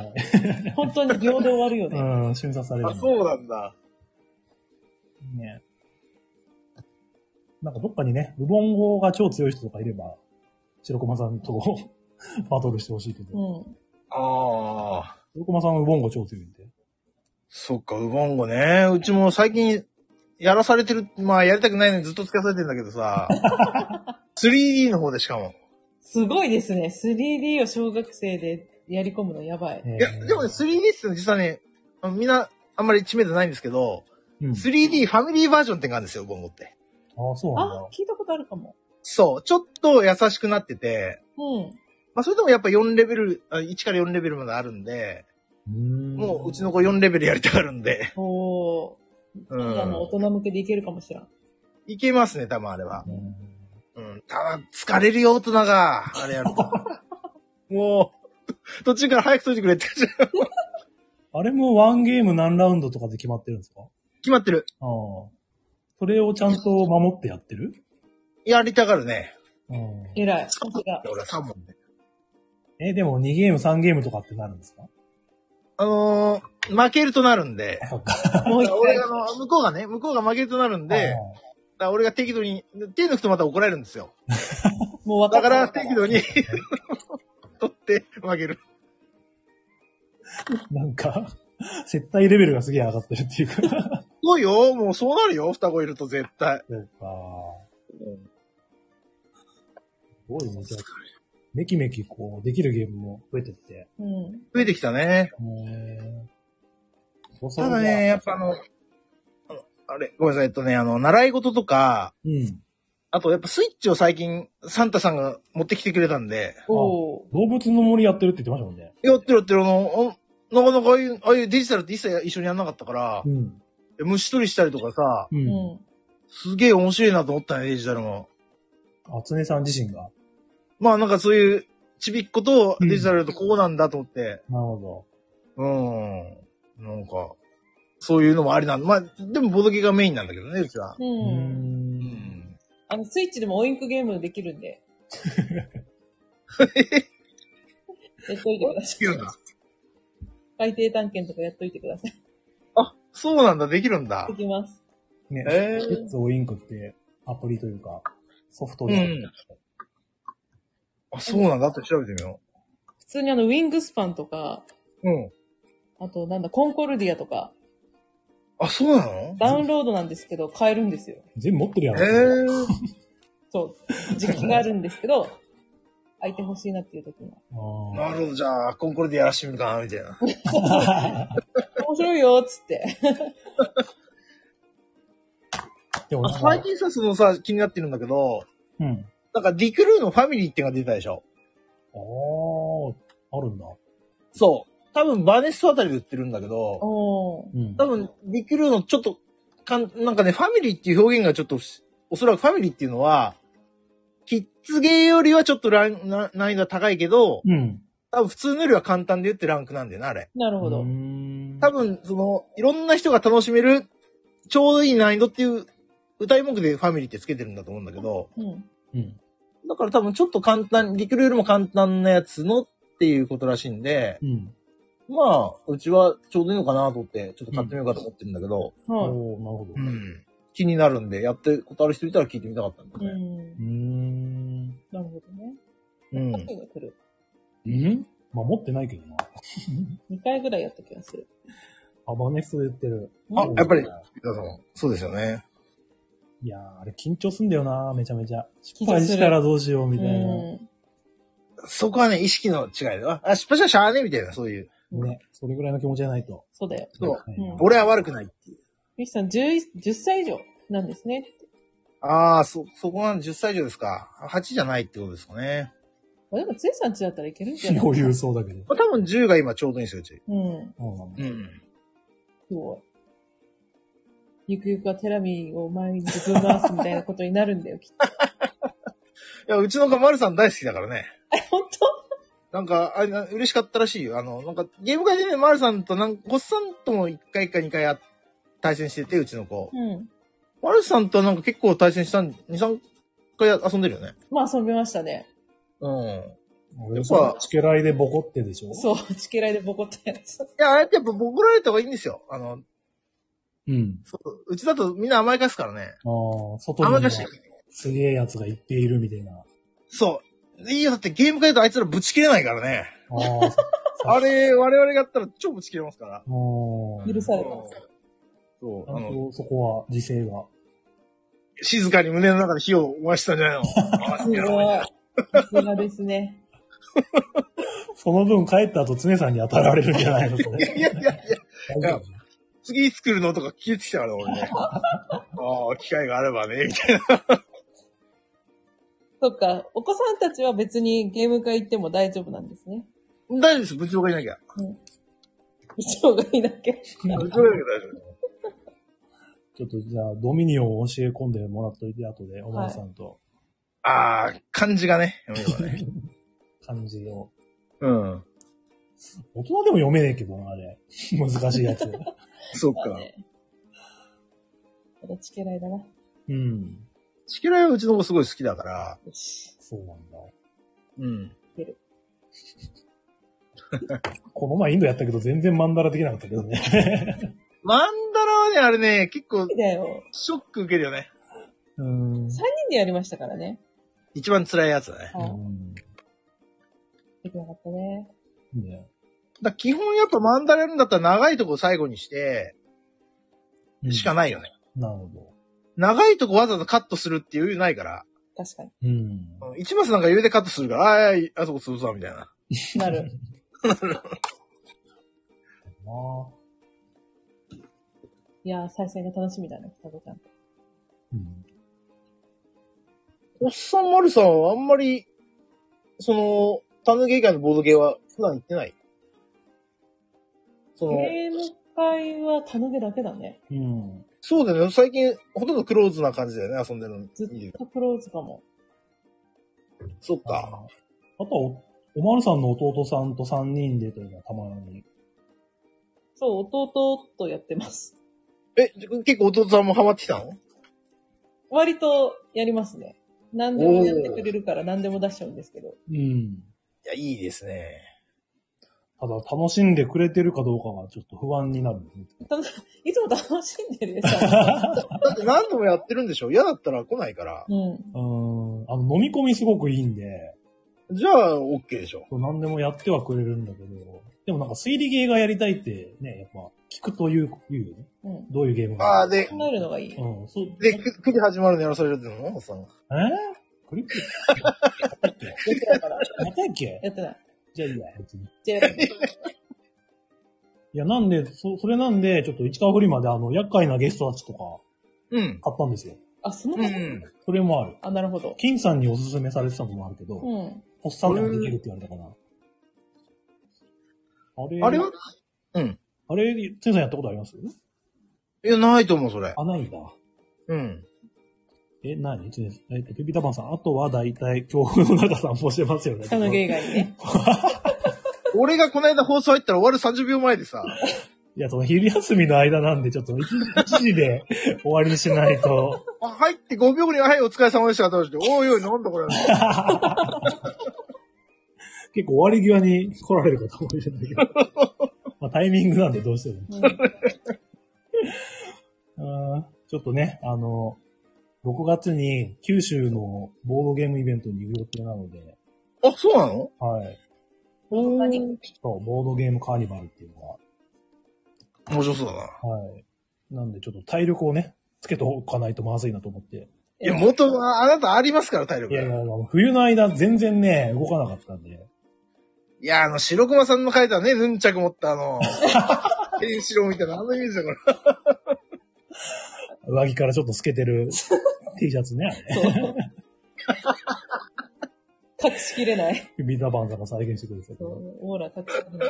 Speaker 2: 本当に秒で終わるよね。
Speaker 1: うん、瞬殺される。
Speaker 3: あ、そうなんだ。
Speaker 1: ね。なんかどっかにね、ウボンゴが超強い人とかいれば、白駒さんとバトルしてほしいけど。
Speaker 3: ああ。
Speaker 1: 白駒さんはウボンゴ超強いんで。
Speaker 3: そっか、ウボンゴね。うちも最近、やらされてる、まあやりたくないのにずっとつかされてるんだけどさ。3D の方でしかも。
Speaker 2: すごいですね。3D を小学生でやり込むのやばい。
Speaker 3: いや、でもね、3D って実はね、みんなあんまり知名度ないんですけど、3D ファミリーバージョンってのがあるんですよ、ウボンゴって。
Speaker 1: ああ、そうなんだ。
Speaker 2: 聞いたことあるかも。
Speaker 3: そう、ちょっと優しくなってて、まあそれでもやっぱ4レベル、1から4レベルまであるんで、もううちの子4レベルやりたがるんで。
Speaker 2: 大人向けでいけるかもしれん。
Speaker 3: いけますね、多分あれは。ただ、疲れるよ、大人が。あれやると。もう、途中から早く解いてくれって感じ。
Speaker 1: あれもワンゲーム何ラウンドとかで決まってるんですか？
Speaker 3: 決まってる。
Speaker 1: ああ。それをちゃんと守ってやってる？
Speaker 3: やりたがるね。
Speaker 2: 偉い。
Speaker 3: 俺は3問
Speaker 1: で。でも2ゲーム3ゲームとかってなるんですか？
Speaker 3: 負けるとなるんで。
Speaker 1: そっか。
Speaker 3: もう一回向こうが負けるとなるんで、俺が適度に、手抜くとまた怒られるんですよ。
Speaker 2: もう分かった。
Speaker 3: だから適度に取って負ける。
Speaker 1: なんか、接待レベルがすげえ上がってるっていうか。
Speaker 3: そうよ、もうそうなるよ、双子いると絶対。
Speaker 1: そうか。すごいね、じゃあ。めきめきこう、できるゲームも増えてって。
Speaker 3: 増えてきたね。ただね、やっぱあれ、ごめんなさい、習い事とか、あとやっぱスイッチを最近、サンタさんが持ってきてくれたんで。
Speaker 1: 動物の森やってるって言ってましたもんね。
Speaker 3: やってる、なかなかああいうデジタルって一切一緒にやんなかったから、虫取りしたりとかさ、すげえ面白いなと思ったね、デジタルも。
Speaker 1: つねさん自身が。
Speaker 3: まあなんかそういう、ちびっことデジタルだとこうなんだと思って。
Speaker 1: なるほ
Speaker 3: ど。なんか、そういうのもありなんだ。まあ、でもボドゲがメインなんだけどね、うちは。
Speaker 2: スイッチでもオインクゲームできるんで。やっといてください。海底探検とかやっといてください。
Speaker 3: あ、そうなんだ、できるんだ。
Speaker 2: できます。
Speaker 1: ね、レッツオインクってアプリというか、ソフトで。
Speaker 3: あ、そうなんだって調べてみよ
Speaker 2: う。普通にウィングスパンとか、あとコンコルディアとか。
Speaker 3: あ、そうなの？
Speaker 2: ダウンロードなんですけど、買えるんですよ。
Speaker 1: 全部持ってるやん。
Speaker 2: そう。時期があるんですけど、 相手欲しいなっていう時も。
Speaker 3: なるほど、じゃあ、コンコルでやらしてみるかな、みたいな。
Speaker 2: 面白いよ、つって。
Speaker 1: でも
Speaker 3: 最近さ、そのさ、気になってるんだけど、
Speaker 1: うん。
Speaker 3: なんか、ディクルーのファミリーってのが出たでしょ。
Speaker 1: あるんだ。
Speaker 3: そう。多分、バーネストあたりで売ってるんだけど、
Speaker 2: お
Speaker 1: うん。
Speaker 3: 多分、ディクルーのちょっと、なんかね、ファミリーっていう表現がちょっと、おそらくファミリーっていうのは、キッズゲーよりはちょっと難易度は高いけど、
Speaker 1: うん。
Speaker 3: 多分普通のよりは簡単で言ってランクなんだよな、あれ。
Speaker 2: なるほど。
Speaker 3: 多分、いろんな人が楽しめる、ちょうどいい難易度っていう歌い文句でファミリーってつけてるんだと思うんだけど、
Speaker 1: うん。
Speaker 3: だから多分ちょっと簡単、リクルよりも簡単なやつのっていうことらしいんで、
Speaker 1: うん。
Speaker 3: まあ、うちはちょうどいいのかなと思って、ちょっと買ってみようかと思ってるんだけど、
Speaker 2: はい。
Speaker 1: なるほど。
Speaker 3: 気になるんで、やってることある人いたら聞いてみたかったんだね。
Speaker 2: なるほどね。
Speaker 3: うん。
Speaker 2: 秋が来る。
Speaker 1: まあ、持ってないけどな。
Speaker 2: 2回ぐらいやった気がする。
Speaker 1: バネストで言ってる。
Speaker 3: あ、やっぱり、そうですよね。
Speaker 1: いやー、あれ緊張すんだよな、めちゃめちゃ。失敗したらどうしよう、みたいな。
Speaker 3: そこはね、意識の違いだわ。失敗したらしゃあねみたいな、そういう。
Speaker 1: ね、それぐらいの気持ちじゃないと。
Speaker 2: そうだよ。
Speaker 3: そう。俺は悪くないっていう。
Speaker 2: ミキさん10歳以上なんですね。
Speaker 3: ああ、そこは10歳以上ですか。8じゃないってことですかね。
Speaker 2: でも、つえさんちだったらいけるんじゃない
Speaker 1: 余裕そうだけど。
Speaker 3: 多分10が今ちょうどいいんですよ、うち。
Speaker 2: すごい。ゆくゆくはテラミを毎日ぶん回すみたいなことになるんだよ、きっと。
Speaker 3: いや、うちのがマルさん大好きだからね。
Speaker 2: 本
Speaker 3: 当なんか、嬉しかったらしいよ。なんか、ゲーム会でね、マルさんとゴッさんとも1回か2回対戦してて、うちの子。マルさんとはなんか結構対戦した2、3回遊んでるよね。
Speaker 2: まあ遊びましたね。
Speaker 1: やっぱ、チケライでボコってでしょ？
Speaker 2: そう、チケライでボコったやつ。
Speaker 3: いや、ああやってやっぱボコられた方がいいんですよ。うちだとみんな甘やかすからね。
Speaker 1: 外にはすげえやつがいっているみたいな。
Speaker 3: そう。いいよ、だってゲーム会だとあいつらぶち切れないからね。あれ、我々がやったら超ぶち切れますから。
Speaker 2: 許されます。
Speaker 1: そう。そこは自制が。
Speaker 3: 静かに胸の中で火を燃やしたんじゃないの？
Speaker 2: すごい。さすがですね。
Speaker 3: その分帰った後常さんに当たられるんじゃないの？いや。次作るのとか聞いてきたから俺ね。機会があればね、みたいな。
Speaker 2: そっか、お子さんたちは別にゲーム会行っても大丈夫なんですね。
Speaker 3: 大丈夫です、部長がいなきゃ。
Speaker 2: 部長がいなきゃ。
Speaker 3: 部長がいなきゃ大丈夫。
Speaker 1: ちょっとじゃあ、ドミニオンを教え込んでもらっといて、後で、おばあさんと。
Speaker 3: 漢字がね、読めばね。
Speaker 1: 漢字を。
Speaker 3: 大
Speaker 1: 人でも読めねえけどな、あれ。難しいやつ。
Speaker 3: そっか。
Speaker 2: まだチケライだな。
Speaker 3: チケライはうちの子すごい好きだから。
Speaker 1: そうなんだ。
Speaker 2: 出る。
Speaker 1: この前インドやったけど全然マンダラできなかったけどね。
Speaker 3: マンダラはね、あれね、結構、ショック受けるよね。
Speaker 2: 3人でやりましたからね。
Speaker 3: 一番辛いやつだね。
Speaker 2: できなかったね。
Speaker 3: 基本やっぱマンダラやるんだったら長いとこ最後にして、しかないよね。
Speaker 1: なるほど。
Speaker 3: 長いとこわざわざカットするっていう余裕ないから。
Speaker 2: 確か
Speaker 3: に。1マスなんか余裕でカットするから、あそこ潰すわ、みたいな。
Speaker 2: なる。いやー、再生が楽しみだね、双子ちゃん。
Speaker 3: おっさんまるさんはあんまり、タヌゲ以外のボードゲーは普段行ってない？
Speaker 2: ゲーム会はタヌゲだけだね。
Speaker 3: そうだよね。最近、ほとんどクローズな感じだよね、遊んでるの。
Speaker 2: ずっとクローズかも。
Speaker 3: そっか。
Speaker 1: あとは、おまるさんの弟さんと3人でというのはたまに。
Speaker 2: そう、弟とやってます。
Speaker 3: 結構弟さんもハマってきたの？
Speaker 2: 割とやりますね。何でもやってくれるから何でも出しちゃうんですけど。
Speaker 3: いや、いいですね。
Speaker 1: ただ、楽しんでくれてるかどうかがちょっと不安になるんですね。
Speaker 2: いつも楽しんでるよ。
Speaker 3: だって何度もやってるんでしょ？嫌だったら来ないから。
Speaker 1: 飲み込みすごくいいんで。
Speaker 3: じゃあ、OK でしょ。
Speaker 1: 何でもやってはくれるんだけど。でもなんか推理ゲーがやりたいってね、やっぱ聞くと言うよね。どういうゲーム
Speaker 2: が。で、考えるのがいい。
Speaker 3: で、9時始まるのやらされるってのおっさん。
Speaker 1: クリップ
Speaker 2: やってないから。
Speaker 1: やったっけ？
Speaker 2: やってない。
Speaker 1: じゃあいいや、別に。
Speaker 2: じゃあやってない。
Speaker 1: いや、なんで、それなんで、ちょっと市川フリマで厄介なゲストたちとか
Speaker 3: うん。
Speaker 1: 買ったんですよ。
Speaker 2: あ、その
Speaker 3: う
Speaker 2: まま、
Speaker 3: ん。
Speaker 1: それもある。
Speaker 2: あ、なるほど。
Speaker 1: 金さんにおすすめされてたのもあるけど、
Speaker 2: うん。
Speaker 1: ホッサンでもできるって言われたかな。あれ、
Speaker 3: あれはうん。
Speaker 1: あれ、つねさんやったことあります？
Speaker 3: いや、ないと思う、それ。
Speaker 1: あ、ないんだ。
Speaker 3: うん。
Speaker 1: 何つねピピタパンさん、あとは大体、強風の中散歩してますよね。
Speaker 2: 彼女以外にね。
Speaker 3: 俺がこの間放送入ったら終わる30秒前でさ。
Speaker 1: いや、その昼休みの間なんで、ちょっと1時で終わりにしないと。
Speaker 3: あ、入って5秒後に、はい、お疲れ様でした。おいおい、なんだこれ。
Speaker 1: 結構終わり際に来られる方もいるんだけど。まあ、タイミングなんでどうしても。ちょっとね、6月に九州のボードゲームイベントに行く予定なので。
Speaker 3: あ、そうなの？
Speaker 1: はい。
Speaker 2: 何？
Speaker 1: そう、ボードゲームカーニバルっていうのが。
Speaker 3: 面白そうだな。
Speaker 1: はい。なんでちょっと体力をね、つけておかないとまずいなと思って。
Speaker 3: いや、元は、あなたありますから、体力。
Speaker 1: いや、冬の間全然ね、動かなかったんで。
Speaker 3: いや、白熊さんの書いたね、ヌンチャク持ったケンシロウみたいな、イメージだから。
Speaker 1: 上着からちょっと透けてる T シャツね。
Speaker 2: 隠しきれない。
Speaker 1: ビタバンさんが再現してくれてたけど。
Speaker 2: オーラ隠しきれない。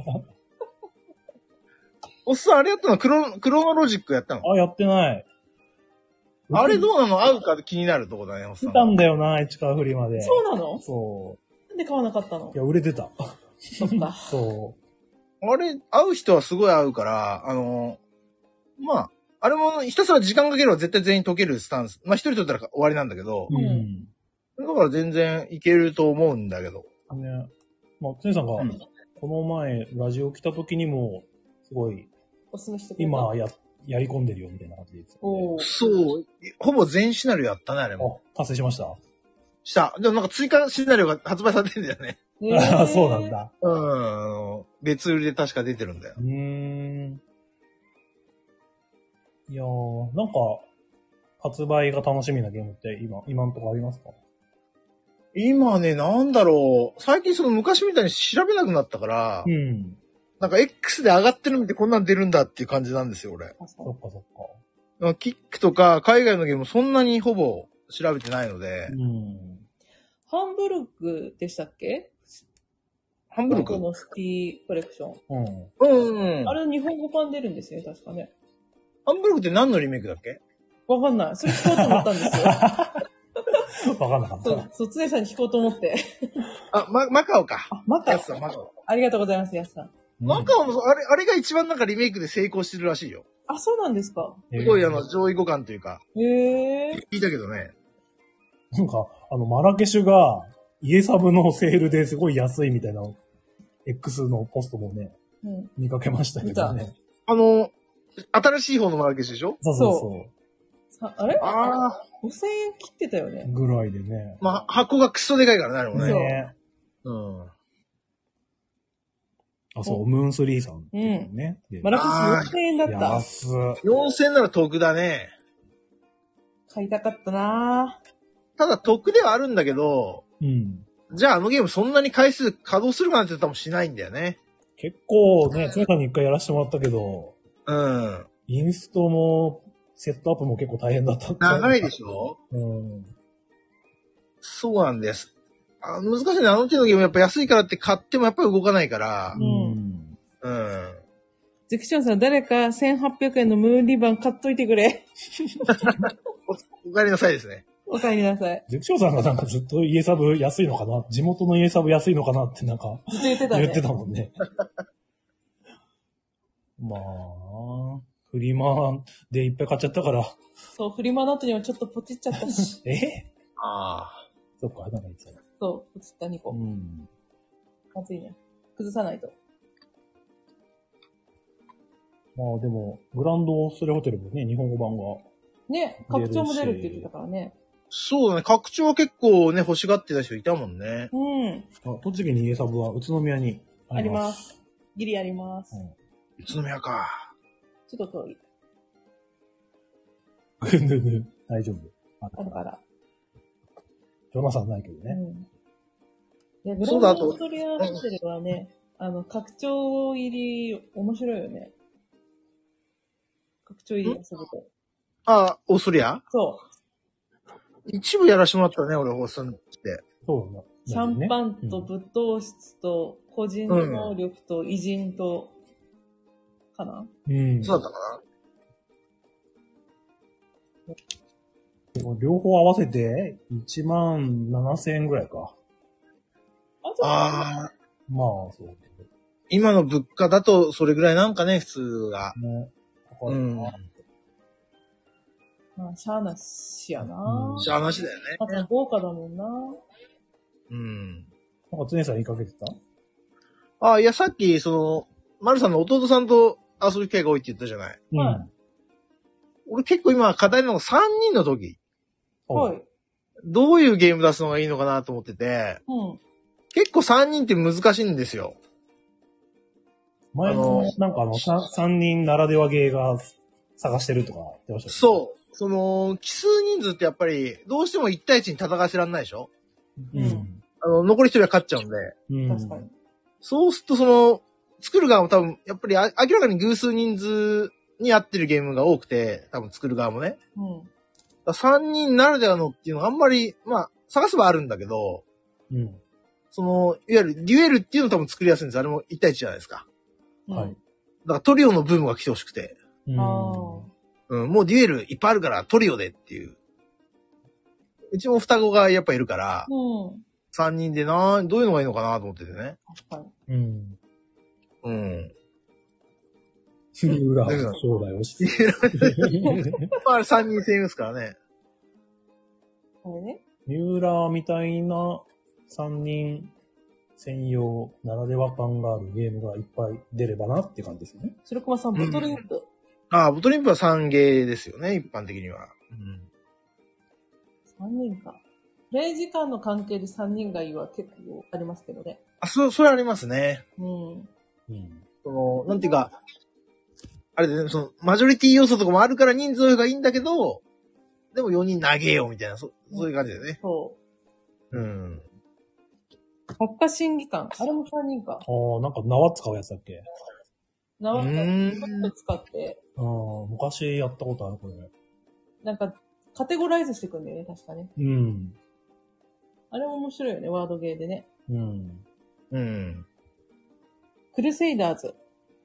Speaker 3: おっさん、あれやったのクロノロジックやったの？
Speaker 1: あ、やってない。
Speaker 3: あれどうなの？合うか気になるとこだね、おっさん。
Speaker 1: 来たんだよな、市川フリまで。
Speaker 2: そうなの？
Speaker 1: そ
Speaker 2: なんで買わなかったの？
Speaker 1: う。いや、売れてた。
Speaker 2: そっか。
Speaker 1: そ
Speaker 3: あれ、合う人はすごい合うから、まあ、あれもひたすら時間かければ絶対全員解けるスタンス。まあ一人取ったら終わりなんだけど、
Speaker 1: う。うん。
Speaker 3: だから全然いけると思うんだけど。
Speaker 1: ね。まあ、つねさんが、
Speaker 3: うん
Speaker 1: この前、ラジオ来た時にも、すごい、
Speaker 2: おすすめしてくれた。
Speaker 1: 今やり込んでるよ、みたいな感じで言ってたんで。
Speaker 2: おー。
Speaker 3: そう、ほぼ全シナリオやったね、あれも。
Speaker 1: あ、達成しました。
Speaker 3: した。でもなんか追加シナリオが発売されてんだよね。
Speaker 1: あそうなん。だ。
Speaker 3: 別売りで確か出てるんだよ。
Speaker 1: いやー、なんか、発売が楽しみなゲームって今のところありますか？
Speaker 3: 今ね、なんだろう。最近その昔みたいに調べなくなったから、
Speaker 1: うん。
Speaker 3: なんか X で上がってるの見てこんなん出るんだっていう感じなんですよ、俺。
Speaker 2: あ、そ
Speaker 1: そっかそっか。
Speaker 3: なんかキックとか海外のゲームもそんなにほぼ調べてないので、
Speaker 1: うん。
Speaker 2: ハンブルクでしたっけ？
Speaker 3: ハンブルク
Speaker 2: このシティコレクション。
Speaker 1: うん。
Speaker 2: あれ日本語版出るんですよね、確かね。
Speaker 3: ハンブルクって何のリメイクだっけ？
Speaker 2: わかんない。それ聞こうと思ったんですよ。
Speaker 1: わかんなかった。
Speaker 2: そう、常さんに聞こうと思って。
Speaker 3: マカオか。
Speaker 2: あ、マカオ
Speaker 3: ヤス。さん、マカオ。
Speaker 2: ありがとうございます、ヤスさん。
Speaker 3: マカオの、あれが一番なんかリメイクで成功してるらしいよ。
Speaker 2: あ、そうなんですか。
Speaker 3: すごい上位互換というか、
Speaker 2: へえ。
Speaker 3: 聞いたけどね。
Speaker 1: なんか、マラケシュが、家サブのセールですごい安いみたいな、X のポストもね、
Speaker 2: うん。
Speaker 1: 見かけましたけどね。
Speaker 3: 新しい方のマラケシュでしょ？
Speaker 1: そうそ
Speaker 2: あれ
Speaker 3: ああ。
Speaker 2: ?5000 円切ってたよね
Speaker 1: う。。ぐらいでね。
Speaker 3: まあ、箱がクソでかいからね、あれも
Speaker 2: そう
Speaker 3: ね。
Speaker 1: ね。
Speaker 3: うん。
Speaker 1: あ、そう、ムーンスリーさんっていうね。で
Speaker 2: マラケシュ4000円だった。
Speaker 1: 安っ。
Speaker 3: 4000なら得だね。
Speaker 2: 買いたかったな
Speaker 3: ただ得ではあるんだけど、
Speaker 1: うん。
Speaker 3: じゃああのゲームそんなに回数稼働するかなって言ったらもしないんだよね。
Speaker 1: 結構ね、つねさんに一回やらせてもらったけど、
Speaker 3: うん。
Speaker 1: インストも、セットアップも結構大変だったって。
Speaker 3: 長いでしょ？
Speaker 1: うん。
Speaker 3: そうなんです。難しいね。あの手のゲームやっぱ安いからって買ってもやっぱり動かないから。
Speaker 1: うん。
Speaker 3: うん。
Speaker 2: ゼクションさん、誰か1800円のムーンリバン買っといてくれ。
Speaker 3: お帰りなさいですね。
Speaker 2: お帰りなさい。
Speaker 1: ゼクションさんがなんかずっと家サブ安いのかな、地元の家サブ安いのかなってなんか
Speaker 2: ずっと言ってたね。
Speaker 1: 言ってたもんね。まあ、フリマでいっぱい買っちゃったから。
Speaker 2: そう、フリマの後にもちょっとポチっちゃったし。
Speaker 3: ああ。
Speaker 1: そっか、なんか言ってた。
Speaker 2: そう、ポチった2個。
Speaker 1: うん。
Speaker 2: まずいね。崩さないと。
Speaker 1: まあでも、グランドスレホテルもね、日本語版が。
Speaker 2: ね、拡張も出るって言ってたからね。
Speaker 3: そうだね。拡張は結構ね、欲しがってた人いたもんね。
Speaker 2: うん。
Speaker 1: 栃木に家サブは宇都宮に
Speaker 2: あります。ギリあります。
Speaker 3: 宇都宮か。
Speaker 2: ちょっと遠い。
Speaker 1: 大丈夫。
Speaker 2: あるから。
Speaker 1: ジョナサンないけどね。
Speaker 2: いや、グランドオーストリアホテルはね、拡張入り、面白いよね。拡張入り遊ぶと。
Speaker 3: あ、オーストリア？
Speaker 2: そう。
Speaker 3: 一部やらしてもらったね、俺、オーストリアって。
Speaker 1: そうだね。
Speaker 2: シャンパンとぶっ通しと、個人能力と偉人と、かな？
Speaker 3: そうだったか
Speaker 1: な？両方合わせて、17,000円ぐらいか。
Speaker 3: ああ。
Speaker 1: まあ、そう。
Speaker 3: 今の物価だと、それぐらいなんかね、普通が。
Speaker 1: ね。
Speaker 2: まあ、しゃーなしやな。
Speaker 3: しゃーなしだよね。
Speaker 2: また豪華だもんな。
Speaker 1: なんか、常さん言いかけてた？
Speaker 3: いや、さっき、丸さんの弟さんと遊ぶ機会が多いって言ったじゃない。
Speaker 2: はい。
Speaker 3: 俺結構今課題なのが3人の時。
Speaker 2: はい。
Speaker 3: どういうゲーム出すのがいいのかなと思ってて。結構3人って難しいんですよ。
Speaker 1: 前の、なんか3人ならではゲーが探してるとか言ってましたね。
Speaker 3: そう。奇数人数ってやっぱり、どうしても1対1に戦わせらんないでしょ？残り1人は勝っちゃうんで。
Speaker 2: 確かに。
Speaker 3: そうすると作る側も多分、やっぱり明らかに偶数人数に合ってるゲームが多くて、多分作る側もね。3人ならではのっていうのがあんまり、まあ、探せばあるんだけど、いわゆるデュエルっていうの多分作りやすいんです。あれも1対1じゃないですか。
Speaker 1: はい。
Speaker 3: だからトリオのブームが来てほしくて。もうデュエルいっぱいあるからトリオでっていう。うちも双子がやっぱいるから、3人でどういうのがいいのかなと思っててね。
Speaker 2: 確か
Speaker 1: に。そうだよ。
Speaker 3: まあ、3人専用ですからね。
Speaker 1: 三浦みたいな3人専用ならでは感があるゲームがいっぱい出ればなって感じですよね。
Speaker 2: 白熊さん、ボトルインプ。
Speaker 3: ボトルインプは3ゲーですよね、一般的には。
Speaker 2: 3人か。プレイ時間の関係で3人がいいは結構ありますけどね。
Speaker 3: それありますね。なんていうか、あれでね、マジョリティ要素とかもあるから人数がいいんだけど、でも4人投げようみたいな、そういう感じでね。
Speaker 2: 国家審議官。あれも3人か。
Speaker 1: なんか縄使うやつだっけ？
Speaker 2: 縄を使って。
Speaker 1: 昔やったことある、これ。
Speaker 2: なんか、カテゴライズしていくんだよね、確かね。あれも面白いよね、ワードゲーでね。クルセイダーズ。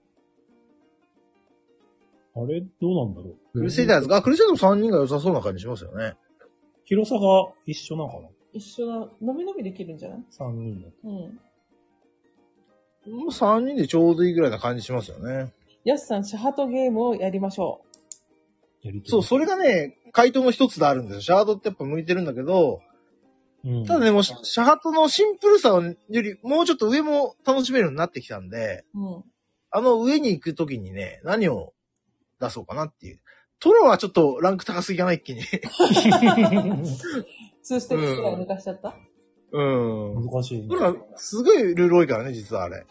Speaker 1: あれ、どうなんだろう。
Speaker 3: クルセイダーズが、クルセイダーズ3人が良さそうな感じしますよね。
Speaker 1: 広さが一緒なのかな？
Speaker 2: 一緒だ。伸び伸びできるんじゃない
Speaker 1: ?3 人だ。
Speaker 3: もう3人でちょうどいいぐらいな感じしますよね。
Speaker 2: ヤスさん、シャハトゲームをやりましょ
Speaker 3: う。そう、それがね、回答の一つであるんですよ。シャハトってやっぱ向いてるんだけど、ただね、もうシャハトのシンプルさより、もうちょっと上も楽しめるようになってきたんで、上に行くときにね、何を出そうかなっていう。トロはちょっとランク高すぎかな、一気に。
Speaker 2: 2ステップくらい抜かしちゃった？
Speaker 1: 難しいね。
Speaker 3: トロはすごいルール多いからね、実はあれ。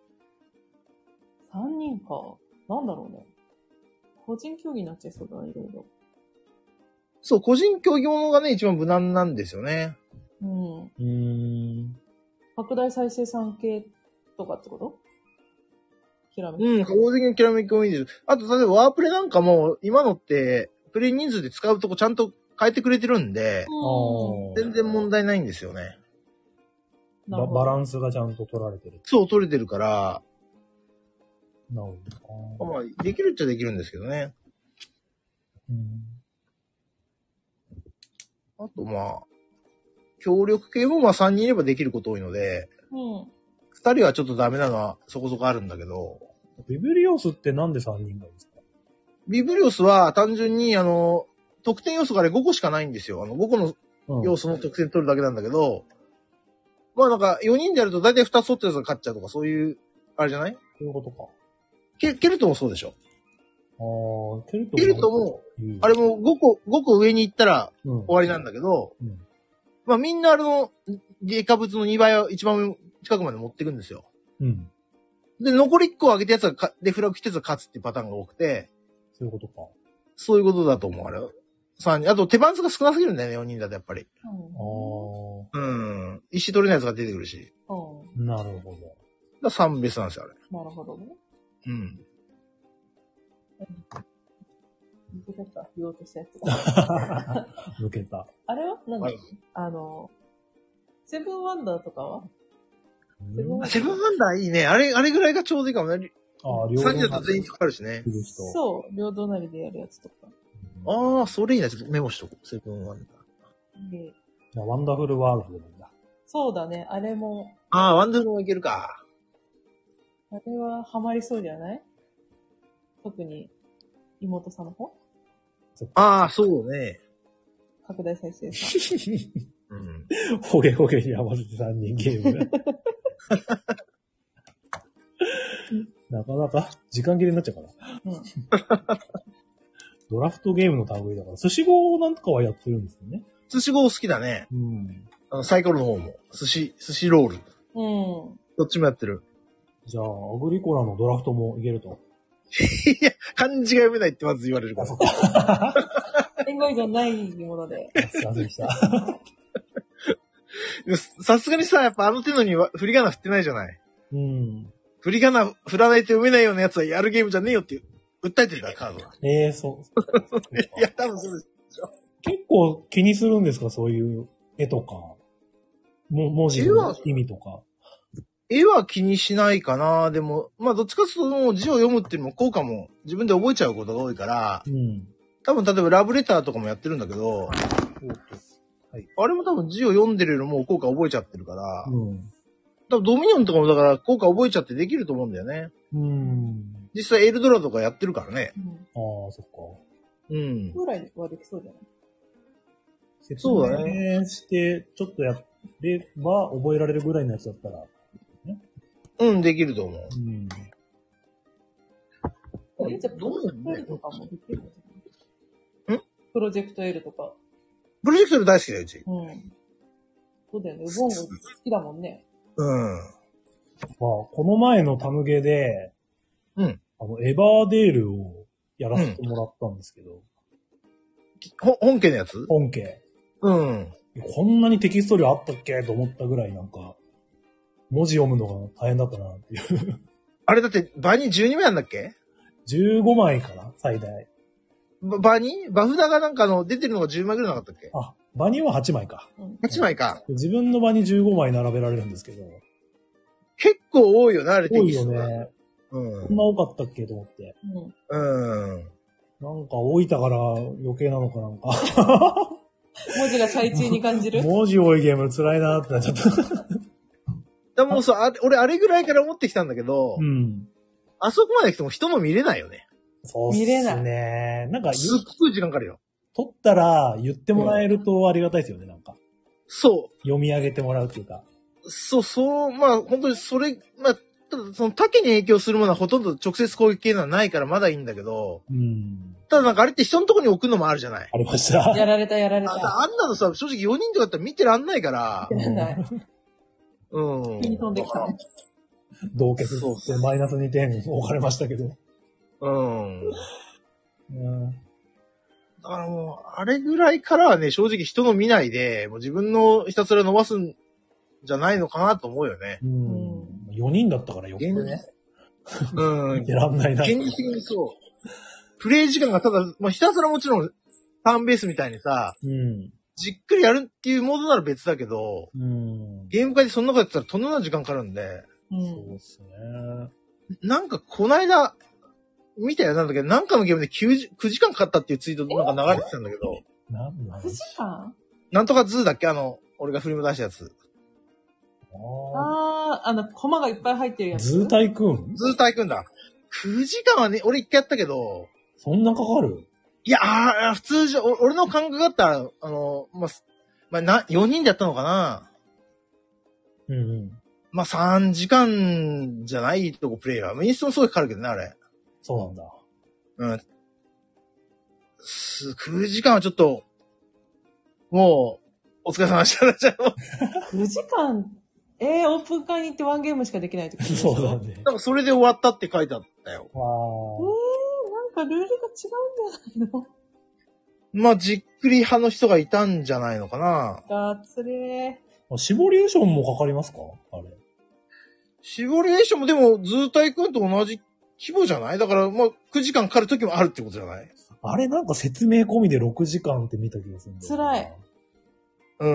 Speaker 2: 3人か。なんだろうね。個人競技になっちゃいそうだな、いろいろ。
Speaker 3: そう、個人競技ものがね、一番無難なんですよね。
Speaker 2: 拡大再生産系とかってこと？
Speaker 3: きらめき。個人的にきらめきもいいです。あと、例えばワープレなんかも、今のって、プレイ人数で使うとこちゃんと変えてくれてるんで、全然問題ないんですよね。
Speaker 1: バランスがちゃんと取られてる。
Speaker 3: そう、取れてるから、
Speaker 1: なるほど。
Speaker 3: まあ、できるっちゃできるんですけどね。あと、まあ、協力系もまあ3人いればできること多いので、2人はちょっとダメなのはそこそこあるんだけど。
Speaker 1: ビブリオスってなんで3人がいいんですか？
Speaker 3: ビブリオスは単純に得点要素がね5個しかないんですよ。5個の要素の得点取るだけなんだけど、まあなんか4人でやると大体2つ取ったやつが勝っちゃうとかそういう、あれじゃない？
Speaker 1: そういうことか。
Speaker 3: ケルトもそうでしょ。
Speaker 1: ケ
Speaker 3: ルトも、あれも5個上に行ったら終わりなんだけど、まあみんな外貨物の2倍を一番近くまで持っていくんですよ。で、残り1個上げたやつが、で、フラグ来たやつが勝つっていうパターンが多くて。
Speaker 1: そういうことか。
Speaker 3: そういうことだと思う、あれ。 3人。あと手番数が少なすぎるんだよね、4人だとやっぱり。
Speaker 1: あ
Speaker 3: うん。石取れないやつが出てくるし。
Speaker 1: なるほど。
Speaker 3: だ3ベースなんですよ、あれ。
Speaker 2: なるほどね。
Speaker 3: うん。
Speaker 2: 抜けてた、言おうとしたやつが。
Speaker 1: 抜けた。
Speaker 2: あれは何だ
Speaker 3: はい
Speaker 2: セブンワンダーとかは
Speaker 3: セブンワンダーいいね。あれぐらいがちょうどいいかもね。
Speaker 1: ああ、
Speaker 3: 3人だと全員かかるしね。
Speaker 2: そう、両隣でやるやつとか。
Speaker 3: ああ、それいいな。ちょっとメモしとこう。セブンワンダー。
Speaker 2: で
Speaker 1: ワンダフルワールドなんだ。
Speaker 2: そうだね、あれも、
Speaker 3: ああ、ワンダフルもいけるか。
Speaker 2: あれはハマりそうじゃない？特に妹さんの方？
Speaker 3: ああ、そうね。
Speaker 2: 拡大再生さ。
Speaker 3: うん。
Speaker 1: ホゲホゲに合わせて3人ゲーム。なかなか時間切れになっちゃうから。ドラフトゲームの類だから、寿司号なんかはやってるんですよね。
Speaker 3: 寿司号好きだね。
Speaker 1: うん。
Speaker 3: サイコロの方も。寿司ロール。どっちもやってる。
Speaker 1: じゃあ、アグリコラのドラフトもいけると。
Speaker 3: いや、漢字が読めないってまず言われるから。
Speaker 2: 言語以上ないもので。
Speaker 1: すいませんでした。
Speaker 3: さすがにさ、やっぱあの手のには振り仮名振ってないじゃない。
Speaker 1: うん。
Speaker 3: 振り仮名振らないと読めないようなやつはやるゲームじゃねえよって訴えてるから、カードは。
Speaker 1: そう。
Speaker 3: いや、多分そうです。
Speaker 1: 結構気にするんですか、そういう絵とか。文字の意味とか。
Speaker 3: 絵は気にしないかな。でも、まあどっちかというともう字を読むっていうのも効果も自分で覚えちゃうことが多いから、
Speaker 1: うん。
Speaker 3: 多分例えばラブレターとかもやってるんだけど、はい、あれも多分字を読んでるよりも効果覚えちゃってるから、
Speaker 1: うん。
Speaker 3: 多分ドミニオンとかもだから効果覚えちゃってできると思うんだよね。実際エルドラとかやってるからね。
Speaker 1: ああ、そっか。
Speaker 3: うん。
Speaker 2: ぐらいはできそうじゃない？
Speaker 1: そうだね。して、ちょっとやれば覚えられるぐらいのやつだったら。
Speaker 3: うん、できると思う。
Speaker 2: じゃあ、プロジェクト L とかもできるの？プロジェクト L とか。
Speaker 3: プロジェクト L 大好きだよ、うち。
Speaker 2: そうだよね。ウボンゴ好きだもんね。
Speaker 1: この前のタムゲで、エバーデールをやらせてもらったんですけど。
Speaker 3: 本家のやつ？
Speaker 1: 本家。
Speaker 3: うん。
Speaker 1: こんなにテキスト量あったっけと思ったぐらいなんか、文字読むのが大変だったなっていう。
Speaker 3: あれだって場に12枚あんだっけ？
Speaker 1: 15 枚かな最大。
Speaker 3: 場にバフ札がなんか出てるのが10枚ぐらいなかったっけ？
Speaker 1: あ、場には8枚か。
Speaker 3: 8枚か。
Speaker 1: 自分の場に15枚並べられるんですけど。
Speaker 3: 結構多いよね、あれテキスト。
Speaker 1: 多いよね。こんな多かったっけと思って。なんか多いたから余計なのかなんか。
Speaker 2: 文字が最中に感じる？
Speaker 1: 文字多いゲーム辛いなってなっちゃった。
Speaker 3: でもさ、俺あれぐらいから思ってきたんだけど、あそこまで来ても人も見れないよね。
Speaker 1: そうっすね。見れない。なんか、
Speaker 3: すっごい時間かかるよ。
Speaker 1: 撮ったら言ってもらえるとありがたいですよね、なんか。
Speaker 3: そう。
Speaker 1: 読み上げてもらうっていうか。
Speaker 3: まあ本当にそれ、まあ、ただその竹に影響するものはほとんど直接攻撃系のはないからまだいいんだけど、ただなんかあれって人のとこに置くのもあるじゃない。
Speaker 1: ありました。
Speaker 2: やられた。
Speaker 3: あんなのさ、正直4人とかだったら見てらんないから。
Speaker 2: 見てらんない。急に飛んできた。
Speaker 1: 同決ってマイナス2点置かれましたけど。だからもう、あれぐらいからはね、正直人の見ないで、もう自分のひたすら伸ばすんじゃないのかなと思うよね。4人だったからよくね。やらんないな。現実的にそう。プレイ時間がただ、まあ、ひたすらもちろん、ターンベースみたいにさ、じっくりやるっていうモードなら別だけど、ゲーム会でそんなことやってたらとんでもない時間かかるんで。そうですね。なんか、こないだ、見たよ、なんだけど、なんかのゲームで9時間かかったっていうツイートなんか流れてたんだけど。
Speaker 2: 9時間？
Speaker 3: なんとかズーだっけ俺が振りも出したやつ。
Speaker 2: コマがいっぱい入ってるやつ。
Speaker 1: ズータイクーン
Speaker 3: だ。9時間はね、俺一回やったけど。
Speaker 1: そんなかかる？
Speaker 3: いや、普通じゃ、俺の感覚だったら、4人でやったのかな？まあ、3時間じゃないとこプレイは。インストもすごいかかるけどね、あれ。そうなんだ。9時間はちょっと、もう、お疲れ様でした。じゃあ
Speaker 2: 9時間、オープン会に行ってワンゲームしかできないってことでしょ？そうだね。
Speaker 3: なんかそれで終わったって書いてあったよ。
Speaker 2: なんかルールが違うんじゃないの？
Speaker 3: まあ、じっくり派の人がいたんじゃないのかな。
Speaker 2: がっつりー。
Speaker 1: シボリューションもかかりますかあれ。
Speaker 3: シボリエーションもでも、ズータイ君と同じ規模じゃない？だから、まあ、9時間かかる時もあるってことじゃない？
Speaker 1: あれなんか説明込みで6時間って見た気がするんだよな。
Speaker 2: 辛い。
Speaker 3: うん。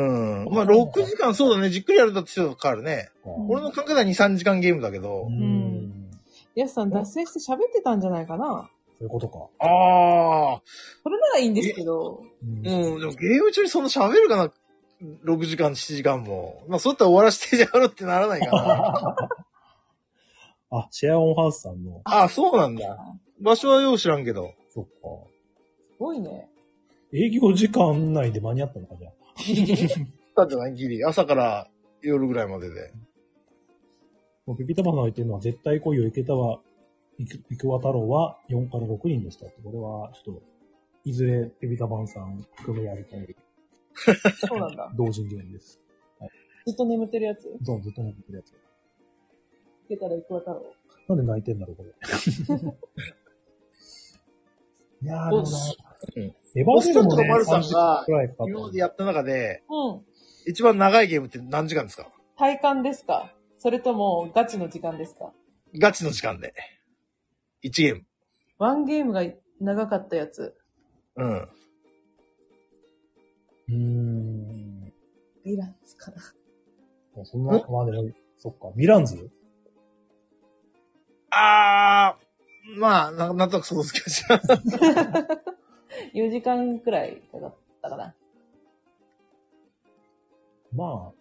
Speaker 3: まあ、6時間、そうだね。じっくりやるんだって人がかかるね。
Speaker 1: うん
Speaker 3: 俺の考えでは2、3時間ゲームだけど。
Speaker 2: やすさん脱線して喋ってたんじゃないかな。
Speaker 1: そういうことか。
Speaker 3: ああ。
Speaker 2: それならいいんですけど。
Speaker 3: うん。でもゲーム中にそんな喋るかな？ 6 時間、7時間も。まあ、そうやったら終わらせてじゃろってならないかな。
Speaker 1: あ、シェアオンハウスさんの。
Speaker 3: あ、そうなんだ。場所はよう知らんけど。
Speaker 1: そっか。
Speaker 2: すごいね。
Speaker 1: 営業時間内で間に合ったのかじゃあ。
Speaker 3: だってないギリ。朝から夜ぐらいまでで。
Speaker 1: もうピピタパンが言ってるのは、絶対来いよ、池田は、池和太郎は4から6人でしたって。これは、ちょっと、いずれピピタパンさん含めやりたい
Speaker 2: そうなんだ。
Speaker 1: 同人ゲームです。
Speaker 2: ずっと眠ってるやつ。
Speaker 1: そう、ずっと眠ってるやつ。
Speaker 2: 出たら行くわ太郎。
Speaker 1: なんで泣いてんだろう、これ。いやー、でもな、エヴァ
Speaker 3: オスト
Speaker 1: ーデルもね、
Speaker 3: とマルさんが
Speaker 1: 30くらいかかった
Speaker 3: 今までやった中で、
Speaker 2: うん。
Speaker 3: 一番長いゲームって何時間ですか？
Speaker 2: 体感ですか？それともガチの時間ですか？
Speaker 3: ガチの時間で。1ゲーム。
Speaker 2: ワンゲームが長かったやつ。
Speaker 3: うん。
Speaker 2: ヴィランズかな。
Speaker 1: そんな、まあでも、そっか、ヴィランズ
Speaker 3: まあ、なんとなく想像つきました。
Speaker 2: 4時間くらいかかったかな。
Speaker 1: まあ、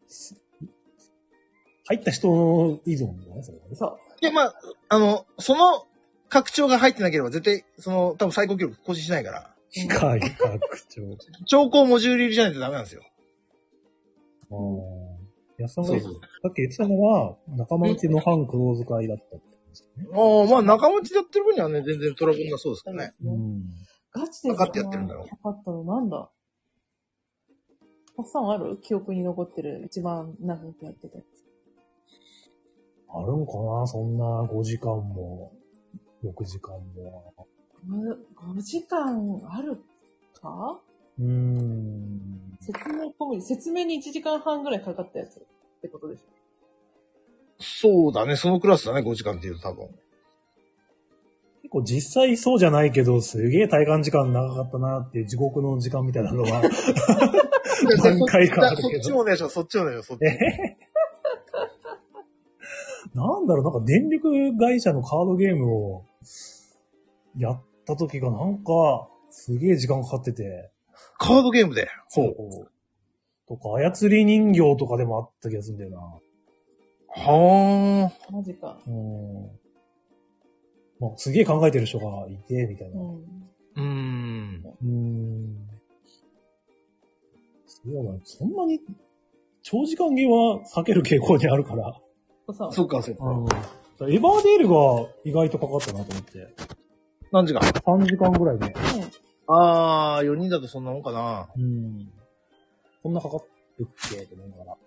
Speaker 1: 入った人依存だね、それはね。
Speaker 2: そう。
Speaker 3: いや、まあ、その拡張が入ってなければ絶対、多分最高記録更新しないから。
Speaker 1: 機械拡張。
Speaker 3: 超高モジュール入りじゃないとダメなんですよ。
Speaker 1: 安さんがさっき言ってたのは、仲間内の反クローズ会だったってことですね。
Speaker 3: まあ、仲間内でやってる分にはね、全然トラブルなそうですからね。
Speaker 2: ガチで
Speaker 3: 分かってやってるんだろう。
Speaker 2: かかったのなんだ？おっさんある？記憶に残ってる一番長くやってたやつ。
Speaker 1: あるんかなそんな5時間も、6時間も。
Speaker 2: 5時間あるか？説明に1時間半ぐらいかかったやつってことでしょ？
Speaker 3: そうだね、そのクラスだね、5時間っていうと多分。
Speaker 1: 結構実際そうじゃないけど、すげえ体感時間長かったなっていう地獄の時間みたいなのは、何回かあるけど。
Speaker 3: そっちもお願いします、そっちもお願いします、そっち。
Speaker 1: なんだろう、なんか電力会社のカードゲームをやった時がなんか、すげえ時間かかってて。
Speaker 3: カードゲームで。
Speaker 1: そう。とか、操り人形とかでもあった気がするんだよな。
Speaker 3: は
Speaker 2: あ。マジか。
Speaker 1: まあ、すげえ考えてる人がいて、みたいな。そうだね。そんなに、長時間ゲーは避ける傾向にあるから。
Speaker 3: そっか、そっか。
Speaker 1: エヴァーデールが意外とかかったなと思って。
Speaker 3: 何時間？
Speaker 1: 3 時間ぐらいね。
Speaker 3: 4人だとそんなもんかな。
Speaker 1: こんなかかってっけって思いながら。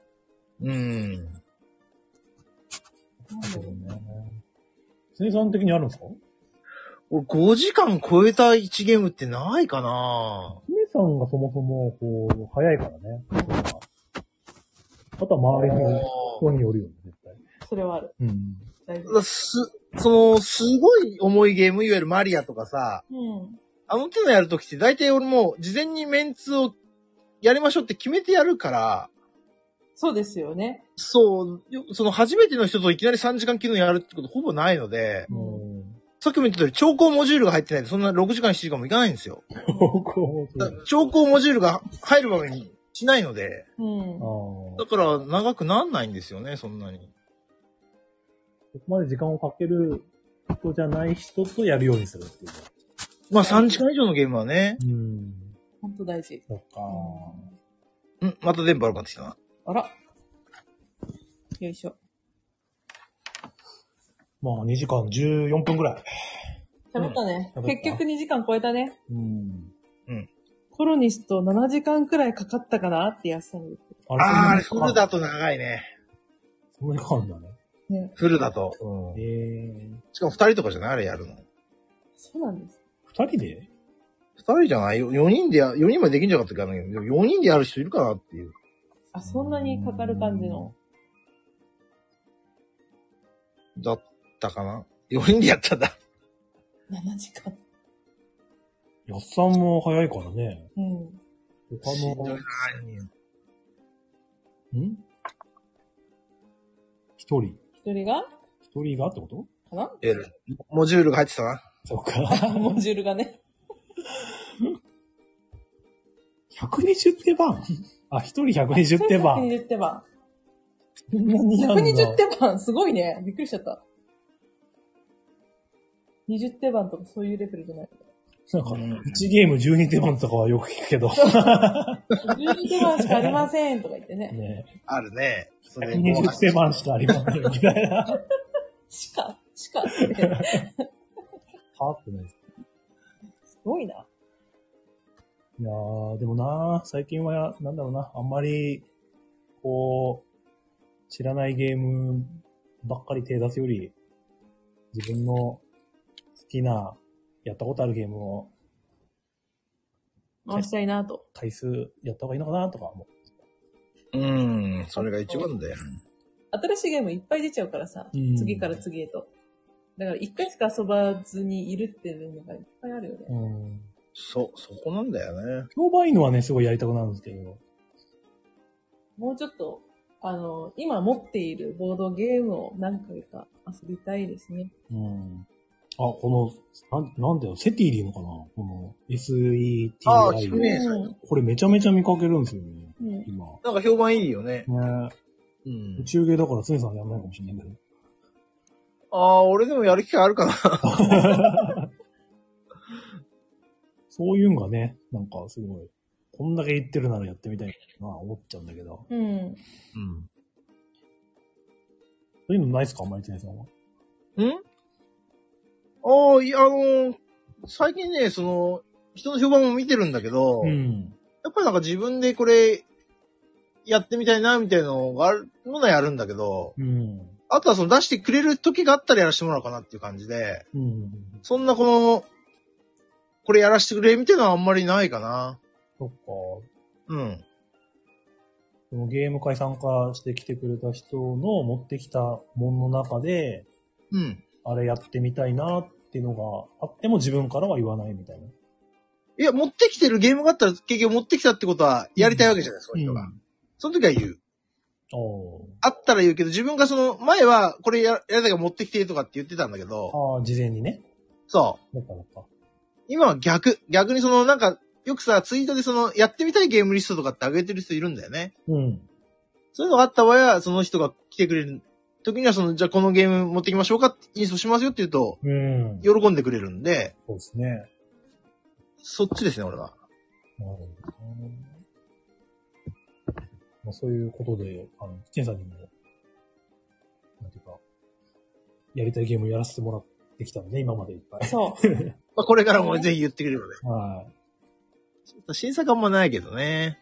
Speaker 1: スネさん的にあるんですか？
Speaker 3: 俺5時間超えた1ゲームってないかな。
Speaker 1: スネさんがそもそも、こう、早いからね。あとは周りの人によるよね、絶対。
Speaker 2: それはある。
Speaker 3: すごい重いゲーム、いわゆるマリアとかさ、あの手のやるときって大体俺も事前にメンツをやりましょうって決めてやるから、
Speaker 2: そうですよね。
Speaker 3: そう、その初めての人といきなり3時間機能やるってことほぼないので、さっきも言った通り、超高モジュールが入ってないとそんな6時間7時間もいかないんですよ。超高モジュールが入る場面にしないので、だから長くなんないんですよね、そんなに。
Speaker 1: そこまで時間をかける人じゃない人とやるようにするっていう。
Speaker 3: まあ3時間以上のゲームはね。
Speaker 2: ほんと大事。
Speaker 1: そっか。
Speaker 3: また電波悪くなってきたな。
Speaker 2: あら。よいしょ。
Speaker 1: まあ2時間14分ぐらい。
Speaker 2: 喋ったね。結局2時間超えたね。コロニスト7時間くらいかかったかなってやつさん言って。
Speaker 3: あれ、フルだと長いね。
Speaker 1: そんなにかかるんだね。
Speaker 3: フルだと。しかも2人とかじゃないあれやるの。
Speaker 2: そうなんです。
Speaker 1: 2人で？
Speaker 3: 人じゃないよ。4人で4人までできんじゃなかったっけな。4人でやる人いるかなっていう。
Speaker 2: あ、そんなにかかる感じの。
Speaker 3: だったかな。4人でやったんだ。
Speaker 2: 7時間。
Speaker 1: やっさんも早いからね。
Speaker 2: うん。
Speaker 1: 他の、一人。
Speaker 2: 一人が
Speaker 1: 一人がってこと
Speaker 2: かな
Speaker 3: モジュールが入ってたな。
Speaker 1: そうか。
Speaker 2: モジュールがね。
Speaker 1: 120手番あ、一人120手番。
Speaker 2: 120手番。
Speaker 1: そんなにやんだ。
Speaker 2: 120手番、すごいね。びっくりしちゃった。20手番とかそういうレベルじゃない。
Speaker 1: なんか、1ゲーム12手番とかはよく聞くけど。
Speaker 2: 12手番しかありませんとか言ってね。
Speaker 1: ね
Speaker 3: あるね。それ
Speaker 1: 20手番しかありませんみたいな。
Speaker 2: しかって。
Speaker 1: はってないです。
Speaker 2: すごいな。
Speaker 1: いやー、でもなー、最近は、なんだろうな、あんまり、こう、知らないゲームばっかり手出すより、自分の好きな、やったことあるゲームを、
Speaker 2: 回したいなと。
Speaker 1: 回数やった方がいいのかなとか思
Speaker 3: う。それが一番だよ。
Speaker 2: 新しいゲームいっぱい出ちゃうからさ、次から次へと。だから一回しか遊ばずにいるっていうのがいっぱいあるよね。
Speaker 3: そこなんだよね。
Speaker 1: 評判いいのはね、すごいやりたくなるんですけど。
Speaker 2: もうちょっと、今持っているボードゲームを何回か遊びたいですね。
Speaker 1: あ、この、なんだよ、セティでいいのかなこの SETI。
Speaker 3: ああ、聞くね。
Speaker 1: これめちゃめちゃ見かけるんですよね。今。
Speaker 3: なんか評判いいよね。
Speaker 1: 宇宙ゲーだから常さんやんないかもしれないけど。
Speaker 3: ああ、俺でもやる機会あるかな。
Speaker 1: そういうんがね、なんかすごい、こんだけ言ってるならやってみたいな思っちゃうんだけど。そういうのないっすか、マリティネさんは。
Speaker 3: 最近ね、人の評判も見てるんだけど、やっぱりなんか自分でこれ、やってみたいな、みたいなのがあるのはやるんだけど、あとは出してくれる時があったらやらせてもらおうかなっていう感じで、そんなこれやらせてくれみたいなのはあんまりないかな。
Speaker 1: そっか。そのゲーム会参加してきてくれた人の持ってきたものの中で、あれやってみたいなっていうのがあっても自分からは言わないみたいな。
Speaker 3: いや、持ってきてるゲームがあったら結局持ってきたってことはやりたいわけじゃない、その人が。その時は言う。あったら言うけど、自分が前はこれやりたいから持ってきてとかって言ってたんだけど。
Speaker 1: 事前にね。
Speaker 3: そう。今は逆になんか、よくさ、ツイートでやってみたいゲームリストとかって上げてる人いるんだよね。そういうのがあった場合は、その人が来てくれる時にはじゃあこのゲーム持ってきましょうか、インストしますよって言うと、喜んでくれるんで。
Speaker 1: そうですね。
Speaker 3: そっちですね、俺は。
Speaker 1: なるほど。そういうことで、ケンさんにも、なんていうか、やりたいゲームやらせてもらってきたのね、今までいっぱい。
Speaker 2: そう。
Speaker 3: これからもぜひ言ってくれるので。
Speaker 1: はい。
Speaker 3: 新作あんまないけどね。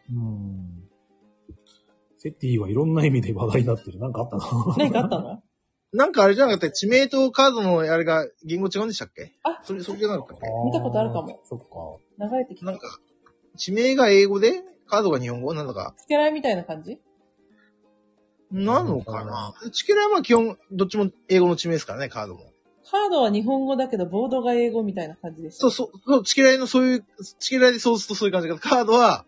Speaker 1: セティはいろんな意味で話題になってる。なんかあったの？
Speaker 2: 何かあったの？
Speaker 3: なんかあれじゃなかった地名とカードのあれが言語違うんでしたっけ？それじゃなかったっけ？
Speaker 2: 見たことあるかも。
Speaker 1: そっか。
Speaker 2: 流れてきた。
Speaker 3: なんか、地名が英語で、カードが日本語なんだか。
Speaker 2: チケライみたいな感じ？
Speaker 3: なのかな？チケライは基本、どっちも英語の地名ですからね、カードも。
Speaker 2: カードは日本語だけど、ボードが英語みたいな感じでした。
Speaker 3: そう、チケライのチケライでそうするとそういう感じだカードは、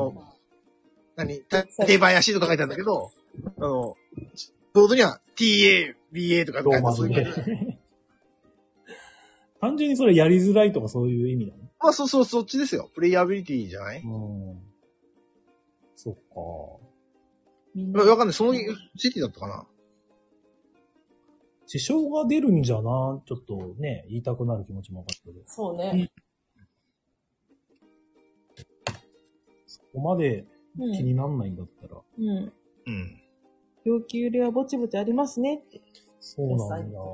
Speaker 3: 定番足とか書いてあるんだけど、ボードには TA、BA とか書いてある。
Speaker 1: 単純にそれやりづらいとかそういう意味なの？
Speaker 3: そっちですよ。プレイアビリティじゃない？
Speaker 1: そっか。
Speaker 3: わかんない。その時期だったかな。
Speaker 1: 支障が出るんじゃな、ちょっとね、言いたくなる気持ちもわかったけど。
Speaker 2: そうね。
Speaker 1: そこまで気になんないんだったら。
Speaker 2: 要求量はぼちぼちありますねって。
Speaker 1: そうなんだ。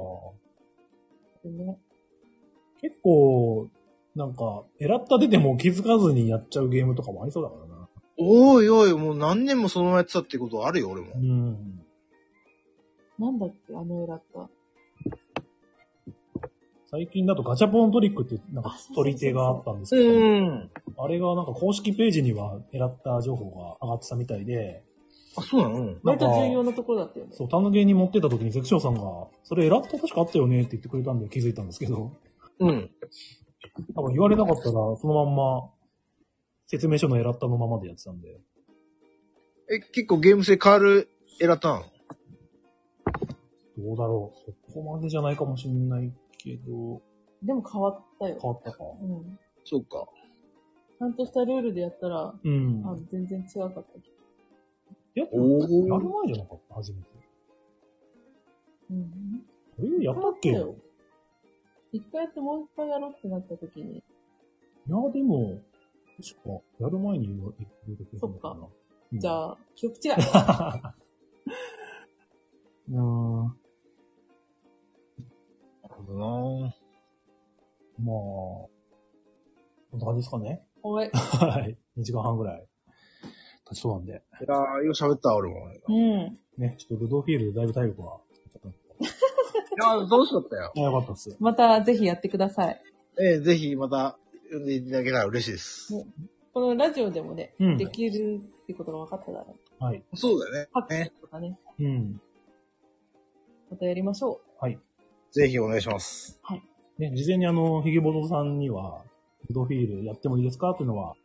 Speaker 1: 結構、なんか、エラッタ出ても気づかずにやっちゃうゲームとかもありそうだからな。
Speaker 3: おいおい、もう何年もそのままやってたってことあるよ、俺も。
Speaker 2: なんだっけ、エラッタ。
Speaker 1: 最近だとガチャポントリックってなんか取り手があったんですけど、あれがなんか公式ページには狙った情報が上がってたみたいで、
Speaker 3: あ、そうなの？
Speaker 2: 割と重要なところだったよね。
Speaker 1: そう、タヌゲーに持ってた時にゼクションさんが、それ選った確かあったよねって言ってくれたんで気づいたんですけど、
Speaker 3: うん。
Speaker 1: 多分言われなかったらそのまんま説明書のエラッタのままでやってたんで。
Speaker 3: 結構ゲーム性変わるエラターン？
Speaker 1: どうだろう。そこまでじゃないかもしれないけど。
Speaker 2: でも変わったよ。
Speaker 1: 変わったか。
Speaker 2: うん。
Speaker 3: そうか。
Speaker 2: ちゃんとしたルールでやったら、
Speaker 1: うん。
Speaker 2: 全然違かったけど。
Speaker 1: やる前じゃなかった初めて。
Speaker 2: うん。
Speaker 1: やったっけ？
Speaker 2: 一回やってもう一回やろうってなった時に。
Speaker 1: いや、でも、確か、やる前に言うとき
Speaker 2: そっか。
Speaker 1: うん、
Speaker 2: じゃあ、記憶違い。
Speaker 1: なる
Speaker 3: ほどな。
Speaker 1: まあ、こんな感じですかね。
Speaker 2: はい。
Speaker 1: はい。2時間半ぐらい経ちそうなんで。
Speaker 3: いやー、よく喋った、俺も。
Speaker 2: うん。
Speaker 1: ね、ちょっとルドフィールでだいぶ体力は。
Speaker 3: いやー、楽しかったよ。
Speaker 1: よかったっす。
Speaker 2: またぜひやってください。
Speaker 3: ぜひまた呼んでいただけたら嬉しいです。
Speaker 2: このラジオでもね、
Speaker 1: うん、
Speaker 2: できるってことが分かっただろ
Speaker 1: う。はい。
Speaker 3: そうだよね。
Speaker 2: 拍手とかね。
Speaker 1: うん。
Speaker 2: またやりましょう。
Speaker 1: はい。
Speaker 3: ぜひお願いします。
Speaker 2: はい。
Speaker 1: ね、事前にヒゲボトさんには、ルドフィールやってもいいですかっていうのは、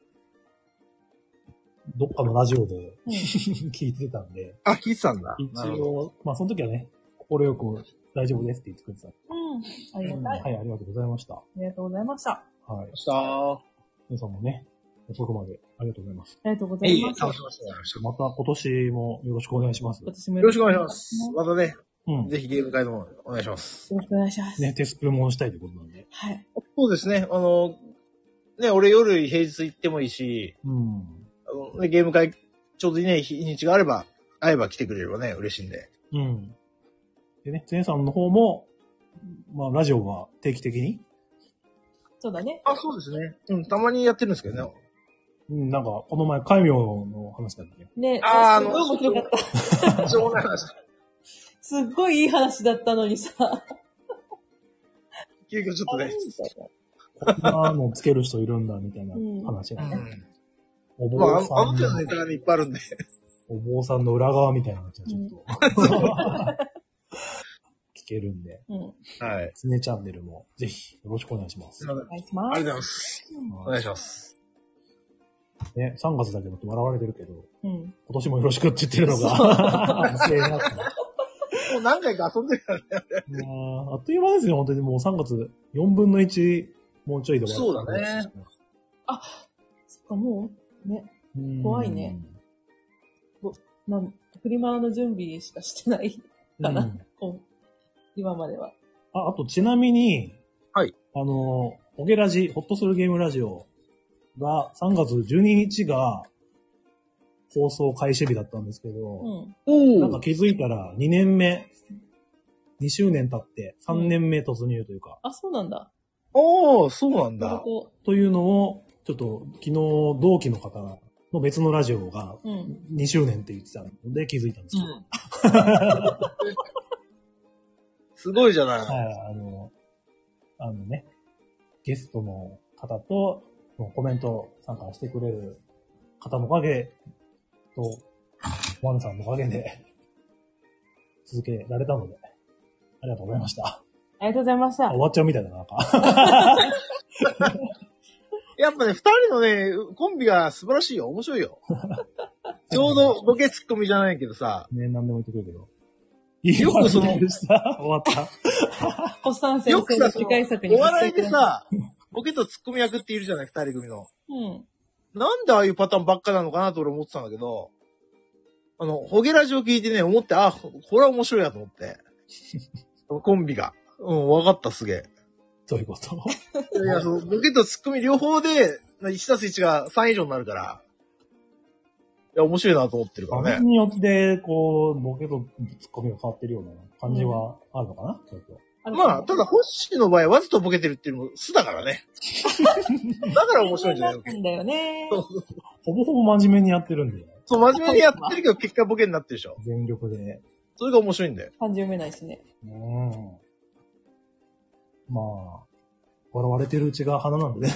Speaker 1: どっかのラジオで、聞いてたんで。
Speaker 3: あ、聞いてたんだ。
Speaker 1: 一応、まあその時はね、心よく大丈夫ですって言ってくれてた。
Speaker 2: うん。ありがたい。
Speaker 1: はい、ありがとうございました。
Speaker 2: ありがとうございました。
Speaker 1: はい。
Speaker 3: さ
Speaker 1: 皆さんもね、遅くまでありがとうございます。
Speaker 2: ありがとうございます。
Speaker 3: 楽しませてもらいました。
Speaker 1: また今年もよろしくお願いします。
Speaker 2: 私も
Speaker 3: よろしくお願いします。またね、
Speaker 1: うん。
Speaker 3: ぜひゲーム会の方お願いします。
Speaker 2: よろしくお願いします。
Speaker 1: ね、テスプレもしたいということなんで。
Speaker 2: はい。
Speaker 3: そうですね、ね、俺夜平日行ってもいいし、
Speaker 1: うん。
Speaker 3: ね、ゲーム会、ちょうどいいね、日にちがあれば、会えば来てくれればね、嬉しいんで。
Speaker 1: うん。でね、ゼンさんの方も、まあ、ラジオは定期的に
Speaker 2: そうだね。
Speaker 3: あ、そうですね。うん、たまにやってるんですけどね。
Speaker 1: うん、なんか、この前、戒名の話だっけ
Speaker 2: ね、
Speaker 3: あー
Speaker 2: すごい面白かった。
Speaker 3: しょうもない話。
Speaker 2: すっごいいい話だったのにさ。
Speaker 3: 急遽ちょっとね。
Speaker 1: こんなのつける人いるんだ、みたいな話がね。お
Speaker 3: まあ、
Speaker 1: 坊さん
Speaker 3: あの手のネタがね、いっぱいあるんで。
Speaker 1: お坊さんの裏側みたいなのがちょっと、聞けるんで。
Speaker 3: はい。
Speaker 1: スネチャンネルもぜひよろしくお願いします。
Speaker 2: お願いしま
Speaker 3: ありがとうございます。お願いします。
Speaker 1: ね、3月だけどって笑われてるけど、
Speaker 2: 今
Speaker 1: 年もよろしくって言ってるのが、
Speaker 3: もう何回か遊んでるからね。
Speaker 1: あっという間ですね、本当にもう3月4分の1、もうちょいで終わる。
Speaker 3: そうだね。
Speaker 2: あ、そっか、もう、ね、怖いね。フリマの準備しかしてないかな、今までは。
Speaker 1: あとちなみに、
Speaker 3: はい。
Speaker 1: ホゲラジ、ホッとするゲームラジオが3月12日が放送開始日だったんですけど、なんか気づいたら2年目、2周年経って3年目突入というか。
Speaker 2: あ、そうなんだ。
Speaker 3: おー、そうなんだ。
Speaker 1: というのを、ちょっと昨日同期の方の別のラジオが2周年って言ってたので気づいたんですけど。
Speaker 3: すごいじゃない。
Speaker 1: はい、ね、ゲストの方とコメント参加してくれる方のおかげと、ワンさんのおかげで続けられたので、ありがとうございました。
Speaker 2: ありがとうございました。
Speaker 1: 終わっちゃうみたいだな、なんか。
Speaker 3: やっぱね、二人のね、コンビが素晴らしいよ。面白いよ。ちょうどボケツッコミじゃないけどさ。
Speaker 1: ね、何でも言ってくるけど。
Speaker 3: よくその、
Speaker 1: 終わった。
Speaker 2: コスタン先生の次回作に。
Speaker 3: お笑いでさ、ボケとツッコミ役っているじゃない、二人組の。なんでああいうパターンばっかなのかなと俺思ってたんだけど、ホゲラジを聞いてね、思って、あ、これは面白いやと思って。コンビが。わかった、すげえ。
Speaker 1: どういうこと？
Speaker 3: いや、ボケとツッコミ両方で、1たす1が3以上になるから、いや、面白いなと思ってるからね。
Speaker 1: 画面によって、こう、ボケとツッコミが変わってるような感じはあるのかな、ちょっと。
Speaker 3: まあ、ただ、ホッシーの場合、わざとボケてるっていうのも素だからね。だから面白いんじゃないのか。
Speaker 2: んだよね。
Speaker 1: ほぼほぼ真面目にやってるんで。
Speaker 3: そう、真面目にやってるけど、結果ボケになってるでしょ。
Speaker 1: 全力で。
Speaker 3: それが面白いんだよ。
Speaker 2: 漢字読めないしね。
Speaker 1: まあ、笑われてるうちが花なんでね。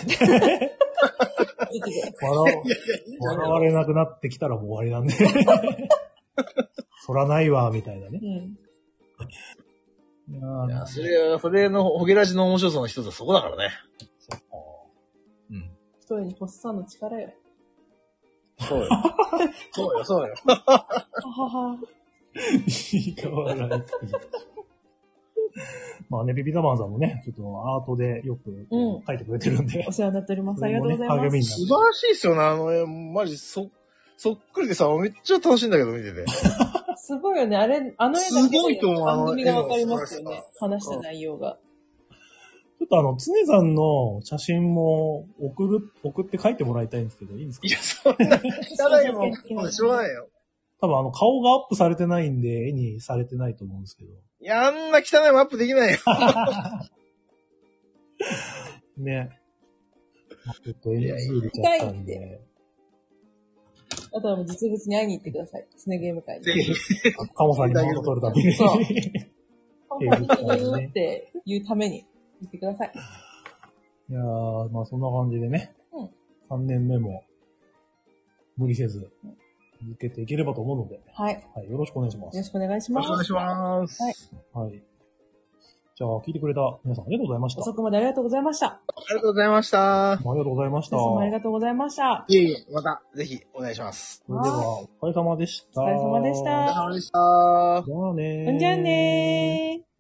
Speaker 1: 笑われなくなってきたらもう終わりなんで。そらないわ、みたいなね。
Speaker 3: いや、それの、ホゲラジの面白さの一つはそこだからね。
Speaker 1: うん。
Speaker 2: 一人に星さんの力よ。
Speaker 3: そうよ。そうよ。
Speaker 2: ははは。
Speaker 1: いいかわらない。まあね、ビビダマンさんもね、ちょっとアートでよく書いてくれてるんで。
Speaker 2: お世話になっております。ありがとうござい
Speaker 1: 励みにな
Speaker 2: ます。
Speaker 3: 素晴らしいっすよね。マジそっくりでさ、めっちゃ楽しいんだけど、見てて。
Speaker 2: すごいよね。あれ、あの絵だ
Speaker 3: す
Speaker 2: けで
Speaker 3: ごいと思う
Speaker 2: 番組がわかりますよ
Speaker 3: あの絵
Speaker 2: ね。話した内容が。
Speaker 1: ちょっと常さんの写真も送って書いてもらいたいんですけど、いいんですか？
Speaker 3: いや、そんな汚いもん、しょうがないよ。
Speaker 1: 多分顔がアップされてないんで、絵にされてないと思うんですけど。
Speaker 3: いや、あんな汚いもアップできないよ。
Speaker 1: ね。ちょっと NG 入れちゃったんで。
Speaker 2: あとはもう実物に会いに行ってください。スネゲーム会に。
Speaker 3: ぜひ。
Speaker 1: カモさんにマウント取るために。
Speaker 2: そう本当にって言うために言ってください。
Speaker 1: いやー、まあそんな感じでね。3年目も無理せず続けていければと思うので。
Speaker 2: はい。
Speaker 1: はい。よろしくお願いします。
Speaker 2: よろしくお願いします。
Speaker 3: よろしくお願いします。
Speaker 2: はい。
Speaker 1: はい。じゃあ、聞いてくれた皆さんありがとうございました。
Speaker 2: 遅くまでありがとうございました。
Speaker 3: ありがとうございました。
Speaker 1: ありがとうございました。
Speaker 2: 皆様ありがとうございました。
Speaker 3: いえいえ、また、ぜひ、お願いします。
Speaker 1: それでは、お疲れ様でした。
Speaker 2: お疲れ様でした。
Speaker 3: お疲れ様でした。
Speaker 1: じゃあねー。
Speaker 2: じゃあねー。